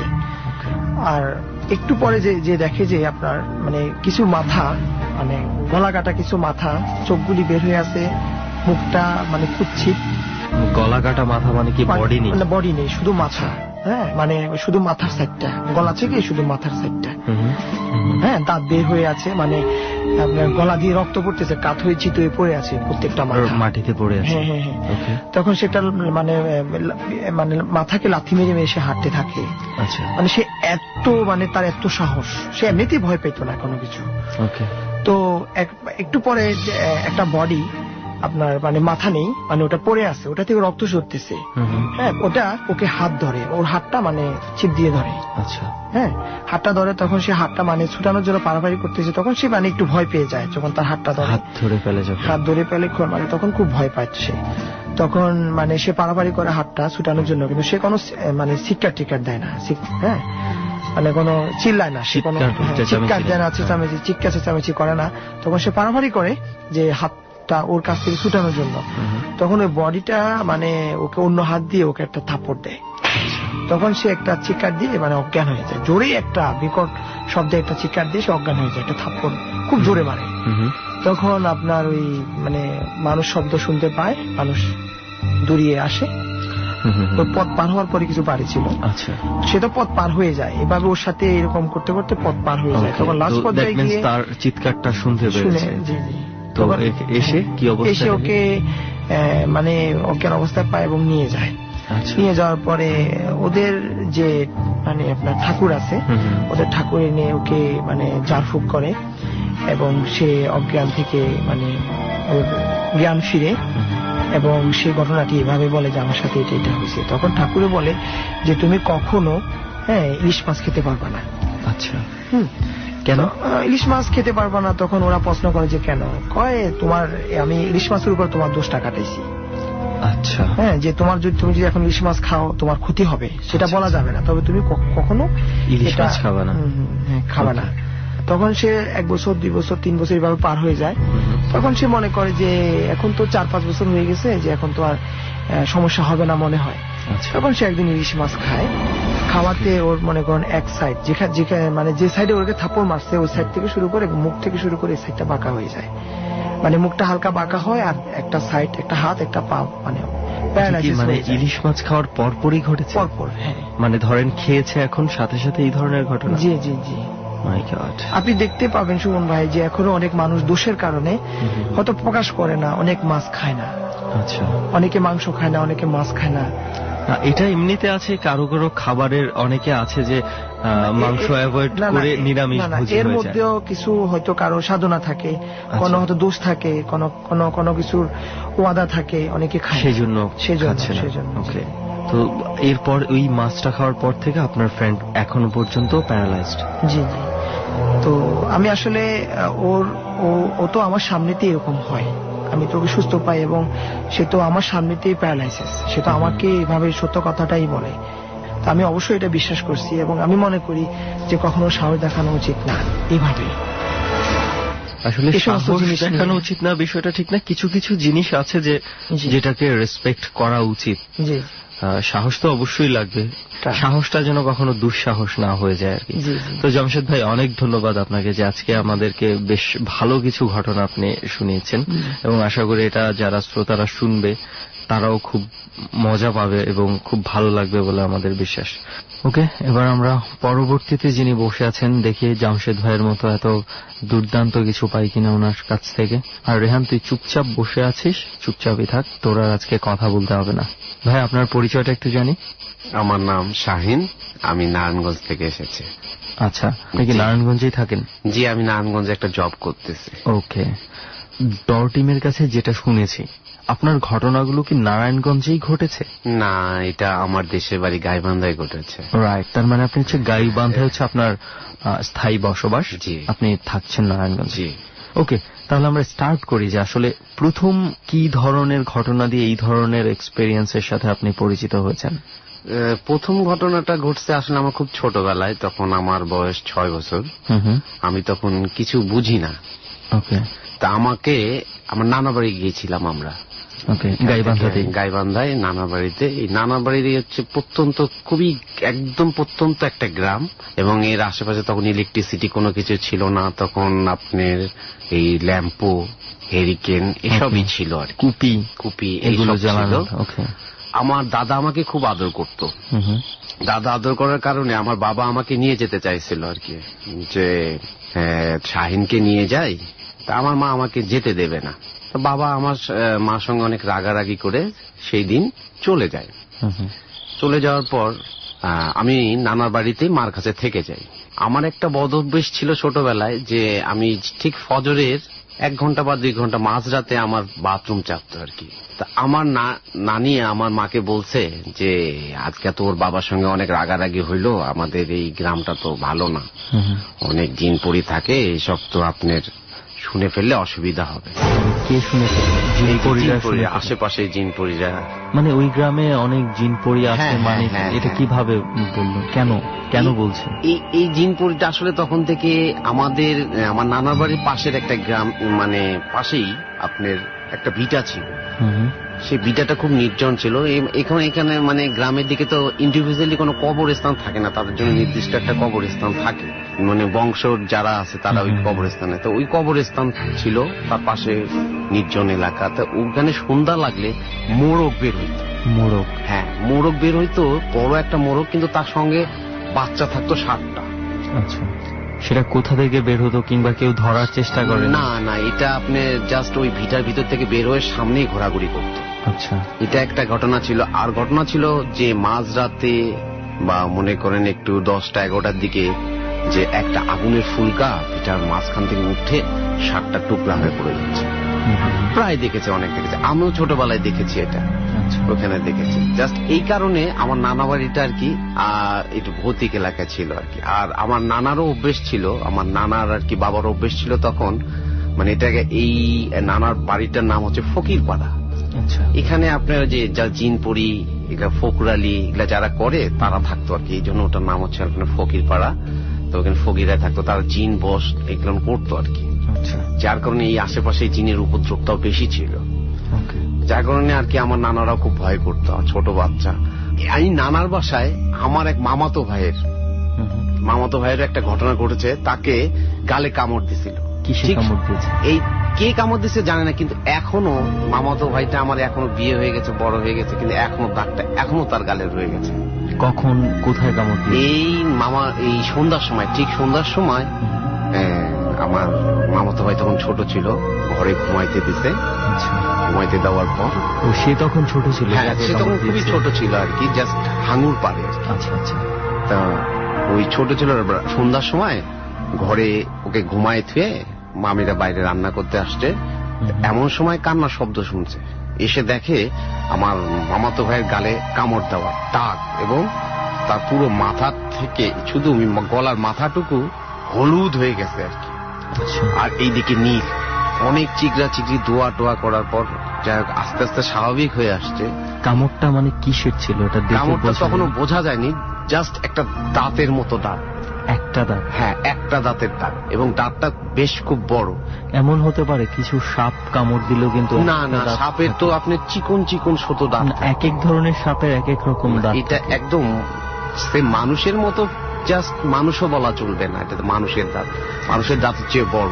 আর একটু পরে যে দেখে যে আপনার মানে কিছু মাথা, মানে গলা কাটা কিছু মাথা, চোখগুলি বের হয়ে আছে, মুখটা মানে কুৎসিত। গলা কাটা মাথা মানে কি বডি নেই? মানে বডি নেই, শুধু মাথা, হ্যাঁ, মানে শুধু মাথার সাইডটা, গলা থেকে শুধু মাথার সাইডটা, হ্যাঁ, দাঁত বের হয়ে আছে, মানে আপনার গলা দিয়ে রক্ত পড়তেছে, কাত হয়ে চিত হয়ে পড়ে আছে প্রত্যেকটা মাটিতে পড়ে আছে। হ্যাঁ। তখন সেটা মানে মানে মাথাকে লাথি মেরে মেরে সে হাঁটতে থাকে। আচ্ছা, মানে সে এত মানে তার এত সাহস, সে এমনিতেই ভয় পেত না কোনো কিছু। তো একটু পরে একটা বডি, আপনার মানে মাথা নেই, মানে ওটা পড়ে আছে, ওটা থেকে রক্ত ঝরতেছে, হ্যাঁ, ওটা ওকে হাত ধরে, ওর হাতটা মানে চিপ দিয়ে ধরে। আচ্ছা, হ্যাঁ, হাতটা ধরে, তখন সে হাতটা মানে ছুটানোর জন্য পারাপারি করতেছে, তখন সে মানে একটু ভয় পেয়ে যায়, যখন তার হাতটা ধরে, হাত ধরে ফেলে, মানে তখন খুব ভয় পাচ্ছে। তখন মানে সে পারাপারি করে হাতটা ছুটানোর জন্য, কিন্তু সে কোনো মানে চিৎকার দেয় না, হ্যাঁ, মানে কোনো চিল্লায় না, সে কোনো চিৎকার দেয় না, চিৎকার চেঁচামেচি করে না। তখন সে পারাপারি করে যে হাতটা ওর কাছ থেকে ছুটানোর জন্য, তখন ওই বডিটা মানে ওকে অন্য হাত দিয়ে ওকে একটা থাপ্পড় দেয়। তখন সে একটা চিৎকার দিয়ে মানে অজ্ঞান হয়ে যায়, জোরে একটা বিকট শব্দে একটা চিৎকার দিয়ে সে অজ্ঞান হয়ে যায়, একটা থাপ্পড় খুব জোরে মারে। তখন আপনার ওই মানে মানুষ শব্দ শুনতে পায়, মানুষ দূরিয়ে আসে। ওই পথ পার হওয়ার পরে কিছু বাড়ি ছিল, আচ্ছা, সে তো পথ পার হয়ে যায়, এভাবে ওর সাথে এরকম করতে করতে পথ পার হয়ে যায়। তখন লাস্ট পর্যায়ে গিয়ে তার চিৎকারটা শুনতে পেরেছে। জি। তো এসে কি অবস্থা? এসে ওকে মানে অজ্ঞান অবস্থায় পায় এবং নিয়ে যায়। নিয়ে যাওয়ার পরে ওদের যে মানে আপনার ঠাকুর আছে, ওদের ঠাকুর এনে ওকে মানে ঝাড়ফুঁক করে এবং সে অজ্ঞান থেকে মানে ওর জ্ঞান ফিরে, এবং সেই ঘটনাটি এভাবে বলে যে আমার সাথে এটা হয়েছে। তখন ঠাকুরে বলে যে তুমি কখনো ইলিশ মাছ খেতে পারবা না। আচ্ছা, কেন ইলিশ মাছ খেতে পারবা না? তখন ওরা প্রশ্ন করে যে কেন? কয় তোমার আমি ইলিশ মাছের উপর তোমার দোষটা কাটাইছি। আচ্ছা, হ্যাঁ, যে তুমি যদি এখন ইলিশ মাছ খাও তোমার ক্ষতি হবে, সেটা বলা যাবে না, তবে তুমি কখনো ইলিশ মাছ খাবে না। তখন সে 1 বছর 2 বছর 3 বছর এভাবে পার হয়ে যায়। তখন সে মনে করে যে এখন তো 4-5 বছর হয়ে গেছে, যে এখন তো আর সমস্যা হবে না মনে হয়। তখন সে একদিন ইলিশ মাছ খায়, খাওয়াতে ওর মনে করেন এক সাইড যেখানে মানে যে সাইডে ওকে থাপ্পড় মারছে ওই সাইড থেকে শুরু করে মুখ থেকে শুরু করে এই সাইডটা বাঁকা হয়ে যায়, মানে মুখটা হালকা বাঁকা হয়, আর একটা সাইড, একটা হাত, একটা পা মানে প্যারালাইসিস। মানে ইলিশ মাছ খাওয়ার পরপরই ঘটেছে? পরপর, হ্যাঁ। মানে ধরেন খেয়েছে এখন সাথে সাথে এই ধরনের ঘটনা? জি। My God. আপনি দেখতে পাবেন সুমন ভাই যে এখনো অনেক মানুষ দোষের কারণে হয়তো প্রকাশ করে না, অনেক মাছ খায় না। আচ্ছা, অনেকে মাংস খায় না, অনেকে মাছ খায় না। এটা এমনিতে আছে, কারো কারো খাবারের অনেকে আছে যে মাংস অ্যাভয়েড করে নিরামিষ ভোজী হয়ে যায়। এর মধ্যেও কিছু হয়তো কারো সাধনা থাকে, কোনো হয়তো দোষ থাকে, কোনো কিছুর ওয়াদা থাকে, অনেকে খায়, সেজন্য ওকে। তো এরপর ওই মাছটা খাওয়ার পর থেকে আপনার ফ্রেন্ড এখনো পর্যন্ত প্যারালাইজড? জি জি। তো আমি আসলে ও তো আমার সামনেতেই এরকম হয়, আমি তোকে সুস্থ পাই এবং সে তো আমার সামনেতেই প্যারালাইসিস, সে তো আমাকে এভাবে সত্য কথাটাই বলে। তো আমি অবশ্যই এটা বিশ্বাস করছি এবং আমি মনে করি যে কখনো সাহস দেখানো উচিত না এইভাবে। আসলে সাহস দেখানো উচিত না বিষয়টা ঠিক না, কিছু কিছু জিনিস আছে যেটাকে রেসপেক্ট করা উচিত। জি, সাহস তো অবশ্যই লাগবে, সাহসটা যেন কখনো দুঃসাহস না হয়ে যায় আর কি। তো জামশেদ ভাই, অনেক ধন্যবাদ আপনাকে যে আজকে আমাদেরকে বেশ ভালো কিছু ঘটনা আপনি শুনিয়েছেন, এবং আশা করি এটা যারা শ্রোতারা শুনবে তারাও খুব মজা পাবে এবং খুব ভালো লাগবে বলে আমাদের বিশ্বাস। ওকে, এবার আমরা পরবর্তীতে যিনি বসে আছেন দেখি জামশেদ ভাইয়ের মতো এত দুর্দান্ত কিছু পাই কিনা ওনার কাছ থেকে। আর রেহান, তুই চুপচাপ বসে আছিস, চুপচাপই থাক, তোর আর আজকে কথা বলতে হবে না। ভাই, আপনার পরিচয়টা একটু জানি। আমার নাম শাহিন, আমি নারায়ণগঞ্জ থেকে এসেছি। আচ্ছা, আপনি কি নারায়ণগঞ্জেই থাকেন? জি, আমি নারায়ণগঞ্জে একটা জব করতেছি। ওকে, ডর টিমের কাছে যেটা শুনেছি, আপনার ঘটনাগুলো কি নারায়ণগঞ্জেই ঘটেছে? না, এটা আমার দেশের বাড়ি গাইবান্ধায় ঘটেছে। রাইট, তার মানে আপনি হচ্ছে গাইবান্ধায় হচ্ছে আপনার স্থায়ী বসবাস, আপনি থাকছেন নারায়ণগঞ্জ। ওকে, তাহলে আমরা স্টার্ট করি যে আসলে প্রথম কি ধরনের ঘটনা দিয়ে এই ধরনের এক্সপেরিয়েন্সের সাথে আপনি পরিচিত হয়েছেন? প্রথম ঘটনাটা ঘটছে আসলে আমার খুব ছোটবেলায়, তখন আমার বয়স 6 বছর। আমি তখন কিছু বুঝি না। ওকে, তা আমাকে আমার নানা বাড়ি গিয়েছিলাম আমরা। গাইবান্ধায় নানা বাড়িতে। এই নানা বাড়ির হচ্ছে প্রত্যন্ত, খুবই একদম প্রত্যন্ত একটা গ্রাম, এবং এর আশেপাশে তখন ইলেকট্রিসিটি কোনো কিছু ছিল না। তখন আপনার এই ল্যাম্পো, হেরিকেন এসবই ছিল আর কুপি এগুলো ছিল। আমার দাদা আমাকে খুব আদর করত। দাদা আদর করার কারণে আমার বাবা আমাকে নিয়ে যেতে চাইছিল আর কি, যে শাহিনকে নিয়ে যাই। তা আমার মা আমাকে যেতে দেবে না। বাবা আমার মার সঙ্গে অনেক রাগারাগি করে সেই দিন চলে যায়। চলে যাওয়ার পর আমি নানার বাড়িতেই মার কাছে থেকে যাই। আমার একটা বদ অভ্যেস ছিল ছোটবেলায়, যে আমি ঠিক ফজরের 1 ঘন্টা বা 2 ঘন্টা মাঝরাতে আমার বাথরুম চাপতো আর কি। তা আমার নানি আমার মাকে বলছে যে আজকে তো ওর বাবার সঙ্গে অনেক রাগারাগি হইলো, আমাদের এই গ্রামটা তো ভালো না, অনেক জিন পরি থাকে, এইসব তো আপনার শুনে ফেললে অসুবিধা হবে। কে শুনে? আশেপাশে জিনপরিরা। মানে ওই গ্রামে অনেক জিনপরি আছে? মানে এটা কিভাবে বললো, কেন বলছে? এই জিনপরিটা আসলে তখন থেকে আমার নানার বাড়ির পাশের একটা গ্রাম, মানে পাশেই আপনার একটা ভিটা ছিল। সেই ভিটাটা খুব নির্জন ছিল। এখানে মানে গ্রামের দিকে তো ইন্ডিভিজুয়ালি কোনো কবরস্থান থাকে না, তাদের জন্য নির্দিষ্ট একটা কবরস্থান থাকে, মানে বংশ যারা আছে তারা ওই কবরস্থানে। তো ওই কবরস্থান ছিল তার পাশে নির্জন এলাকা। তো ওখানে সন্ধ্যা লাগলে মোরগ বের হইত। মোরগ? হ্যাঁ, মোরগ বের হইতো, বড় একটা মোরগ, কিন্তু তার সঙ্গে বাচ্চা থাকতো 7টা। আচ্ছা, সেটা কোথা থেকে বের হতো কিংবা কেউ ধরার চেষ্টা করে? না, এটা আপনি জাস্ট ওই ভিটার ভিতর থেকে বের হয়ে সামনেই ঘোরাঘুরি করতো। আচ্ছা, এটা একটা ঘটনা ছিল। আর ঘটনা ছিল যে মাঝরাতে বা মনে করেন একটু 10টা 11টার দিকে, যে একটা আগুনের ফুলকা ভিটার মাঝখান থেকে উঠে 7টা টুকরা হয়ে পড়ে যাচ্ছে। প্রায় দেখেছে, অনেক দেখেছে, আমিও ছোটবেলায় দেখেছি এটা, ওখানে দেখেছি। জাস্ট এই কারণে আমার নানা বাড়িটা আর কি একটু ভৌতিক এলাকা ছিল আর কি। আর আমার নানারও অভ্যেস ছিল, আমার নানার আর কি বাবার অভ্যেস ছিল তখন, মানে এটাকে এই নানার বাড়িটার নাম হচ্ছে ফকিরপাড়া। এখানে আপনার যে যা জিনপুরি, এগুলা ফকরালি, এগুলা যারা করে তারা থাকতো আর কি, এই জন্য ওটার নাম হচ্ছে ফকিরপাড়া। তো ওখানে ফকিরা থাকতো, তারা জিন বস এগুলো করতো আর কি। যার কারণে এই আশেপাশে জিনের উপদ্রবটাও বেশি ছিল, যার কারণে আর কি আমার নানারাও খুব ভয় করতো। ছোট বাচ্চা, আমি নানার বাসায় আমার এক মামাতো ভাইয়ের একটা ঘটনা ঘটেছে, তাকে গালে কামড় দিছিল। এই কে কামড় দিছে জানে না, কিন্তু এখনো মামাতো ভাইটা আমার এখনো বিয়ে হয়ে গেছে, বড় হয়ে গেছে, কিন্তু এখনো দাগটা এখনো তার গালে রয়ে গেছে। কখন, কোথায় কামড়? এই সন্ধ্যার সময়, ঠিক সন্ধ্যার সময়। আমার মামাতো ভাই তখন ছোট ছিল, ঘরে ঘুমাইতে দিছে। ঘুমাইতে দেওয়ার পর সে তখন ছোট ছিল? হ্যাঁ, সে তখন খুবই ছোট ছিল আর কি, জাস্ট হাঙুর পারে। আচ্ছা আচ্ছা। তা ওই ছোট ছিল, সন্ধ্যার সময় ঘরে ওকে ঘুমায় থুয়ে মামিরা বাইরে রান্না করতে আসছে, এমন সময় কান্নার শব্দ শুনছে। এসে দেখে আমার মামাতো ভাইয়ের গালে কামড় দেওয়া দাগ, এবং তার পুরো মাথা থেকে শুধু গলার মাথাটুকু হলুদ হয়ে গেছে আর কি, আর এইদিকে নীল। অনেক চিকরা চিকরি দোয়া টোয়া করার পর যাই হোক আস্তে আস্তে স্বাভাবিক হয়ে আসছে। কামড়টা মানে কিসের ছিল? কামড়টা তখনো বোঝা যায়নি, জাস্ট একটা দাঁতের মতো দাঁত। একটা দাঁত? হ্যাঁ, একটা দাঁতের দাঁত, এবং দাঁতটা বেশ খুব বড়। এমন হতে পারে কিছু সাপ কামড় দিল কিন্তু? না না, সাপের তো আপনি চিকন চিকন ছোট দাঁত। এক এক ধরনের সাপের এক এক রকম দাঁত। এটা একদম মানুষের মতো, জাস্ট মানুষও বলা চলবে না, এটা মানুষের দাঁত। মানুষের দাঁতের চেয়ে বড়।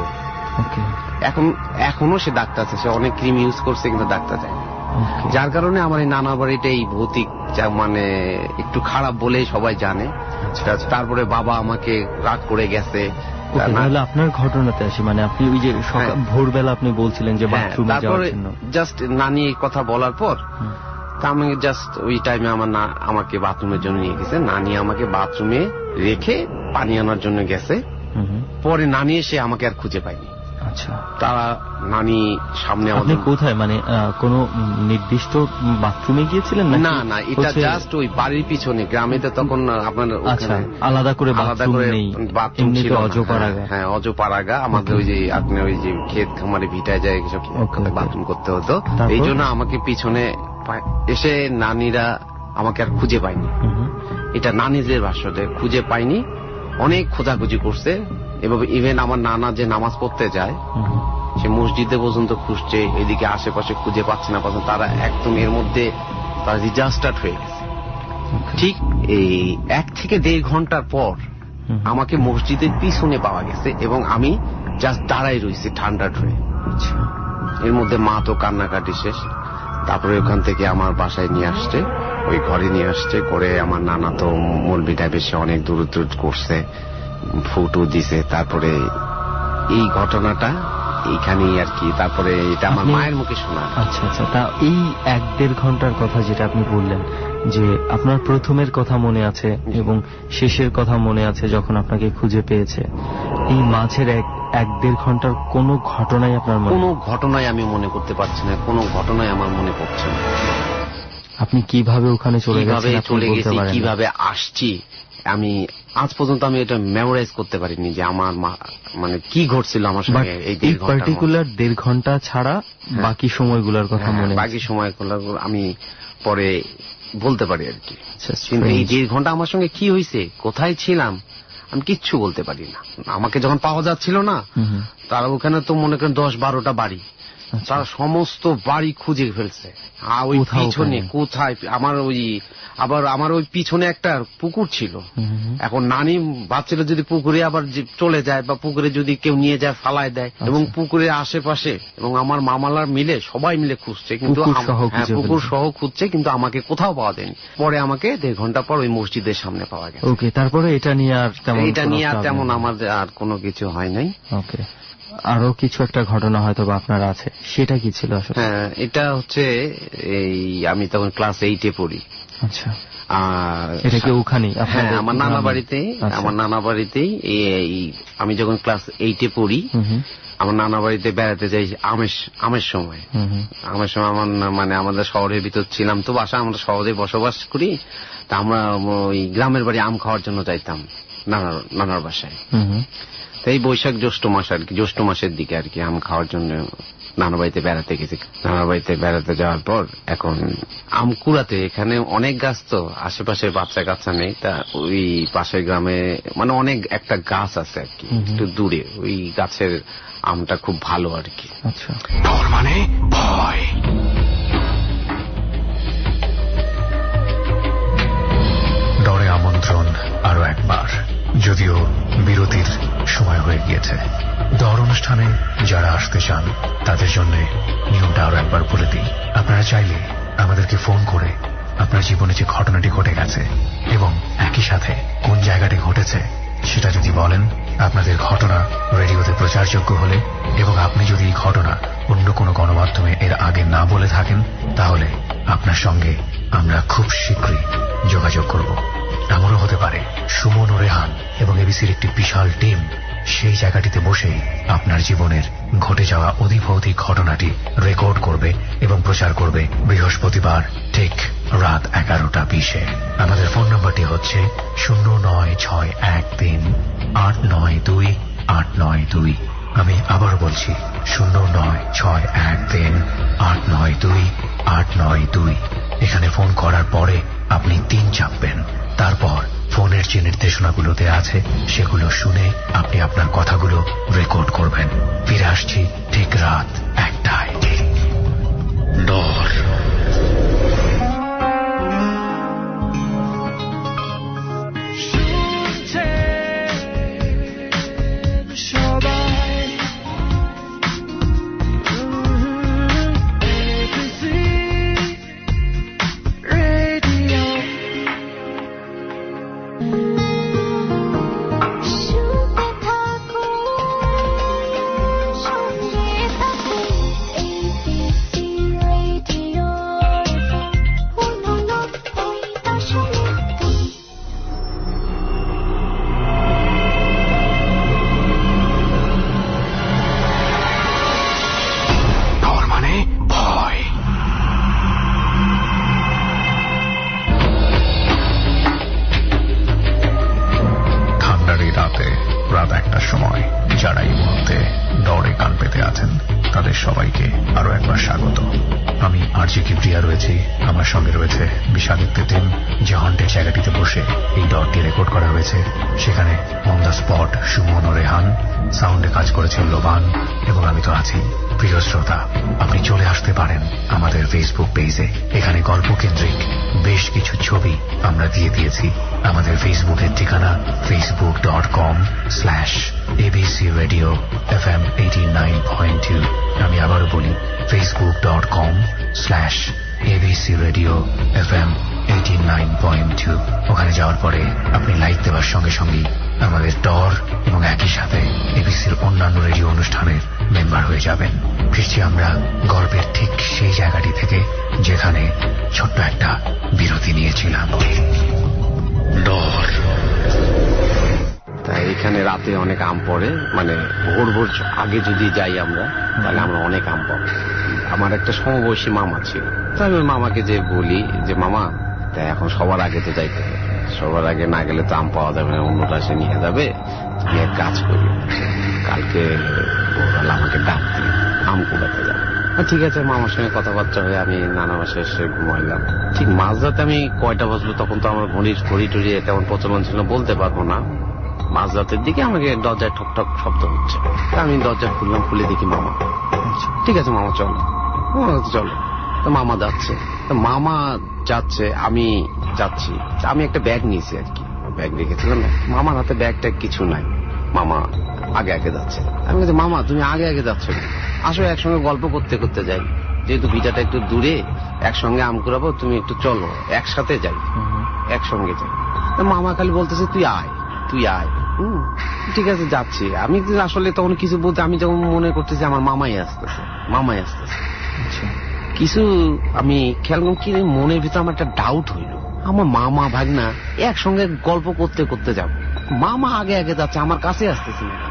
এখনো সে ডাক্তার আছে, সে অনেক ক্রিম ইউজ করছে কিন্তু ডাক্তার যায়, যার কারণে আমার এই নানা বাড়িটা এই ভৌতিক মানে একটু খারাপ বলেই সবাই জানে। তারপরে বাবা আমাকে রাগ করে গেছে। তাহলে আপনার ঘটনাতে আসি, মানে আপনি ওই যে ভোরবেলা আপনি বলছিলেন যে বাথরুমে যাওয়ার জন্য, জাস্ট নানি এই কথা বলার পর আমি জাস্ট ওই টাইমে আমাকে বাথরুমের জন্য নিয়ে গেছে। নানি আমাকে বাথরুমে রেখে পানি আনার জন্য গেছে। পরে নানি এসে আমাকে আর খুঁজে পায়নি। আচ্ছা, তারা নানি সামনে। আপনি কোথায়, মানে কোন নির্দিষ্ট বাথরুমে গিয়েছিলেন? না না, এটা জাস্ট ওই বাড়ির পিছনে, গ্রামে তো তখন আপনার আলাদা করে বাথরুম ছিল। হ্যাঁ, অজপাড়াগা আমাদের ওই যে আপনি ওই যে ক্ষেত খামারে ভিটায় যায় বাথরুম করতে হতো। এই জন্য আমাকে পিছনে এসে নানিরা আমাকে আর খুঁজে পায়নি। এটা নানিদের ভাষ্য, খুঁজে পায়নি, অনেক খোঁজাখুঁজি করছে। এবং ইভেন আমার নানা যে নামাজ পড়তে যায় সে মসজিদে পর্যন্ত খুঁজছে, এদিকে আশেপাশে খুঁজে পাচ্ছে না। তারা একদম এর মধ্যে তারা ডিজাস্টার্ড হয়ে গেছে। ঠিক এই 1 থেকে 1.5 ঘন্টার পর আমাকে মসজিদের পিছনে পাওয়া গেছে, এবং আমি জাস্ট দাঁড়াই রয়েছি ঠান্ডা হয়ে। এর মধ্যে মা তো কান্নাকাটি শেষ। তারপরে ওখান থেকে আমার বাসায় নিয়ে আসছে, ওই ঘরে নিয়ে আসছে। করে আমার নানা তো মৌলবি টাইপের, সে অনেক দূর করছে, ফটো দিছে। তারপরে এই ঘটনাটা এইখানেই আর কি। তারপরে এটা আমার মায়ের মুখে শোনা। আচ্ছা আচ্ছা, তা এই 1-1.5 ঘন্টার কথা যেটা আপনি বললেন, যে আপনার প্রথমের কথা মনে আছে এবং শেষের কথা মনে আছে যখন আপনাকে খুঁজে পেয়েছে, এই মাঝের 1-1.5 ঘন্টার কোন ঘটনাই আপনার মনে? কোনো ঘটনাই আমি মনে করতে পারছি না, কোনো ঘটনাই আমার মনে পড়ছে না। আপনি কিভাবে ওখানে চলে গেছি, কিভাবে আসছি, আমি আজ পর্যন্ত আমি এটা মেমোরাইজ করতে পারিনি যে আমার মানে কি ঘটছিল আমার সঙ্গে এই পার্টিকুলার 1.5 ঘন্টা ছাড়া বাকি সময়গুলোর কথা মনে? বাকি সময়গুলো আমি পরে বলতে পারি আর কি, কিন্তু এই 1.5 ঘন্টা আমার সঙ্গে কি হয়েছে, কোথায় ছিলাম, আমি কিচ্ছু বলতে পারি না। আমাকে যখন পাওয়া যাচ্ছিল না, তারা ওখানে তো মনে করেন 10-12টা বাড়ি, তারা সমস্ত বাড়ি খুঁজে ফেলছে। ওই পিছনে কোথায় আমার ওই পিছনে একটা পুকুর ছিল। এখন নানি বাচ্চারা যদি পুকুরে আবার চলে যায়, বা পুকুরে যদি কেউ নিয়ে যায় ফালায় দেয়, এবং পুকুরের আশেপাশে এবং আমার মামালার মিলে সবাই মিলে খুঁজছে, কিন্তু পুকুর সহ খুঁজছে, কিন্তু আমাকে কোথাও পাওয়া যায়নি। পরে আমাকে 1.5 ঘন্টা পর ওই মসজিদের সামনে পাওয়া গেছে। ওকে, তারপরে এটা নিয়ে আর তেমন আমার আর কোনো কিছু হয় নাই। ওকে, আরো কিছু একটা ঘটনা হয়তো বা আপনার আছে, সেটা কি ছিল আসলে? হ্যাঁ, এটা হচ্ছে এই আমি তখন ক্লাস 8-এ পড়ি। আচ্ছা, এটা কি ওখানে? হ্যাঁ, আমার নানা বাড়িতেই আমি যখন ক্লাস 8-এ পড়ি, আমার নানা বাড়িতে বেড়াতে যাই আমের সময়। আমার মানে আমাদের শহরের ভিতর ছিলাম তো বাসা, আমরা শহরে বসবাস করি, তা আমরা ওই গ্রামের বাড়ি আম খাওয়ার জন্য যাইতাম নানার বাসায়। এই বৈশাখ জ্যৈষ্ঠ মাস আর কি, জ্যৈষ্ঠ মাসের দিকে আর কি আম খাওয়ার জন্য নানা বাড়িতে বেড়াতে গেছি। নানা বাড়িতে বেড়াতে যাওয়ার পর এখন আম কুড়াতে, এখানে অনেক গাছ তো, আশেপাশে বাচ্চা কাচ্চা নেই, তা ওই পাশের গ্রামে মানে অনেক একটা গাছ আছে আর কি, একটু দূরে, ওই গাছের আমটা খুব ভালো আর কি। আচ্ছা, ডর মানে ভয়। ডরে আমন্ত্রণ আরো একবার, যদিও বিরতির সময় হয়ে গিয়েছে। ডর অনুষ্ঠানে যারা আসতে চান তাদের জন্য নিয়মটা আরো একবার বলে দিই। আপনারা চাইলে আমাদেরকে ফোন করে আপনার জীবনে যে ঘটনাটি ঘটে গেছে এবং একই সাথে কোন জায়গাটি ঘটেছে সেটা যদি বলেন, আপনাদের ঘটনা রেডিওতে প্রচারযোগ্য হলে এবং আপনি যদি এই ঘটনা অন্য কোনো গণমাধ্যমে এর আগে না বলে থাকেন, তাহলে আপনার সঙ্গে আমরা খুব শীঘ্রই যোগাযোগ করব। এমনও হতে পারে সুমন ও রেহান এবং এবিসির একটি বিশাল টিম সেই জায়গাটিতে বসে আপনার জীবনের ঘটে যাওয়া অধিভৌতিক ঘটনাটি রেকর্ড করবে এবং এবং প্রচার করবে বৃহস্পতিবার ঠিক রাত 11:20। আমাদের ফোন নম্বরটি হচ্ছে 09613892892। আমি আবারও বলছি 09613892892। এখানে ফোন করার পরে আপনি 3 চাপবেন। তারপর ফোনের যে নির্দেশনাগুলোতে আছে সেগুলো শুনে আপনি আপনার কথাগুলো রেকর্ড করবেন। ফিরে আসছি ঠিক রাত 1টায়। ডর। সেখানে অন দ্য স্পট সুমন ও রেহান, সাউন্ডে কাজ করেছেন লোবান এবং আমি তো আছি। প্রিয় শ্রোতা, আপনি চলে আসতে পারেন আমাদের ফেসবুক পেজে। এখানে গল্প কেন্দ্রিক বেশ কিছু ছবি আমরা দিয়ে দিয়েছি। আমাদের ফেসবুকের ঠিকানা facebook.com/ABC Radio FM 89.2। আমি আবারও বলি facebook.com/ABC Radio FM 89.2। ওখানে যাওয়ার পরে আপনি লাইক দেওয়ার সঙ্গে সঙ্গেই আমাদের ডর এবং একই সাথে এবিসির অন্যান্য রেডিও অনুষ্ঠানের মেম্বার হয়ে যাবেন। ফিরছি আমরা গল্পের ঠিক সেই জায়গাটি থেকে যেখানে ছোট্ট একটা বিরতি নিয়েছিলাম। ডর। তাই এখানে রাতে অনেক আম পড়ে, মানে ভোর ভোর আগে যদি যাই আমরা তাহলে আমরা অনেক আম পাবো। আমার একটা সমবয়সী মামা ছিল, তাই আমি মামাকে যে বলি যে মামা তাই এখন সবার আগে তো যাইতে হবে, সবার আগে না গেলে তো আম পাওয়া যাবে না, অন্যটা এসে নিয়ে যাবে। আমি এক কাজ করি, কালকে ভোরবেলা আমাকে ডাক দিয়ে আম কুড়াতে যাবো। ঠিক আছে, মামার সঙ্গে কথাবার্তা হয়ে আমি নানা বাসে এসে ঘুমাইলাম। ঠিক মাঝরাতে আমি কয়টা বাজলো তখন তো আমার ঘড়ি টড়ি তেমন প্রচলন ছিল বলতে পারবো না। মাঝরাতের দিকে আমাকে দরজায় ঠক ঠক শব্দ হচ্ছে। আমি দরজা খুললাম, খুলে দেখি মামা। ঠিক আছে মামা চলো, চলো। তো মামা যাচ্ছে, মামা যাচ্ছে, আমি যাচ্ছি। আমি একটা ব্যাগ নিয়েছি আর কি, ব্যাগ রেখেছিলাম। মামার হাতে ব্যাগটা কিছু নাই, মামা আগে আগে যাচ্ছে। আমি বলছি মামা তুমি আগে আগে যাচ্ছ, আসো একসঙ্গে গল্প করতে করতে যাই, যেহেতু ভিটাটা একটু দূরে, একসঙ্গে আম কুড়াবো, তুমি একটু চলো একসাথে যাই, একসঙ্গে যাই। মামা খালি বলতেছে তুই আয় তুই আয়। ঠিক আছে যাচ্ছি। আমি আসলে তখন কিছু বলতে, আমি যখন মনে করতেছি আমার মামাই আসতেছে, মামাই আসতেছে। কিছু আমি খেয়াল করলাম কি মনের ভিতরে আমার একটা ডাউট হইল, আমার মামা ভাগনা একসঙ্গে গল্প করতে করতে যাব, মামা আগে আগে যাচ্ছে, আমার কাছে আসতেছে না।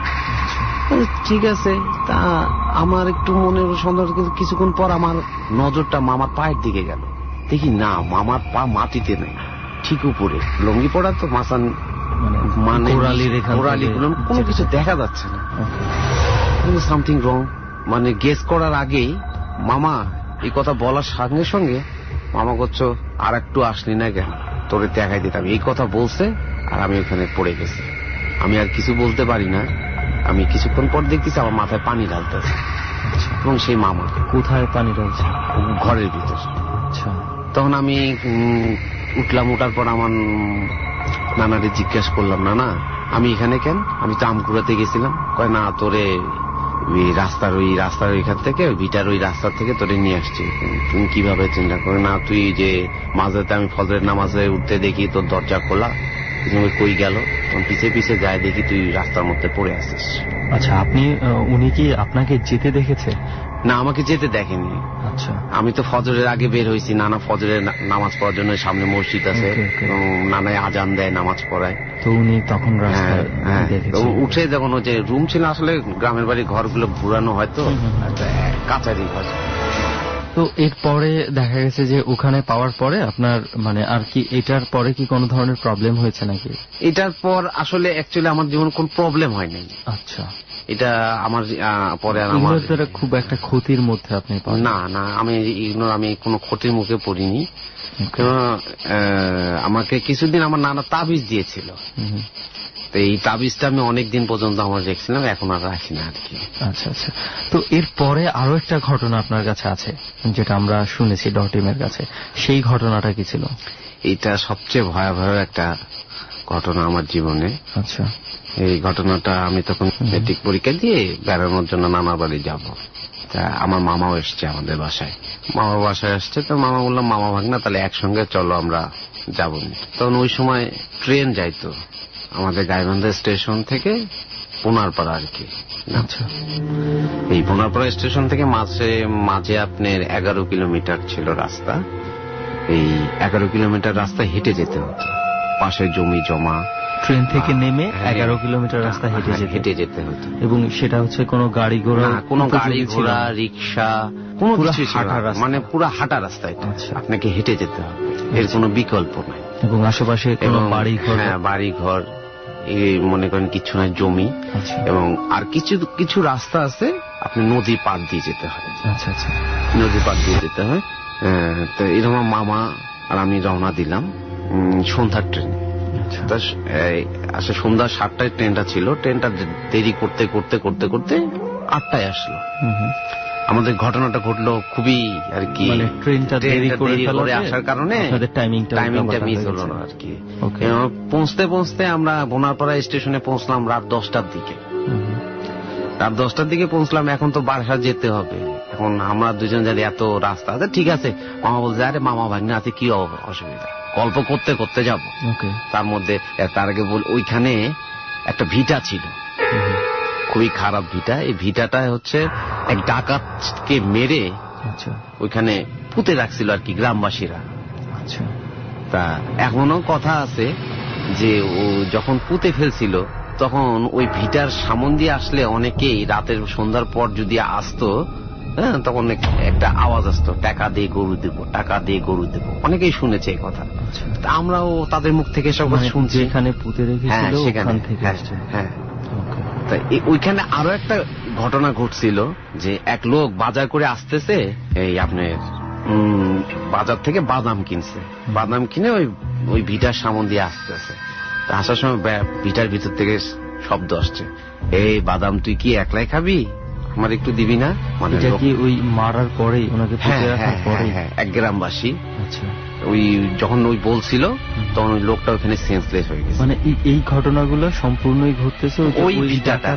ঠিক আছে, তা আমার একটু মনের সন্দেহ। কিছুক্ষণ পর আমার নজরটা মামার পায়ের দিকে গেল, দেখি না মামার পা মাটিতে নেই, ঠিক উপরে লঙ্গি পড়া তো মাসান মানে কোনো কিছু দেখা যাচ্ছে না। সামথিং রং, মানে গেস করার আগেই মামা এই কথা বলার সঙ্গে সঙ্গে মামা করছো আর একটু আসলি না কেন, তোরে দেখাই দিতাম, এই কথা বলছে। আর আমি ওখানে পড়ে গেছি, আমি আর কিছু বলতে পারি না। আমি কিছুক্ষণ পর দেখতেছি আমার মাথায় পানি ঢালতেছে, এবং সেই মামা। কোথায় পানি ঢালছে? ঘরের ভিতর। তখন আমি উঠলাম, উঠার পর আমার নানারে জিজ্ঞাসা করলাম, নানা আমি এখানে কেন? আমি তো আম কুড়াতে গেছিলাম। কয় না, তোরে রাস্তার ওইখান থেকে, ভিটার ওই রাস্তার থেকে তোরে নিয়ে আসছি। তুমি কিভাবে চিন্তা করে? না তুই যে মাঝরাতে আমি ফজরের নামাজে উঠতে দেখি তোর দরজা খোলা, তুমি কই গেল, তখন পিছে পিছে যায় দেখি তুই রাস্তার মধ্যে পড়ে আসিস। আচ্ছা, উনি কি আপনাকে যেতে দেখেছে? না, আমাকে যেতে দেখেনি। আচ্ছা, আমি তো ফজরের আগে বের হয়েছি, নানা ফজরের নামাজ পড়ার জন্য, সামনে মসজিদ আছে, নানায় আজান দেয়, নামাজ পড়ায়। তো উনি তখন উঠে যখন ওই যে রুম ছিল, আসলে গ্রামের বাড়ি ঘরগুলো ঘুরানো হয়তো, কাছারি ঘর, তো এরপরে দেখা গেছে যে ওখানে পাওয়ার পরে আপনার মানে আর কি এটার পরে কি কোনো ধরনের প্রবলেম হয়েছে নাকি? এটার পর আসলে অ্যাকচুয়ালি আমার জীবন কোন প্রবলেম হয় নাই। আচ্ছা, এটা আমার পরে আমার খুব একটা ক্ষতির মধ্যে আপনি না না আমি কোনো ক্ষতির মুখে পড়িনি। আমাকে কিছুদিন আমার নানা তাবিজ দিয়েছিল, তো এই তাবিজটা আমি অনেকদিন পর্যন্ত আমার রেখেছিলাম, এখন আর রাখি না আর কি। আচ্ছা আচ্ছা। তো এরপরে আরো একটা ঘটনা আপনার কাছে আছে যেটা আমরা শুনেছি ডটিমের কাছে, সেই ঘটনাটা কি ছিল? এটা সবচেয়ে ভয়াবহ একটা ঘটনা আমার জীবনে। আচ্ছা। এই ঘটনাটা আমি তখন মেট্রিক পরীক্ষা দিয়ে বেড়ানোর জন্য নানার বাড়ি যাব, তা আমার মামাও এসছে আমাদের বাসায়। মামার বাসায় আসছে, তো মামা বললাম মামা ভাগনা তাহলে একসঙ্গে চলো আমরা যাবো। তখন ওই সময় ট্রেন যাইতো আমাদের গাইবান্ধা স্টেশন থেকে পুনারপাড়া আর কি। আচ্ছা। এই পুনারপাড়া স্টেশন থেকে মাঝে আপনার 11 কিলোমিটার ছিল রাস্তা। এই 11 কিলোমিটার রাস্তা হেঁটে যেতে হতো, পাশে জমি জমা। ট্রেন থেকে নেমে 11 কিলোমিটার রাস্তা হেঁটে যেতে হতো, এবং সেটা হচ্ছে কোনো গাড়ি ঘোড়া, কোনো গাড়ি ঘোড়া, রিক্সা, কোনো কিছু মানে পুরো হাঁটা রাস্তা। এটা আপনাকে হেঁটে যেতে হবে, এর কোনো বিকল্প নাই। এবং আশেপাশে কোনো বাড়ি ঘর মনে করেন কিছু নাই, জমি। এবং আর কিছু রাস্তা আছে আপনি নদী পার দিয়ে যেতে হয়। আচ্ছা আচ্ছা, নদী পার দিয়ে যেতে হয়। তো এরকম মামা আর আমি রওনা দিলাম সন্ধ্যার ট্রেনে। আচ্ছা, সন্ধ্যা 7টায় ট্রেনটা ছিল। ট্রেনটা দেরি করতে করতে করতে করতে 8টায় আসলো। আমাদের ঘটনাটা ঘটলো খুবই আর কি, ট্রেনটা দেরি করে আসার কারণে টাইমিংটা মিস হলো না আর কি। পৌঁছতে পৌঁছতে আমরা বোনারপাড়া স্টেশনে পৌঁছলাম রাত 10টার দিকে। রাত 10টার দিকে পৌঁছলাম। এখন তো বাসা যেতে হবে, এখন আমরা দুজন জানি এত রাস্তা আছে। ঠিক আছে, মামা বলছে আরে মামা ভাগ্নে আছে, কি অসুবিধা, গল্প করতে করতে যাব। তার মধ্যে তার আগে ওইখানে একটা ভিটা ছিল, খুবই খারাপ ভিটা। এই ভিটাটা হচ্ছে এক ডাকাতকে মেরে ওইখানে পুঁতে রাখছিল আর কি গ্রামবাসীরা। আচ্ছা। তা এখনো কথা আছে যে ও যখন পুঁতে ফেলছিল তখন ওই ভিটার সামন দিয়ে আসলে অনেকেই রাতের সন্ধ্যার পর যদি আসতো, হ্যাঁ, তখন একটা আওয়াজ আসতো, টাকা দিয়ে গরু দেবো, টাকা দিয়ে গরু দেবো। অনেকেই শুনেছে এই কথা। আমরাও তাদের মুখ থেকে সব শুনছি। এখানে পুঁতে রেখেছিল ওখান থেকে। হ্যাঁ। তা ওইখানে আরো একটা ঘটনা ঘটছিল যে এক লোক বাজার করে আসতেছে, এই আপনার বাজার থেকে বাদাম কিনছে। বাদাম কিনে ওই ভিটার সামন দিয়ে আসতেছে। আসার সময় ভিটার ভিতর থেকে শব্দ আসছে, এই বাদাম তুই কি একলাই খাবি, আমার একটু দিবি না? মানে কি ওই মারার পরেই ওনাকে পুঁতে রাখার পরেই? হ্যাঁ, এক গ্রামবাসী। আচ্ছা। ওই যখন ওই বলছিল তখন ওই লোকটা ওখানে সেন্সলেস হয়ে গেছে। মানে এই ঘটনাগুলো সম্পূর্ণই ঘটতেছে ওই ভিটাটা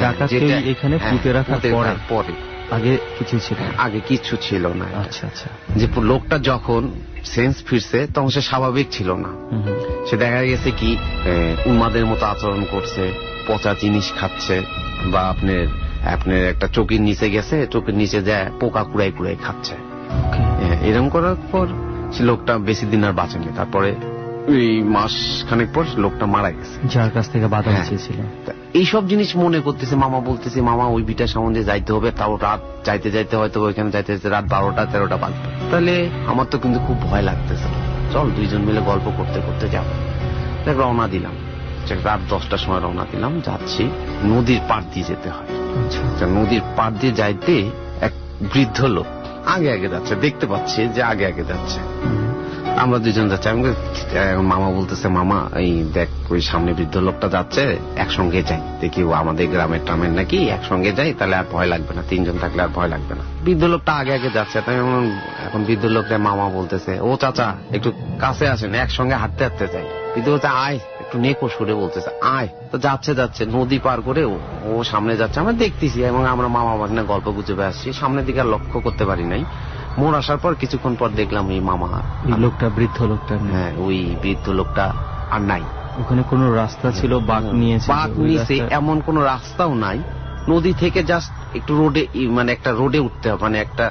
এখানে পুঁতে রাখার পরে। আগে কিছু ছিল? আগে কিছু ছিল না। আচ্ছা আচ্ছা। যে লোকটা যখন সেন্স ফিরছে তখন সে স্বাভাবিক ছিল না। সে দেখা গেছে কি উন্মাদের মতো আচরণ করছে, পচা জিনিস খাচ্ছে, বা আপনার একটা চোখের নিচে গেছে, চোখের নিচে যায় পোকা কুড়াই কুড়াই খাচ্ছে। এরকম করার পর সে লোকটা বেশি দিন আর বাঁচেনি। তারপরে ওই মাস খানেক পর লোকটা মারা গেছে, যার কাছ থেকে বাদাম চেয়েছিল। এইসব জিনিস মনে করতেছে। মামা বলতেছে মামা ওই ভিটার সামনে যাইতে হবে, তাও রাত যাইতে যাইতে হয়তো ওইখানে যাইতে যাইতে রাত 12টা 13টা বাজবে। তাহলে আমার তো কিন্তু খুব ভয় লাগতেছে। চল দুইজন মিলে গল্প করতে করতে যাবো। রওনা দিলাম, রাত 10টার সময় রওনা দিলাম। যাচ্ছি, নদীর পাড় দিয়ে যেতে হয়। নদীর পাড় দিয়ে যাইতে এক বৃদ্ধ লোক আগে আগে যাচ্ছে, দেখতে পাচ্ছি যে আগে আগে যাচ্ছে। আমরা দুজন যাচ্ছি। মামা বলতেছে মামা এই দেখ ওই সামনে বৃদ্ধ লোকটা যাচ্ছে, একসঙ্গে যাই, দেখি ও আমাদের গ্রামের টামের নাকি, একসঙ্গে যাই, তাহলে আর ভয় লাগবে না, 3জন থাকলে আর ভয় লাগবে না। বৃদ্ধ লোকটা আগে আগে যাচ্ছে। তাই এখন বৃদ্ধ লোকটা মামা বলতেছে ও চাচা একটু কাছে আসেন, একসঙ্গে হাঁটতে হাঁটতে যাই। বৃদ্ধ বলছে আয়, একটু নেকো সুরে বলতেছে আয়। তো যাচ্ছে নদী পার করে ও সামনে যাচ্ছে, আমরা দেখতেছি। এবং আমরা মামা ভাগ্নে গল্প গুজবে আসছি, সামনের দিকে আর লক্ষ্য করতে পারি নাই। মোড় আসার পর কিছুক্ষণ পর দেখলাম এই মামা, লোকটা, বৃদ্ধ লোকটা, হ্যাঁ ওই বৃদ্ধ লোকটা আর নাই। ওখানে কোনো রাস্তা ছিল? বাঁক নিয়েছে? এমন কোন রাস্তাও নাই। নদী থেকে জাস্ট একটু রোডে, মানে একটা রোডে উঠতে হয়, মানে একটা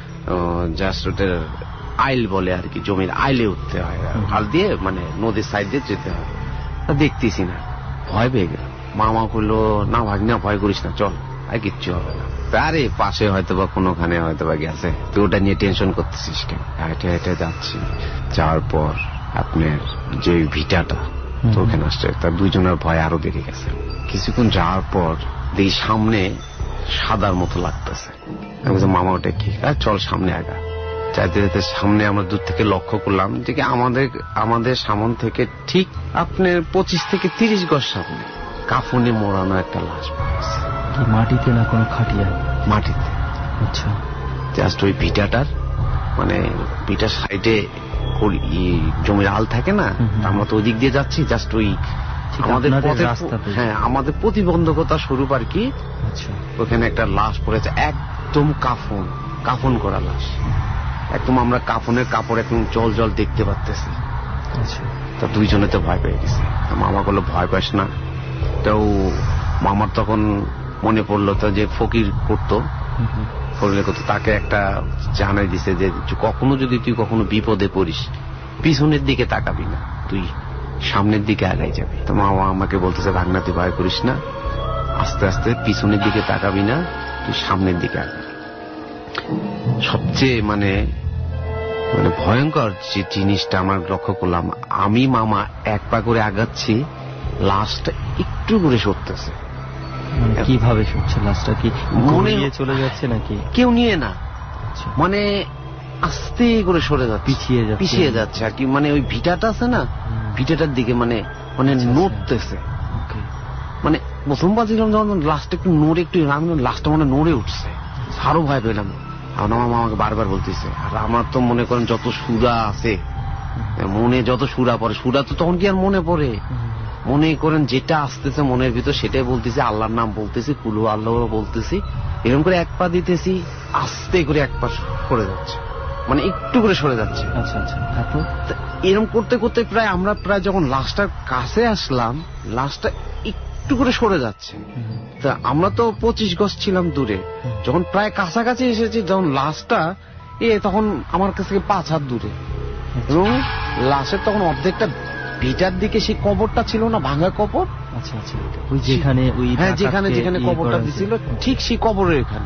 জাস্ট ওটার আইল বলে আর কি, জমির আইলে উঠতে হয়, আল দিয়ে মানে নদীর সাইড দিয়ে যেতে হয়। তা দেখতেছি না, ভয় পেয়ে গেল। মামা বললো না ভাগ্না ভয় করিস না, চল, আর কিচ্ছু হবে না। আরে পাশে হয়তো বা কোনোখানে হয়তো বা গেছে, তো ওটা নিয়ে টেনশন করতেছিস কেন? হেঁটে হেঁটে যাচ্ছি, যাওয়ার পর আপনার যে ভিটাটা তো ওখানে আসছে, তার দুইজনের ভয় আরো বেড়ে গেছে। কিছুক্ষণ যাওয়ার পর দেখি সামনে সাদার মতো লাগতেছে। আমি বলছি মামা ওটা কি? চল সামনে আগা। চাইতে যেতে সামনে আমরা দূর থেকে লক্ষ্য করলাম যে আমাদের সামন থেকে ঠিক আপনার 25 থেকে 30 গজ সামনে কাফনে মোড়ানো একটা লাশ পাওয়া। মাটিতে না কোনো খাটিয়া? মাটিতে। আচ্ছা। জাস্ট ওই ভিটাটার মানে ভিটার সাইডে জমির আল থাকে না, আমরা তো ওই দিক দিয়ে যাচ্ছি, জাস্ট ওই আমাদের হ্যাঁ আমাদের প্রতিবন্ধকতা স্বরূপ আর কি। ওখানে একটা লাশ পড়েছে, একদম কাফন করা লাশ, একদম আমরা কাফনের কাপড় একদম জল জল দেখতে পাচ্তেছি। তা দুইজনে তো ভয় পেয়ে গেছে। মামা বললো ভয় পাস না। তো মামার তখন মনে পড়লো তো যে ফকির করতো, তাকে একটা জানাই দিছে যে যদি তুই কখনো বিপদে পড়িস পিছনের দিকে তাকাবি না, তুই সামনের দিকে আগাই যাবি। তো মামা আমাকে বলতেছে ভাগনা তুই ভয় করিস না, আস্তে আস্তে পিছনের দিকে তাকাবি না, তুই সামনের দিকে আগাবি। সবচেয়ে মানে ভয়ঙ্কর যে জিনিসটা আমরা লক্ষ্য করলাম, আমি মামা এক পা করে আগাচ্ছি, লাশটা একটু করে সরতেছে। কিভাবে সরছে লাশটা? কি মনে নিয়ে চলে যাচ্ছে নাকি? কেউ নিয়ে না, মানে আস্তে করে সরে যাচ্ছে, পিছিয়ে যাচ্ছে আর কি। মানে ওই ভিটাটা আছে না, ভিটাটার দিকে মানে নড়তেছে। মানে প্রথমবার ছিলাম যখন লাশটা একটু নড়ে, একটু লাশটা মানে নড়ে উঠছে, আরো ভয় পেলাম। আমার মামা আমাকে বারবার বলতেছে, আর আমার তো মনে করেন যত সুরা আছে মনে, যত সুরা পড়ে, সুরা তো তখন কি আর মনে পড়ে? মনে করেন যেটা আসতেছে মনের ভিতর সেটাই বলতেছি, আল্লাহর নাম বলতেছি, কুলু আল্লাহ বলতেছি, এরকম করে এক পা দিতেছি, আস্তে করে এক পা সরে যাচ্ছে, মানে একটু করে সরে যাচ্ছে। আচ্ছা আচ্ছা। এরকম করতে করতে আমরা প্রায় যখন লাশটার কাছে আসলাম, লাশটা একটু করে সরে যাচ্ছে। তা আমরা তো 25 গজ ছিলাম দূরে, যখন প্রায় কাছাকাছি এসেছি, যখন লাশটা তখন আমার কাছ থেকে 5 হাত দূরে, এবং লাশের তখন অর্ধেকটা ভিটার দিকে সেই কবরটা ছিল না, ভাঙা কবর। আচ্ছা আচ্ছা। ওই যেখানে যেখানে কবরটা দিছিল ঠিক সেই কবরের এখানে।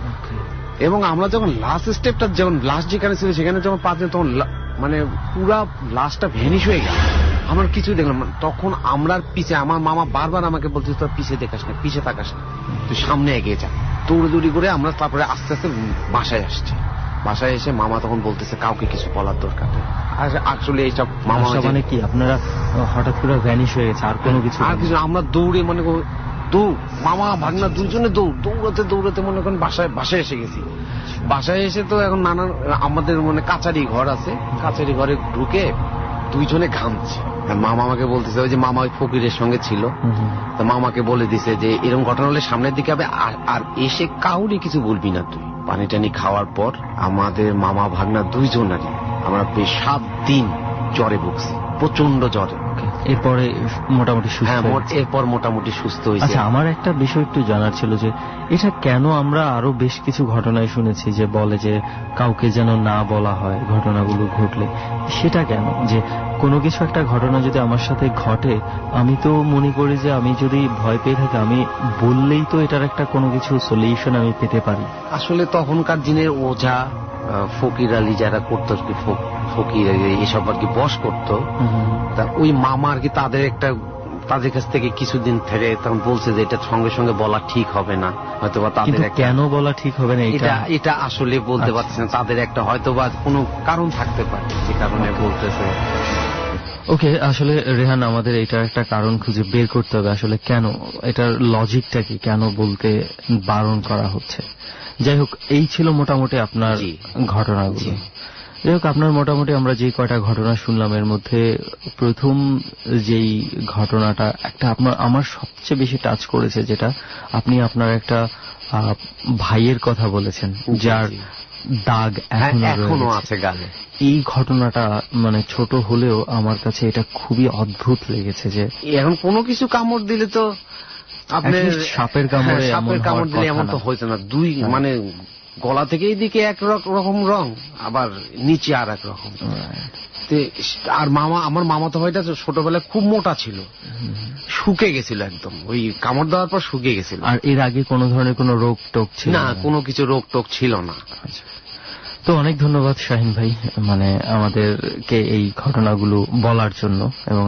এবং আমরা যখন লাস্ট স্টেপটা, যখন লাস্ট যেখানে ছিল সেখানে যখন পাচ্ছি, তখন মানে পুরা লাশটা ভ্যানিশ হয়ে গেল, আমরা কিছু দেখলাম। তখন আমরা পিছে, আমার মামা বারবার আমাকে বলছে তোর পিছে দেখাস না, পিছে তাকাস না, তুই সামনে এগিয়ে যা। দৌড়ি করে আমরা তারপরে আস্তে আস্তে বাসায় আসছি। বাসায় এসে মামা তখন বলতেছে কাউকে কিছু বলার দরকার নেই। আসলে এইসব মামা মানে কি আপনারা হঠাৎ করে ভ্যানিশ হয়ে গেছে, আর কোনো কিছু? আমরা দৌড়ে মনে করি মামা ভাগনা দুজনে দৌড়াতে মনে করেন বাসায় এসে গেছি। বাসায় এসে তো এখন নানান আমাদের মানে কাচারি ঘর আছে, কাচারি ঘরে ঢুকে দুইজনে ঘামছে। মামা আমাকে বলতেছে, ওই যে মামা ওই ফকিরের সঙ্গে ছিল, তো মামাকে বলে দিছে যে এরকম ঘটনা হলে সামনের দিকে হবে, আর এসে কাউরি কিছু বলবি না তুই। পানি টানি খাওয়ার পর আমাদের মামা ভাগনা দুইজনারই আমরা বেশ 7 দিন জ্বরে ভুগছি, প্রচন্ড জ্বরে। এরপরে মোটামুটি সুস্থ? হ্যাঁ, এরপর মোটামুটি সুস্থ হয়েছে। আচ্ছা, আমার একটা বিষয় একটু জানার ছিল যে এটা কেন আমরা আরো বেশ কিছু ঘটনায় শুনেছি যে বলে যে কাউকে যেন না বলা হয় ঘটনাগুলো ঘটলে, সেটা কেন? যে কোনো কিছু একটা ঘটনা যদি আমার সাথে ঘটে, আমি তো মনে করি যে আমি যদি ভয় পেয়ে থাকি, আমি বললেই তো এটার একটা কোনো কিছু সলিউশন আমি পেতে পারি। আসলে তখনকার দিনের ওঝা ফকির আলী যারা করতো, ফকির এসব আর কি বস করতো, তা ওই মামা আর কি তাদের কাছ থেকে কিছুদিন থেকে তখন বলছে যে এটা সঙ্গে সঙ্গে বলা ঠিক হবে না, হয়তো বা তাদের কেন বলা ঠিক হবে না এটা আসলে বলতে পারছে না। তাদের একটা হয়তো বা কোনো কারণ থাকতে পারে যে কারণে বলতেছে। ওকে, আসলে রেহান আমাদের এটার একটা কারণ খুঁজে বের করতে হবে, আসলে কেন, এটার লজিকটা কি, কেন বলতে বারণ করা হচ্ছে। যাই হোক, এই ছিল মোটামুটি আপনার ঘটনাগুলো। যাই হোক, আপনার মোটামুটি আমরা যে কয়টা ঘটনা শুনলাম এর মধ্যে প্রথম যেই ঘটনাটা একটা আমার সবচেয়ে বেশি টাচ করেছে, যেটা আপনি আপনার একটা ভাইয়ের কথা বলেছেন যার দাগ এখনো আছে গালে। এই ঘটনাটা মানে ছোট হলেও আমার কাছে এটা খুবই অদ্ভুত লেগেছে যে এখন কোনো কিছু কামড় দিলে তো আপনার সাপের কামড় দিলে এমন তো হইতো না। দুই মানে গলা থেকে এইদিকে এক রকম রং, আবার নিচে আর এক রকম। আর আমার মামাতো ভাইটা ছোটবেলায় খুব মোটা ছিল, শুকে গেছিল একদম, ওই কামড় দেওয়ার পর শুকিয়ে গেছিল। আর এর আগে কোনো ধরনের কোনো রোগ টোক ছিল না? কোনো কিছু রোগ টোক ছিল না। তো অনেক ধন্যবাদ শাহিন ভাই, মানে আমাদেরকে এই ঘটনাগুলো বলার জন্য এবং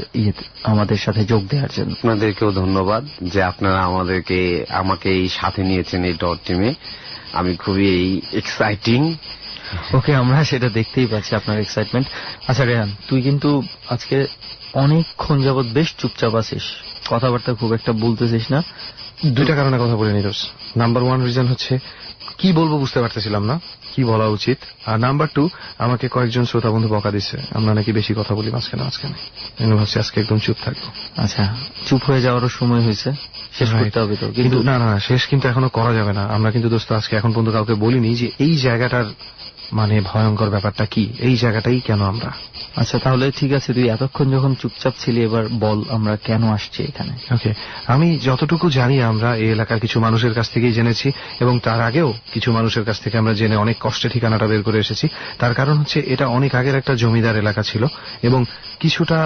আমাদের সাথে যোগ দেওয়ার জন্য। আপনাদেরকেও ধন্যবাদ যে আপনারা আমাকে এই সাথে নিয়েছেন এই ডট টিমে। আমি খুবই এক্সাইটিং। ওকে, আমরা সেটা দেখতেই পাচ্ছি আপনার এক্সাইটমেন্ট। আচ্ছা রেহান, তুই কিন্তু আজকে অনেকক্ষণ যাবৎ বেশ চুপচাপ আছিস, কথাবার্তা খুব একটা বলতেছিস না। দুইটা কারণে কথা বলে নিরোজ। নাম্বার 1 রিজন হচ্ছে কি বলবো বুঝতে পারতেছিলাম না, কি বলা উচিত। আর নাম্বার 2, আমাকে কয়েকজন শ্রোতা বন্ধু বকা দিচ্ছে আমরা নাকি বেশি কথা বলি মাঝখানে। আমি ভাবছি আজকে একদম চুপ থাকবো। আচ্ছা, চুপ হয়ে যাওয়ারও সময় হয়েছে, শেষ করতে হবে তো। কিন্তু না, শেষ কিন্তু এখনো করা যাবে না। আমরা কিন্তু দোস্ত আজকে এখন পর্যন্ত কাউকে বলিনি যে এই জায়গাটার মানে ভয়ঙ্কর ব্যাপারটা কি, এই জায়গাটাই কেন আমরা। আচ্ছা তাহলে ঠিক আছে, তুই এতক্ষণ যখন চুপচাপ ছিলি এবার বল আমরা কেন আসছি এখানে। ওকে, আমি যতটুকু জানি আমরা এই এলাকার কিছু মানুষের কাছ থেকেই জেনেছি এবং তার আগেও কিছু মানুষের কাছ থেকে আমরা জেনে অনেক কষ্টে ঠিকানাটা বের করে এসেছি। তার কারণ হচ্ছে এটা অনেক আগের একটা জমিদার এলাকা ছিল এবং কিছুটা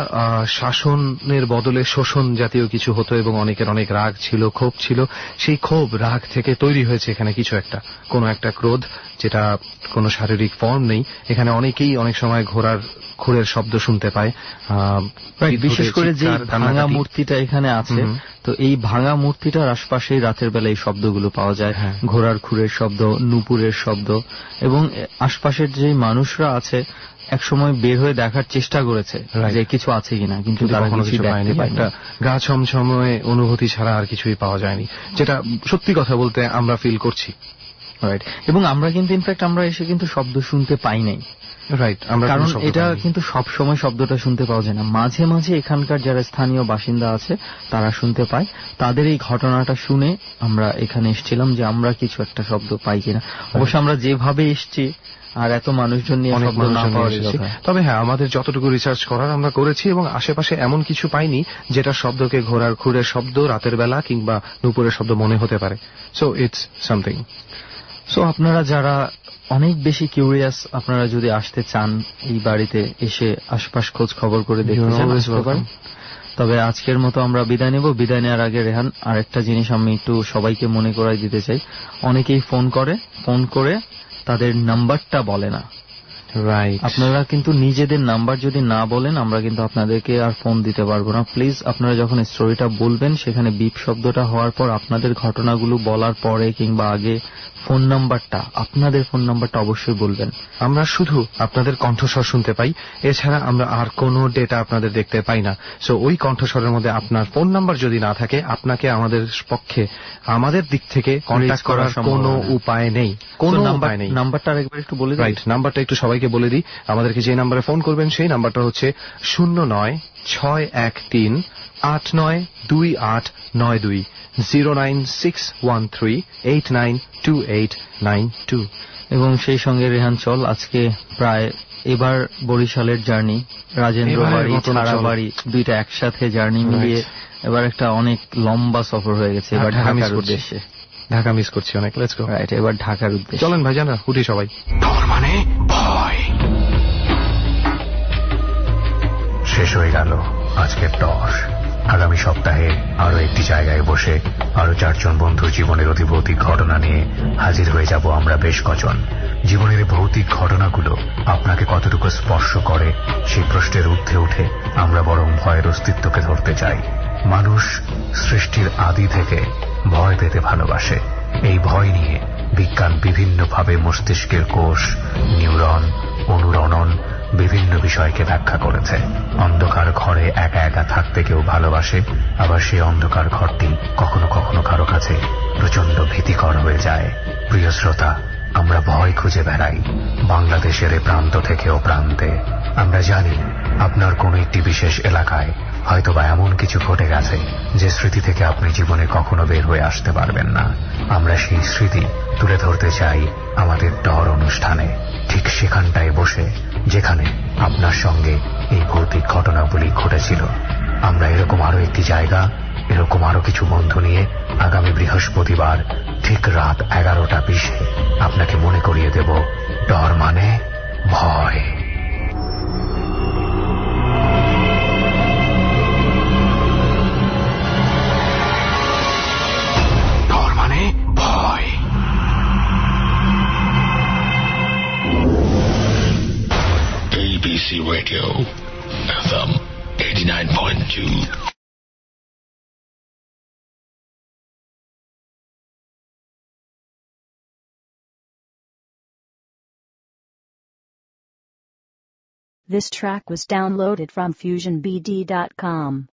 শাসনের বদলে শোষণ জাতীয় কিছু হতো এবং অনেকের অনেক রাগ ছিল, ক্ষোভ ছিল। সেই ক্ষোভ রাগ থেকে তৈরি হয়েছে এখানে কিছু একটা, কোনো একটা ক্রোধ যেটা কোনো শারীরিক ফর্ম নেই। এখানে অনেকেই অনেক সময় ঘোড়ার খুরের শব্দ শুনতে পায়, বিশেষ করে যে ভাঙা মূর্তিটা এখানে আছে, তো এই ভাঙা মূর্তিটার আশপাশেই রাতের বেলা এই শব্দগুলো পাওয়া যায়, ঘোড়ার খুরের শব্দ, নুপুরের শব্দ। এবং আশপাশের যে মানুষরা আছে একসময় বের হয়ে দেখার চেষ্টা করেছে যে কিছু আছে কিনা, কিন্তু তারা কিছু পায়নি। একটা গা ছমছমে অনুভূতি ছাড়া আর কিছুই পাওয়া যায়নি, যেটা সত্যি কথা বলতে আমরা ফিল করছি। রাইট, এবং আমরা কিন্তু ইনফ্যাক্ট আমরা এসে কিন্তু শব্দ শুনতে পাই নাই। রাইট, কারণ এটা কিন্তু সব সময় শব্দটা শুনতে পাওয়া যায় না, মাঝে মাঝে এখানকার যারা স্থানীয় বাসিন্দা আছে তারা শুনতে পায়। তাদের এই ঘটনাটা শুনে আমরা এখানে এসেছিলাম যে আমরা কিছু একটা শব্দ পাই কিনা। অবশ্য আমরা যেভাবে এসছি আর এত মানুষজন নিয়ে শব্দ না পাওয়ার কথা। তবে হ্যাঁ, আমাদের যতটুকু রিসার্চ করার আমরা করেছি এবং আশেপাশে এমন কিছু পাইনি যেটা শব্দকে ঘোড়ার খুরের শব্দ, রাতের বেলা কিংবা নুপুরের শব্দ মনে হতে পারে। So it's something. সো আপনারা যারা অনেক বেশি কিউরিয়াস, আপনারা যদি আসতে চান এই বাড়িতে এসে আশপাশ খোঁজ খবর করে দেখতে পারেন। তবে আজকের মতো আমরা বিদায় নেব। বিদায় নেওয়ার আগে রেহান, আরেকটা জিনিস আমি একটু সবাইকে মনে করাই দিতে চাই। অনেকেই ফোন করে তাদের নাম্বারটা বলে না। রাইট, আপনারা কিন্তু নিজেদের নাম্বার যদি না বলেন আমরা কিন্তু আপনাদেরকে আর ফোন দিতে পারবো না। প্লিজ আপনারা যখন স্টোরিটা বলবেন সেখানে বিপ শব্দটা হওয়ার পর আপনাদের ঘটনাগুলো বলার পরে কিংবা আগে আপনাদের ফোন নাম্বারটা অবশ্যই বলবেন। আমরা শুধু আপনাদের কণ্ঠস্বর শুনতে পাই, এছাড়া আমরা আর কোনো ডেটা আপনাদের দেখতে পাই না। সো ওই কণ্ঠস্বরের মধ্যে আপনার ফোন নাম্বার যদি না থাকে, আপনাকে আমাদের পক্ষে আমাদের দিক থেকে কন্ট্যাক্ট করার কোনো উপায় নেই, কোনো উপায় নেই। নাম্বারটা আরেকবার একটু বলে দিন। রাইট, নাম্বারটা একটু সবাইকে বলে দিই। আমাদেরকে যে নাম্বারে ফোন করবেন সেই নাম্বারটা হচ্ছে 0961389292 09613892892। এবং সেই সঙ্গে রেহান চল, আজকে প্রায় এবার বরিশালের জার্নি, রাজেন্দ্র বাড়ি, ছাড়া বাড়ি, দুইটা একসাথে জার্নি মিলিয়ে এবার একটা অনেক লম্বা সফর হয়ে গেছে। এবার ঢাকার উদ্দেশ্যে। ঢাকা মিস করছি অনেক। Let's go. রাইট, এবার ঢাকার উদ্দেশ্যে চলেন ভাইজানরা, উঠি সবাই। ডর মানে ভয়। শেষ হয়ে গেল আজকের ডর। আগামী সপ্তাহে আরো একটি জায়গায় বসে আরো 4 জন বন্ধুর জীবনের অতি ভৌতিক ঘটনা নিয়ে হাজির হয়ে যাব আমরা বেশ কজন। জীবনের এই ভৌতিক ঘটনাগুলো আপনাকে কতটুকু স্পর্শ করে সেই প্রশ্নের ঊর্ধ্বে উঠে আমরা বরং ভয়ের অস্তিত্বকে ধরতে চাই। মানুষ সৃষ্টির আদি থেকে ভয় পেতে ভালোবাসে। এই ভয় নিয়ে বিজ্ঞান বিভিন্নভাবে মস্তিষ্কের কোষ, নিউরন, অনুরণন বিভিন্ন বিষয়কে ব্যাখ্যা করেছে। অন্ধকার ঘরে একা একা থাকতে কেউ ভালোবাসে, আবার সেই অন্ধকার ঘরটি কখনো কখনো কারো কাছে প্রচন্ড ভীতিকর হয়ে যায়। প্রিয় শ্রোতা, আমরা ভয় খুঁজে বেড়াই বাংলাদেশের এ প্রান্ত থেকে ও প্রান্তে। আমরা জানি আপনার কোন একটি বিশেষ এলাকায় হয়তোবা এমন কিছু ঘটে গেছে যে স্মৃতি থেকে আপনি জীবনে কখনো বের হয়ে আসতে পারবেন না। আমরা সেই স্মৃতি তুলে ধরতে চাই আমাদের ডর অনুষ্ঠানে, ঠিক সেখানটায় বসে যেখানে আপনার সঙ্গে এই ভৌতিক ঘটনাগুলি ঘটেছিল। আমরা এরকম আরো একটি জায়গা, এরকম আরো কিছু বন্ধু নিয়ে আগামী বৃহস্পতিবার ঠিক রাত 11টা 20-এ আপনাকে মনে করিয়ে দেব ডর মানে ভয়। Radio, FM 89.2. This track was downloaded from FusionBD.com.